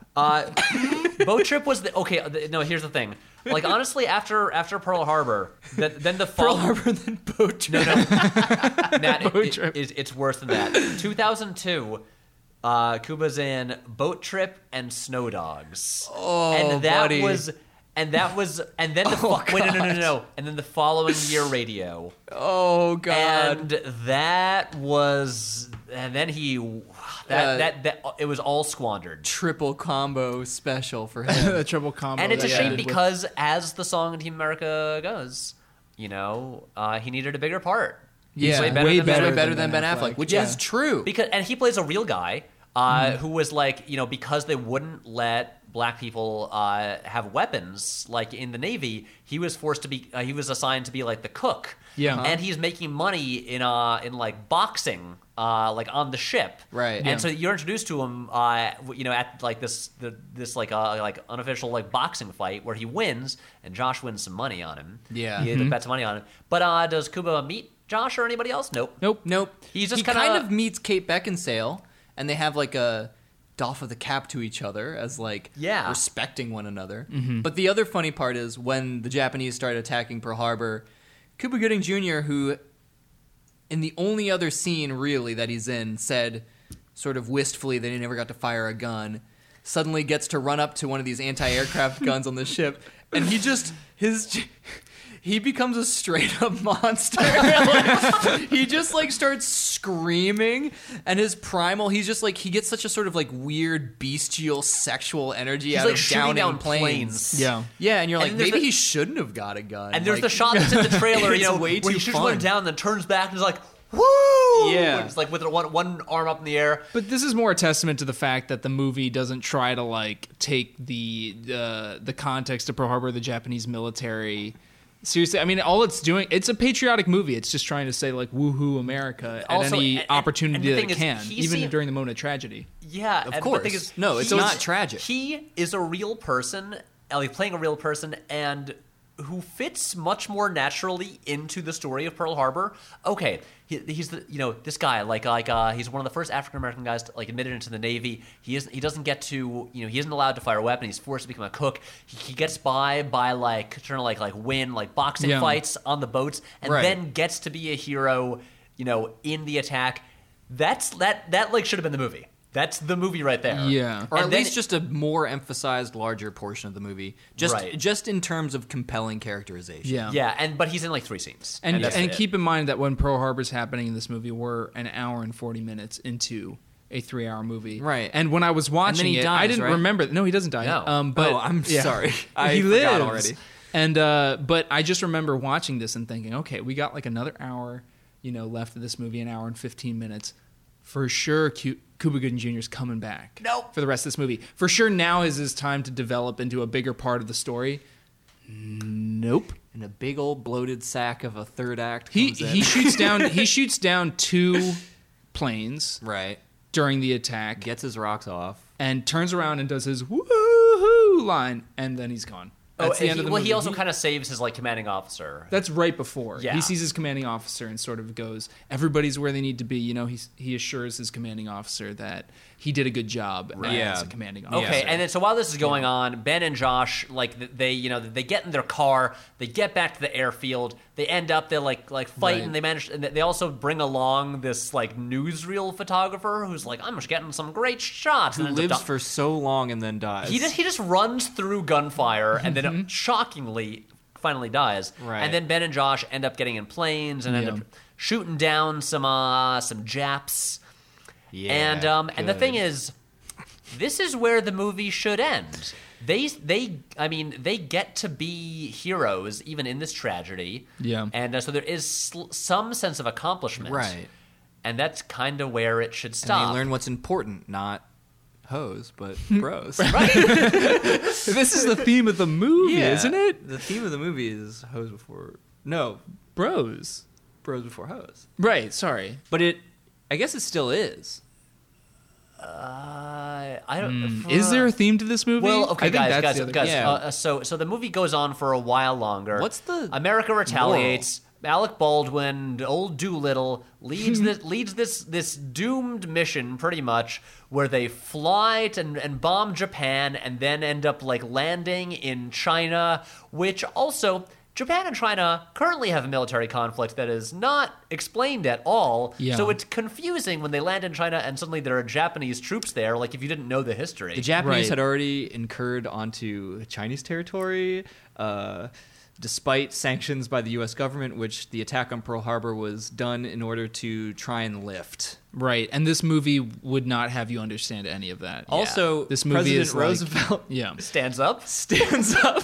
Boat Trip was no. Here's the thing. Like honestly, after Pearl Harbor, then the Pearl fall. Harbor and then Boat Trip. No, Matt, Boat Trip. it's worse than that. 2002, Cuba's in Boat Trip and Snow Dogs. Oh, and that buddy. was, and then no, and then the following year, Radio, Oh, God. and then he, that it was all squandered. Triple combo special for him. The triple combo. And it's a that he shame did with- because, as the song in Team America goes, he needed a bigger part. Yeah, way way better better, than than Ben Affleck, which Yeah. is true. And he plays a real guy who was like, because they wouldn't let black people have weapons, like in the Navy, he was forced to be. He was assigned to be like the cook. Yeah. and he's making money in like boxing, like on the ship. Right. And Yeah. so you're introduced to him, at like this like unofficial like boxing fight where he wins, and Josh wins some money on him. Yeah. he bets some money on him. But does Cuba meet Josh or anybody else? Nope. Nope. He's just he kinda- kind of meets Kate Beckinsale, and they have like a doff of the cap to each other as like Yeah. respecting one another. But the other funny part is when the Japanese started attacking Pearl Harbor, Cuba Gooding Jr., who in the only other scene really that he's in said sort of wistfully that he never got to fire a gun, suddenly gets to run up to one of these anti-aircraft guns on the ship, and he becomes a straight up monster. Like, he just like starts screaming, and his primal, he's just like, he gets such a sort of like weird bestial sexual energy He's out like of shooting downing down planes. Yeah. Yeah, and you're And like, there's maybe the- he shouldn't have got a gun. And there's Like, the shot that's in the trailer, it's way where he too shoots fun. one down, then turns back and is like, "Woo!" Yeah. It's like with one arm up in the air. But this is more a testament to the fact that the movie doesn't try to like take the context of Pearl Harbor, the Japanese military, Seriously, I mean, all it's doing, it's a patriotic movie. It's just trying to say, like, woohoo America at Also, any and opportunity the that thing it is, can, he's even seen- during the moment of tragedy. Yeah, Of and course. the thing is, No, it's he's- not tragic. He is a real person, like playing a real person, and who fits much more naturally into the story of Pearl Harbor. Okay, he's the this guy he's one of the first African American guys to, admitted into the Navy. He doesn't get to he isn't allowed to fire a weapon. He's forced to become a cook. He gets by trying to win boxing Yeah. fights on the boats, and Right. then gets to be a hero. In the attack. That should have been the movie. That's the movie right there. Yeah. Or And at then least just a more emphasized, larger portion of the movie, Right. just in terms of compelling characterization. Yeah. Yeah, but he's in 3 scenes. And that's it. keep in mind that when Pearl Harbor's happening in this movie, we're an hour and 40 minutes into a 3-hour movie. Right. And when I was watching he it, dies, I didn't right? remember. No, he doesn't die. No. But Oh, I'm sorry. I he forgot lives already. And but I just remember watching this and thinking, okay, we got another hour, left of this movie, an hour and 15 minutes. For sure, Cuba Gooding Jr. is coming back. Nope. For the rest of this movie. For sure, now is his time to develop into a bigger part of the story. Nope. And a big old bloated sack of a third act He comes in. he shoots down 2 planes right. during the attack Gets his rocks off. and turns around and does his woohoo line, and then he's gone. That's the end of the movie. he also kind of saves his commanding officer. That's right before. Yeah. He sees his commanding officer and sort of goes, everybody's where they need to be. He assures his commanding officer that he did a good job as Yeah. a commanding officer. Okay, and then so while this is going on, Ben and Josh they get in their car, they get back to the airfield, they end up they fight, Right. and they manage. And they also bring along this newsreel photographer who's I'm just getting some great shots. Who and ends up lives for so long and then dies. He just runs through gunfire and then shockingly finally dies. Right. And then Ben and Josh end up getting in planes and end Yeah. up shooting down some Japs. Yeah, And the good. thing is, this is where the movie should end. They get to be heroes even in this tragedy. Yeah. And so there is some sense of accomplishment. Right. And that's kind of where it should And stop. they learn what's important, not hoes, but bros. This is the theme of the movie, Yeah. isn't it? The theme of the movie is hoes before... No, Bros. bros before hoes. Right, sorry. But I guess it still is. I don't. Is there a theme to this movie? Well, okay, I think that's guys. the other- yeah. So the movie goes on for a while longer. What's the America retaliates. Alec Baldwin, old Doolittle, leads this doomed mission pretty much, where they fly and bomb Japan and then end up landing in China, which also. Japan and China currently have a military conflict that is not explained at all. Yeah. So it's confusing when they land in China and suddenly there are Japanese troops there, if you didn't know the history. The Japanese Right. had already incurred onto Chinese territory, despite sanctions by the U.S. government, which the attack on Pearl Harbor was done in order to try and lift. Right, and this movie would not have you understand any of that. Also, This movie President is like- Roosevelt Yeah. Stands up. stands up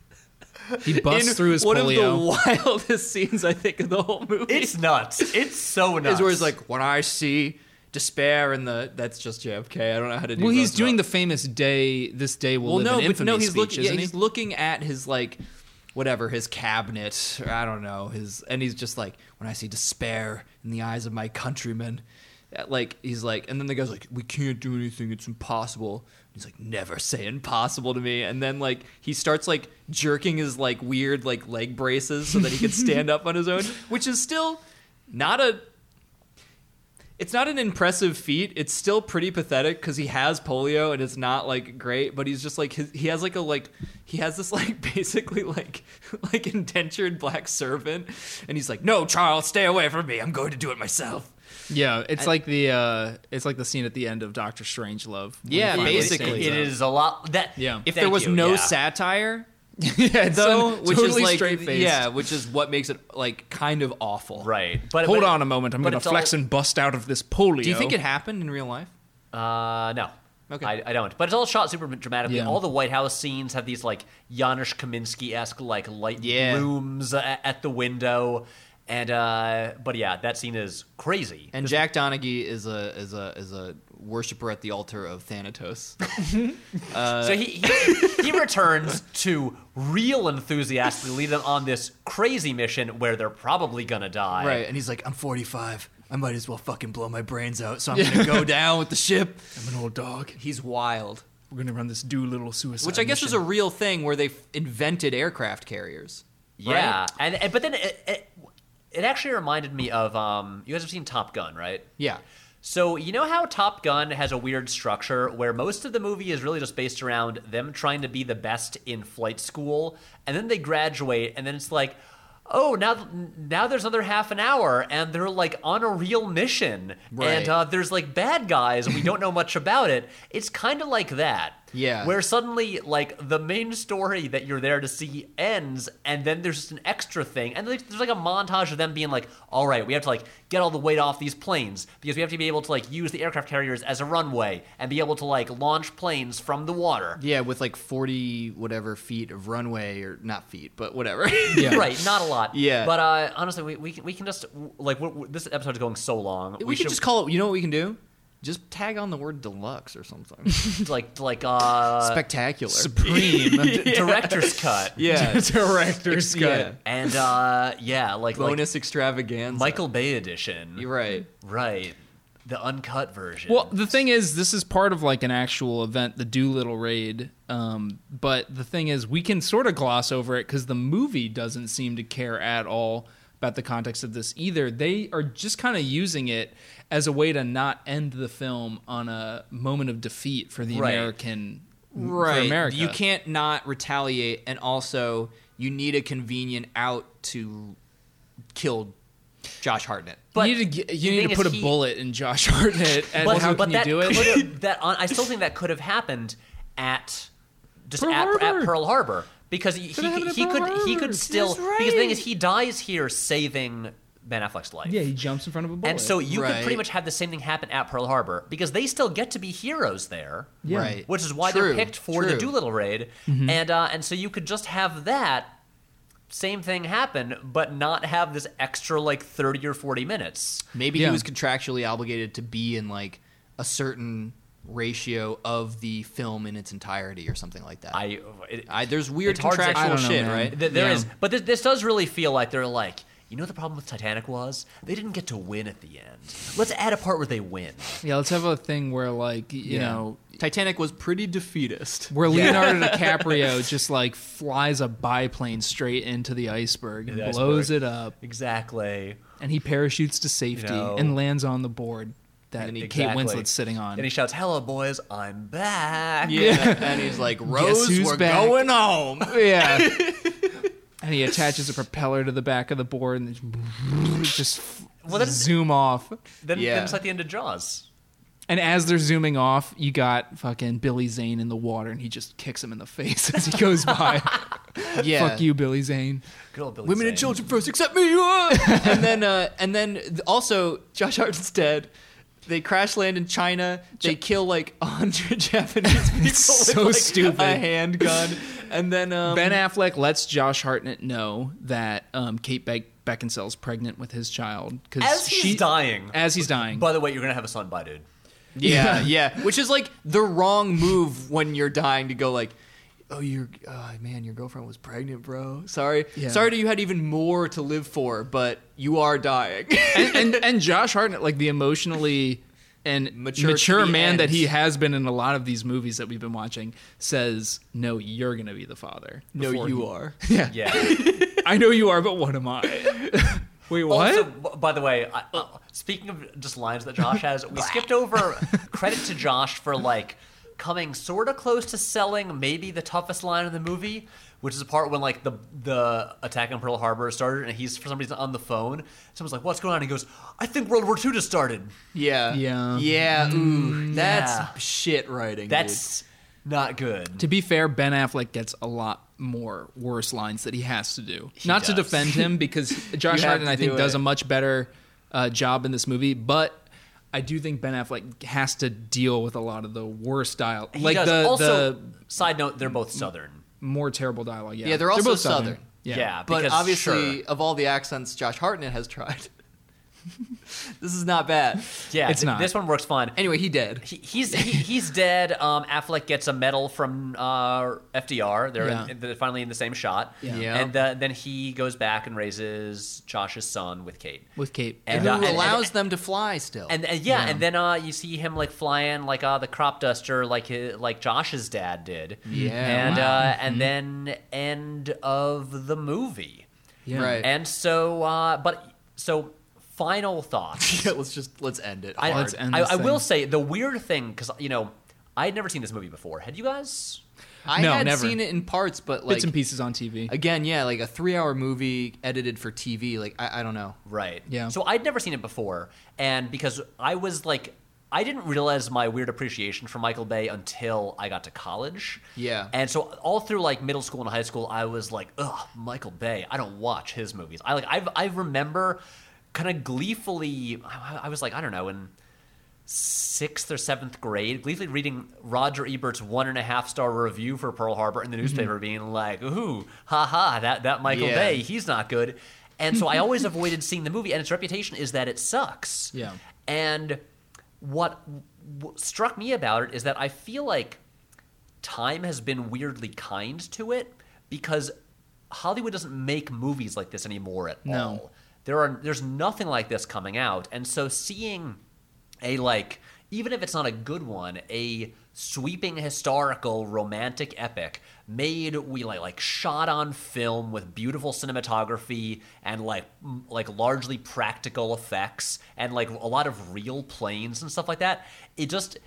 He busts in through his one polio. of the wildest scenes, I think, of the whole movie. It's nuts. It's so nuts. is where he's like, when I see despair in the... That's just JFK. I don't know how to do Well, he's both doing of the famous day, this day will live in infamy he's speech, looking. isn't He's he? looking at his whatever his cabinet. Or I don't know and he's just like, when I see despair in the eyes of my countrymen, he's like, and then the guy's like, we can't do anything. It's impossible. He's like, never say impossible to me. And then he starts jerking his weird leg braces so that he can stand up on his own, which is still not a. It's not an impressive feat. It's still pretty pathetic because he has polio and it's not great. But he's just he has he has this basically indentured black servant, and he's like, "No, Charles, stay away from me. I'm going to do it myself." Yeah, it's like the scene at the end of Doctor Strangelove. when he Yeah, finally basically. stands it up. is a lot. That Yeah. If thank there was you, no yeah. satire, yeah, it's though, which totally is straight-faced. yeah, which is what makes it kind of awful. right, but Hold but- on a moment, I'm but going to it's flex all- and bust out of this polio. Do you think it happened in real life? No. Okay. I don't. But it's all shot super dramatically. Yeah. All the White House scenes have these Janusz Kaminski-esque light Yeah. blooms at the window, and but yeah, that scene is crazy. And Jack Donaghy is a worshiper at the altar of Thanatos. So he returns to real enthusiastically lead them on this crazy mission where they're probably gonna die. Right, and he's like, I'm 45. I might as well fucking blow my brains out, so I'm gonna go down with the ship. I'm an old dog. He's wild. We're gonna run this Doolittle suicide Which I guess is mission. a real thing where they invented aircraft carriers. Yeah, Right? and but then it actually reminded me of you guys have seen Top Gun, right? Yeah. So you know how Top Gun has a weird structure where most of the movie is really just based around them trying to be the best in flight school, and then they graduate, and then it's like, oh, now there's another half an hour, and they're like on a real mission, Right. and there's like bad guys, and we don't know much about it. It's kind of like that. Yeah. Where suddenly, like, the main story that you're there to see ends, and then there's just an extra thing. And there's like a montage of them being like, all right, we have to, like, get all the weight off these planes, because we have to be able to, like, use the aircraft carriers as a runway, and be able to, like, launch planes from the water. Yeah, with like 40 whatever feet of runway, or not feet, but whatever. Yeah. Right, not a lot. Yeah. But honestly, we can just, like, this episode is going so long. We could just call it, you know what we can do? Just tag on the word deluxe or something. like Spectacular. Supreme director's cut. Yeah. director's cut. Yeah. And like Bonus extravaganza. Michael Bay edition. You're right. Right. The uncut version. Well, the thing is, this is part of like an actual event, the Doolittle raid. But the thing is, we can sort of gloss over it because the movie doesn't seem to care at all about the context of this either. They are just kind of using it as a way to not end the film on a moment of defeat for the Right. American. Right. For America. You can't not retaliate, and also you need a convenient out to kill Josh Hartnett. But you need the to thing put is a bullet in Josh Hartnett. And how can you do it? I still think that could have happened at Pearl Harbor. at Pearl Harbor because he happened at Pearl Harbor. could still That's right. because the thing is he dies here saving Ben Affleck's life. Yeah, he jumps in front of a bullet. And so you could Right. pretty much have the same thing happen at Pearl Harbor because they still get to be heroes there. Yeah. Right. Which is why True, they're picked for the true. Doolittle raid, and so you could just have that same thing happen, but not have this extra like 30 or 40 minutes. Maybe Yeah. he was contractually obligated to be in like a certain ratio of the film in its entirety or something like that. There's weird it's hard to- contractual I don't know, shit, man. right? There Yeah. is, but this does really feel like they're like, you know what the problem with Titanic was? They didn't get to win at the end. Let's add a part where they win. Yeah, let's have a thing where like you know, Titanic was pretty defeatist. where Leonardo DiCaprio just like flies a biplane straight into the iceberg and The blows iceberg. it up, Exactly. and he parachutes to safety You know. and lands on the board that Kate Exactly. Winslet's sitting on. And he shouts, "Hello, boys, I'm back." Yeah. And he's like, Rose, who's we're back? going home. Yeah. And he attaches a propeller to the back of the board and just Well, that's- zoom off. Then Yeah. it's like the end of Jaws. And as they're zooming off, you got fucking Billy Zane in the water, and he just kicks him in the face as he goes by. Yeah. Fuck you, Billy Zane. Good old Billy Women Zane. and children first, accept me. and then also Josh Hartnett's dead. They crash land in China. They kill like 100 Japanese people so with like stupid. a handgun. And then Ben Affleck lets Josh Hartnett know that Kate Beckinsale's pregnant with his child As he's dying. As he's dying. By the way, you're gonna have a son, by dude. yeah, which is like the wrong move when you're dying to go like, oh, your girlfriend was pregnant, bro. Sorry, Yeah. sorry that you had even more to live for, but you are dying. and Josh Hartnett, like the emotionally and Mature mature to the man end. that he has been in a lot of these movies that we've been watching, says, "No, you're gonna be the father." No, before you he- are. Yeah, Yeah. I know you are, but what am I? Wait, what? Also, by the way, speaking of just lines that Josh has, we skipped over credit to Josh for like coming sort of close to selling maybe the toughest line in the movie, which is the part when like the attack on Pearl Harbor started and he's for some reason on the phone. Someone's like, "What's going on?" He goes, "I think World War II just started." Yeah. Yeah. Yeah. Ooh, that's Yeah. shit writing. That's not good. To be fair, Ben Affleck gets a lot more worse lines that he has to do. Not to does. defend him, because Josh have Hartnett, to I think, do does it. a much better job in this movie, but I do think Ben Affleck has to deal with a lot of the worst dialogue. He Like does. Also, the side note, they're both Southern. more terrible dialogue. Yeah, Yeah, they're also both Southern. Yeah. Yeah, But because, obviously, sure. of all the accents Josh Hartnett has tried, This is not bad. Yeah, It's not. This one works fine. Anyway, he dead. He's dead. Affleck gets a medal from FDR. They're finally in the same shot. Yeah. And then he goes back and raises Josh's son with Kate. With Kate. And, Who and allows them to fly still. and then you see him like flying like the crop duster like Josh's dad did. Yeah. And then end of the movie. Yeah. Right. And so final thoughts. let's end it I, hard. Let's end I, this I will thing. say the weird thing, because I had never seen this movie before. Had you guys? I No, had never. seen it in parts, but like Bits and pieces on TV. again, yeah, like a 3-hour movie edited for TV. Like I don't know. Right. Yeah. So I'd never seen it before, and because I was like, I didn't realize my weird appreciation for Michael Bay until I got to college. Yeah. And so all through like middle school and high school, I was like, ugh, Michael Bay. I don't watch his movies. I remember kind of gleefully. I was like, I don't know, in 6th or 7th grade, gleefully reading Roger Ebert's 1.5-star review for Pearl Harbor in the newspaper, being like, ooh, haha, that Michael Yeah. Bay, he's not good. And so I always avoided seeing the movie, and its reputation is that it sucks. Yeah. And what struck me about it is that I feel like time has been weirdly kind to it, because Hollywood doesn't make movies like this anymore at all. There's nothing like this coming out, and so seeing even if it's not a good one, a sweeping historical romantic epic made shot on film with beautiful cinematography and like largely practical effects and like a lot of real planes and stuff like that. It just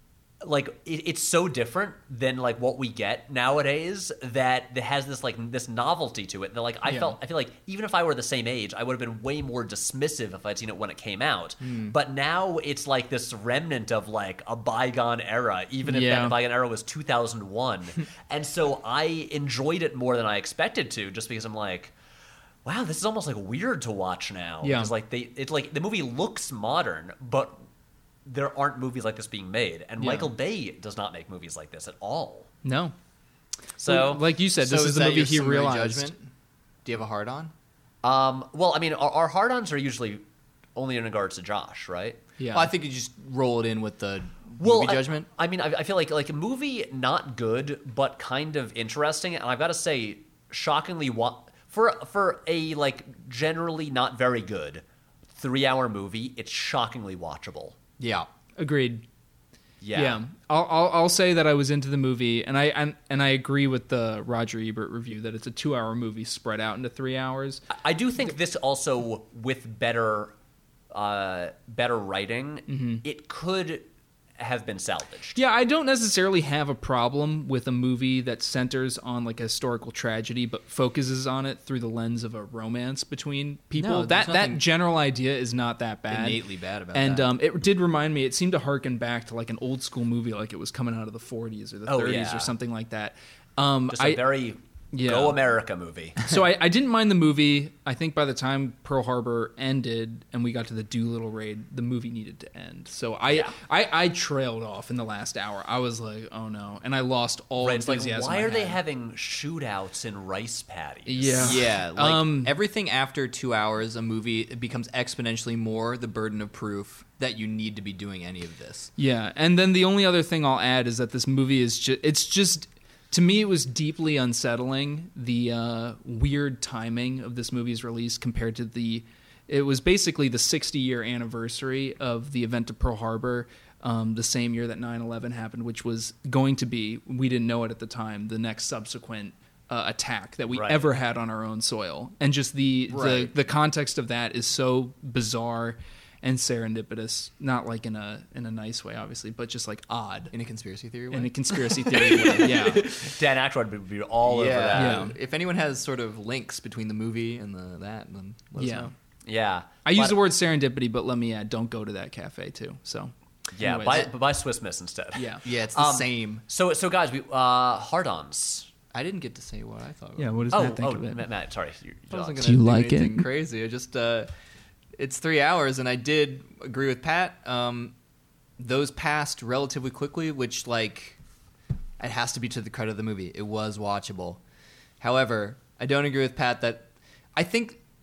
it's so different than like what we get nowadays that it has this novelty to it that I feel like even if I were the same age, I would have been way more dismissive if I'd seen it when it came out. But now it's like this remnant of like a bygone era, even if that bygone era was 2001. And so I enjoyed it more than I expected to, just because I'm like, wow, this is almost like weird to watch now. Yeah. Because it's like the movie looks modern, but there aren't movies like this being made, and Michael Bay does not make movies like this at all. No. So, Like you said, this So is the that movie your he summary realized. judgment? Do you have a hard on? well, I mean, our hard-ons are usually only in regards to Josh, right? Yeah. Well, I think you just roll it in with the Well, movie judgment. I mean, I feel like a movie not good, but kind of interesting, and I've got to say, shockingly, for a like generally not very good 3-hour movie, it's shockingly watchable. Yeah. Agreed. Yeah. I'll say that I was into the movie, and I agree with the Roger Ebert review that it's a 2-hour movie spread out into 3 hours. I do think this also, with better writing, it could have been salvaged. Yeah, I don't necessarily have a problem with a movie that centers on like a historical tragedy but focuses on it through the lens of a romance between people. No, there's that nothing general idea is not that bad. innately bad about and that. it did remind me, it seemed to harken back to like an old school movie, like it was coming out of the 40s or the 30s yeah. or something like that. Just a very Go America movie. So I didn't mind the movie. I think by the time Pearl Harbor ended and we got to the Doolittle raid, the movie needed to end. So I trailed off in the last hour. I was like, oh no. And I lost all Right, it's like, enthusiasm. why I are they had. having shootouts in rice paddies? Yeah. Yeah, like everything after 2 hours, a movie, it becomes exponentially more the burden of proof that you need to be doing any of this. Yeah. And then the only other thing I'll add is that this movie is just to me, it was deeply unsettling, the weird timing of this movie's release compared to it was basically the 60-year anniversary of the event of Pearl Harbor, the same year that 9/11 happened, which was going to be, we didn't know it at the time, the next subsequent attack that we ever had on our own soil. And just the context of that is so bizarre and serendipitous, not like in a nice way, obviously, but just like odd. In a conspiracy theory way? In a conspiracy theory way, yeah. Dan Aykroyd would be all over that. Yeah. If anyone has sort of links between the movie and that, then let us know. Yeah. I use the word serendipity, but let me add, don't go to that cafe too. So, Yeah, anyways. buy Swiss Miss instead. Yeah. Yeah, it's the same. So guys, we hard-ons. I didn't get to say what I thought. Yeah, what does Matt think of it? Matt, sorry. I wasn't Do gonna you like anything it? crazy. I just it's 3 hours, and I did agree with Pat. Those passed relatively quickly, which like it has to be to the credit of the movie. It was watchable. However, I don't agree with Pat that I think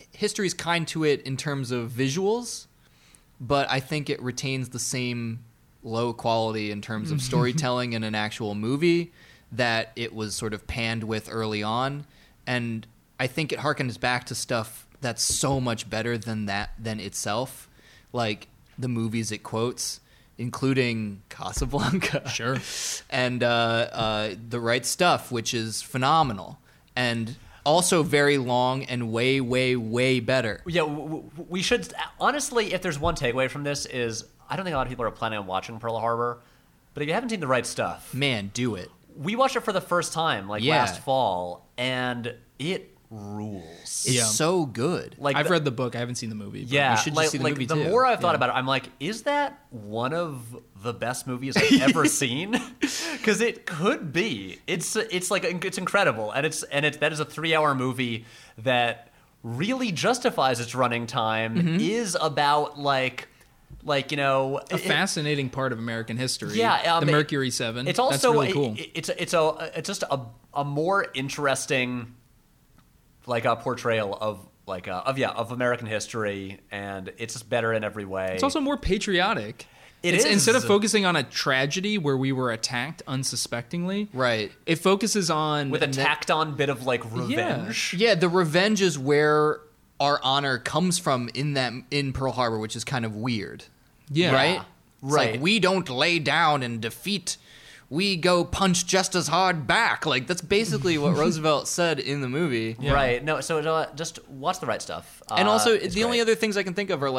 history's kind to it in terms of visuals, but I think it retains the same low quality in terms of storytelling in an actual movie that it was sort of panned with early on. And I think it harkens back to stuff that's so much better than itself, like the movies it quotes, including Casablanca. Sure. And The Right Stuff, which is phenomenal. And also very long and way, way, way better. Yeah, we should honestly. If there's one takeaway from this, is I don't think a lot of people are planning on watching Pearl Harbor, but if you haven't seen The Right Stuff, Man, do it. we watched it for the first time last fall, and it rules. It's Yeah. so good. Like I've the- read the book. I haven't seen the movie. but- Yeah, You should just see the movie, the too. more I've thought Yeah. about it, I'm like, is that one of the best movies I've ever seen? Because it could be. It's incredible, and that is a 3-hour movie that really justifies its running time. Mm-hmm. Is about a fascinating part of American history. Yeah, the Mercury 7. It's also That's really cool. It's just a more interesting a portrayal of American history, and it's just better in every way. It's also more patriotic. It It's is. instead of focusing on a tragedy where we were attacked unsuspectingly, Right. it focuses on with a tacked on bit of revenge. Yeah, the revenge is where our honor comes from in Pearl Harbor, which is kind of weird. Yeah. Right? It's Right. like, we don't lay down and defeat. We go punch just as hard back. Like, that's basically what Roosevelt said in the movie. Yeah. Right. No, so just watch The Right Stuff. And also, It's the only great. other things I can think of are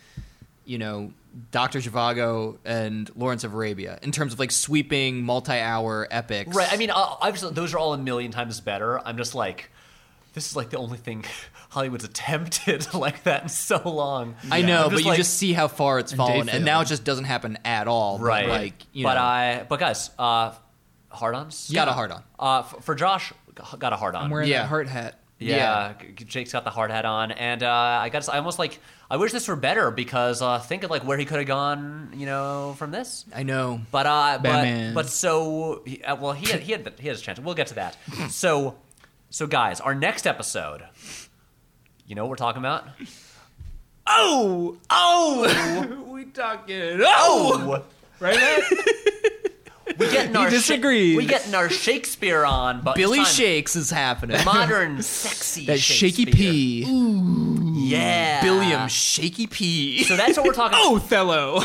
Dr. Zhivago and Lawrence of Arabia in terms of sweeping multi-hour epics. Right. I mean, obviously, those are all a million times better. I'm just this is the only thing Hollywood's attempted like that in so long. I know, I'm but you just see how far it's fallen, failed. and now it just doesn't happen at all. But, Right. know. But guys, hard-ons? Got a hard on. For Josh, got a hard-on. I'm wearing Yeah. that heart hat. Yeah, Jake's got the hard hat on, and I almost I wish this were better because think of where he could have gone, from this. I know. But Batman. but so he had his chance. We'll get to that. So guys, our next episode, you know what we're talking about? Oh, We talking. right, man. We getting our disagrees. we getting our Shakespeare on, but Billy it's time- Shakes is happening. modern, sexy. That shaky Shakespeare. P. Yeah, Billiam Shaky P. So that's what we're talking. Othello.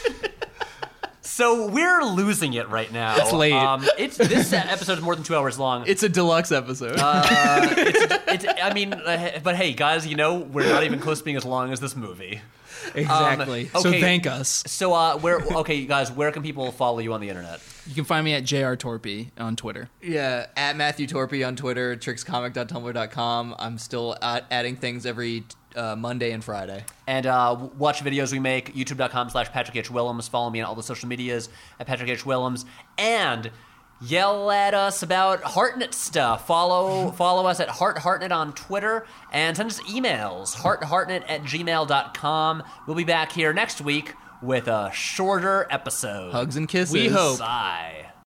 So we're losing it right now. It's late. This episode is more than 2 hours long. It's a deluxe episode. But hey, guys, we're not even close to being as long as this movie. Exactly. So okay. thank us. So, guys, where can people follow you on the internet? You can find me at JR Torpy on Twitter. Yeah, at Matthew Torpy on Twitter, trickscomic.tumblr.com. I'm still adding things every Monday and Friday. And watch videos we make, youtube.com/Patrick H. Willems. Follow me on all the social medias at Patrick H. Willems. And yell at us about Heartnet stuff. Follow us at Hartnett on Twitter. And send us emails, heartnet@gmail.com. We'll be back here next week with a shorter episode. Hugs and kisses. We hope. Bye.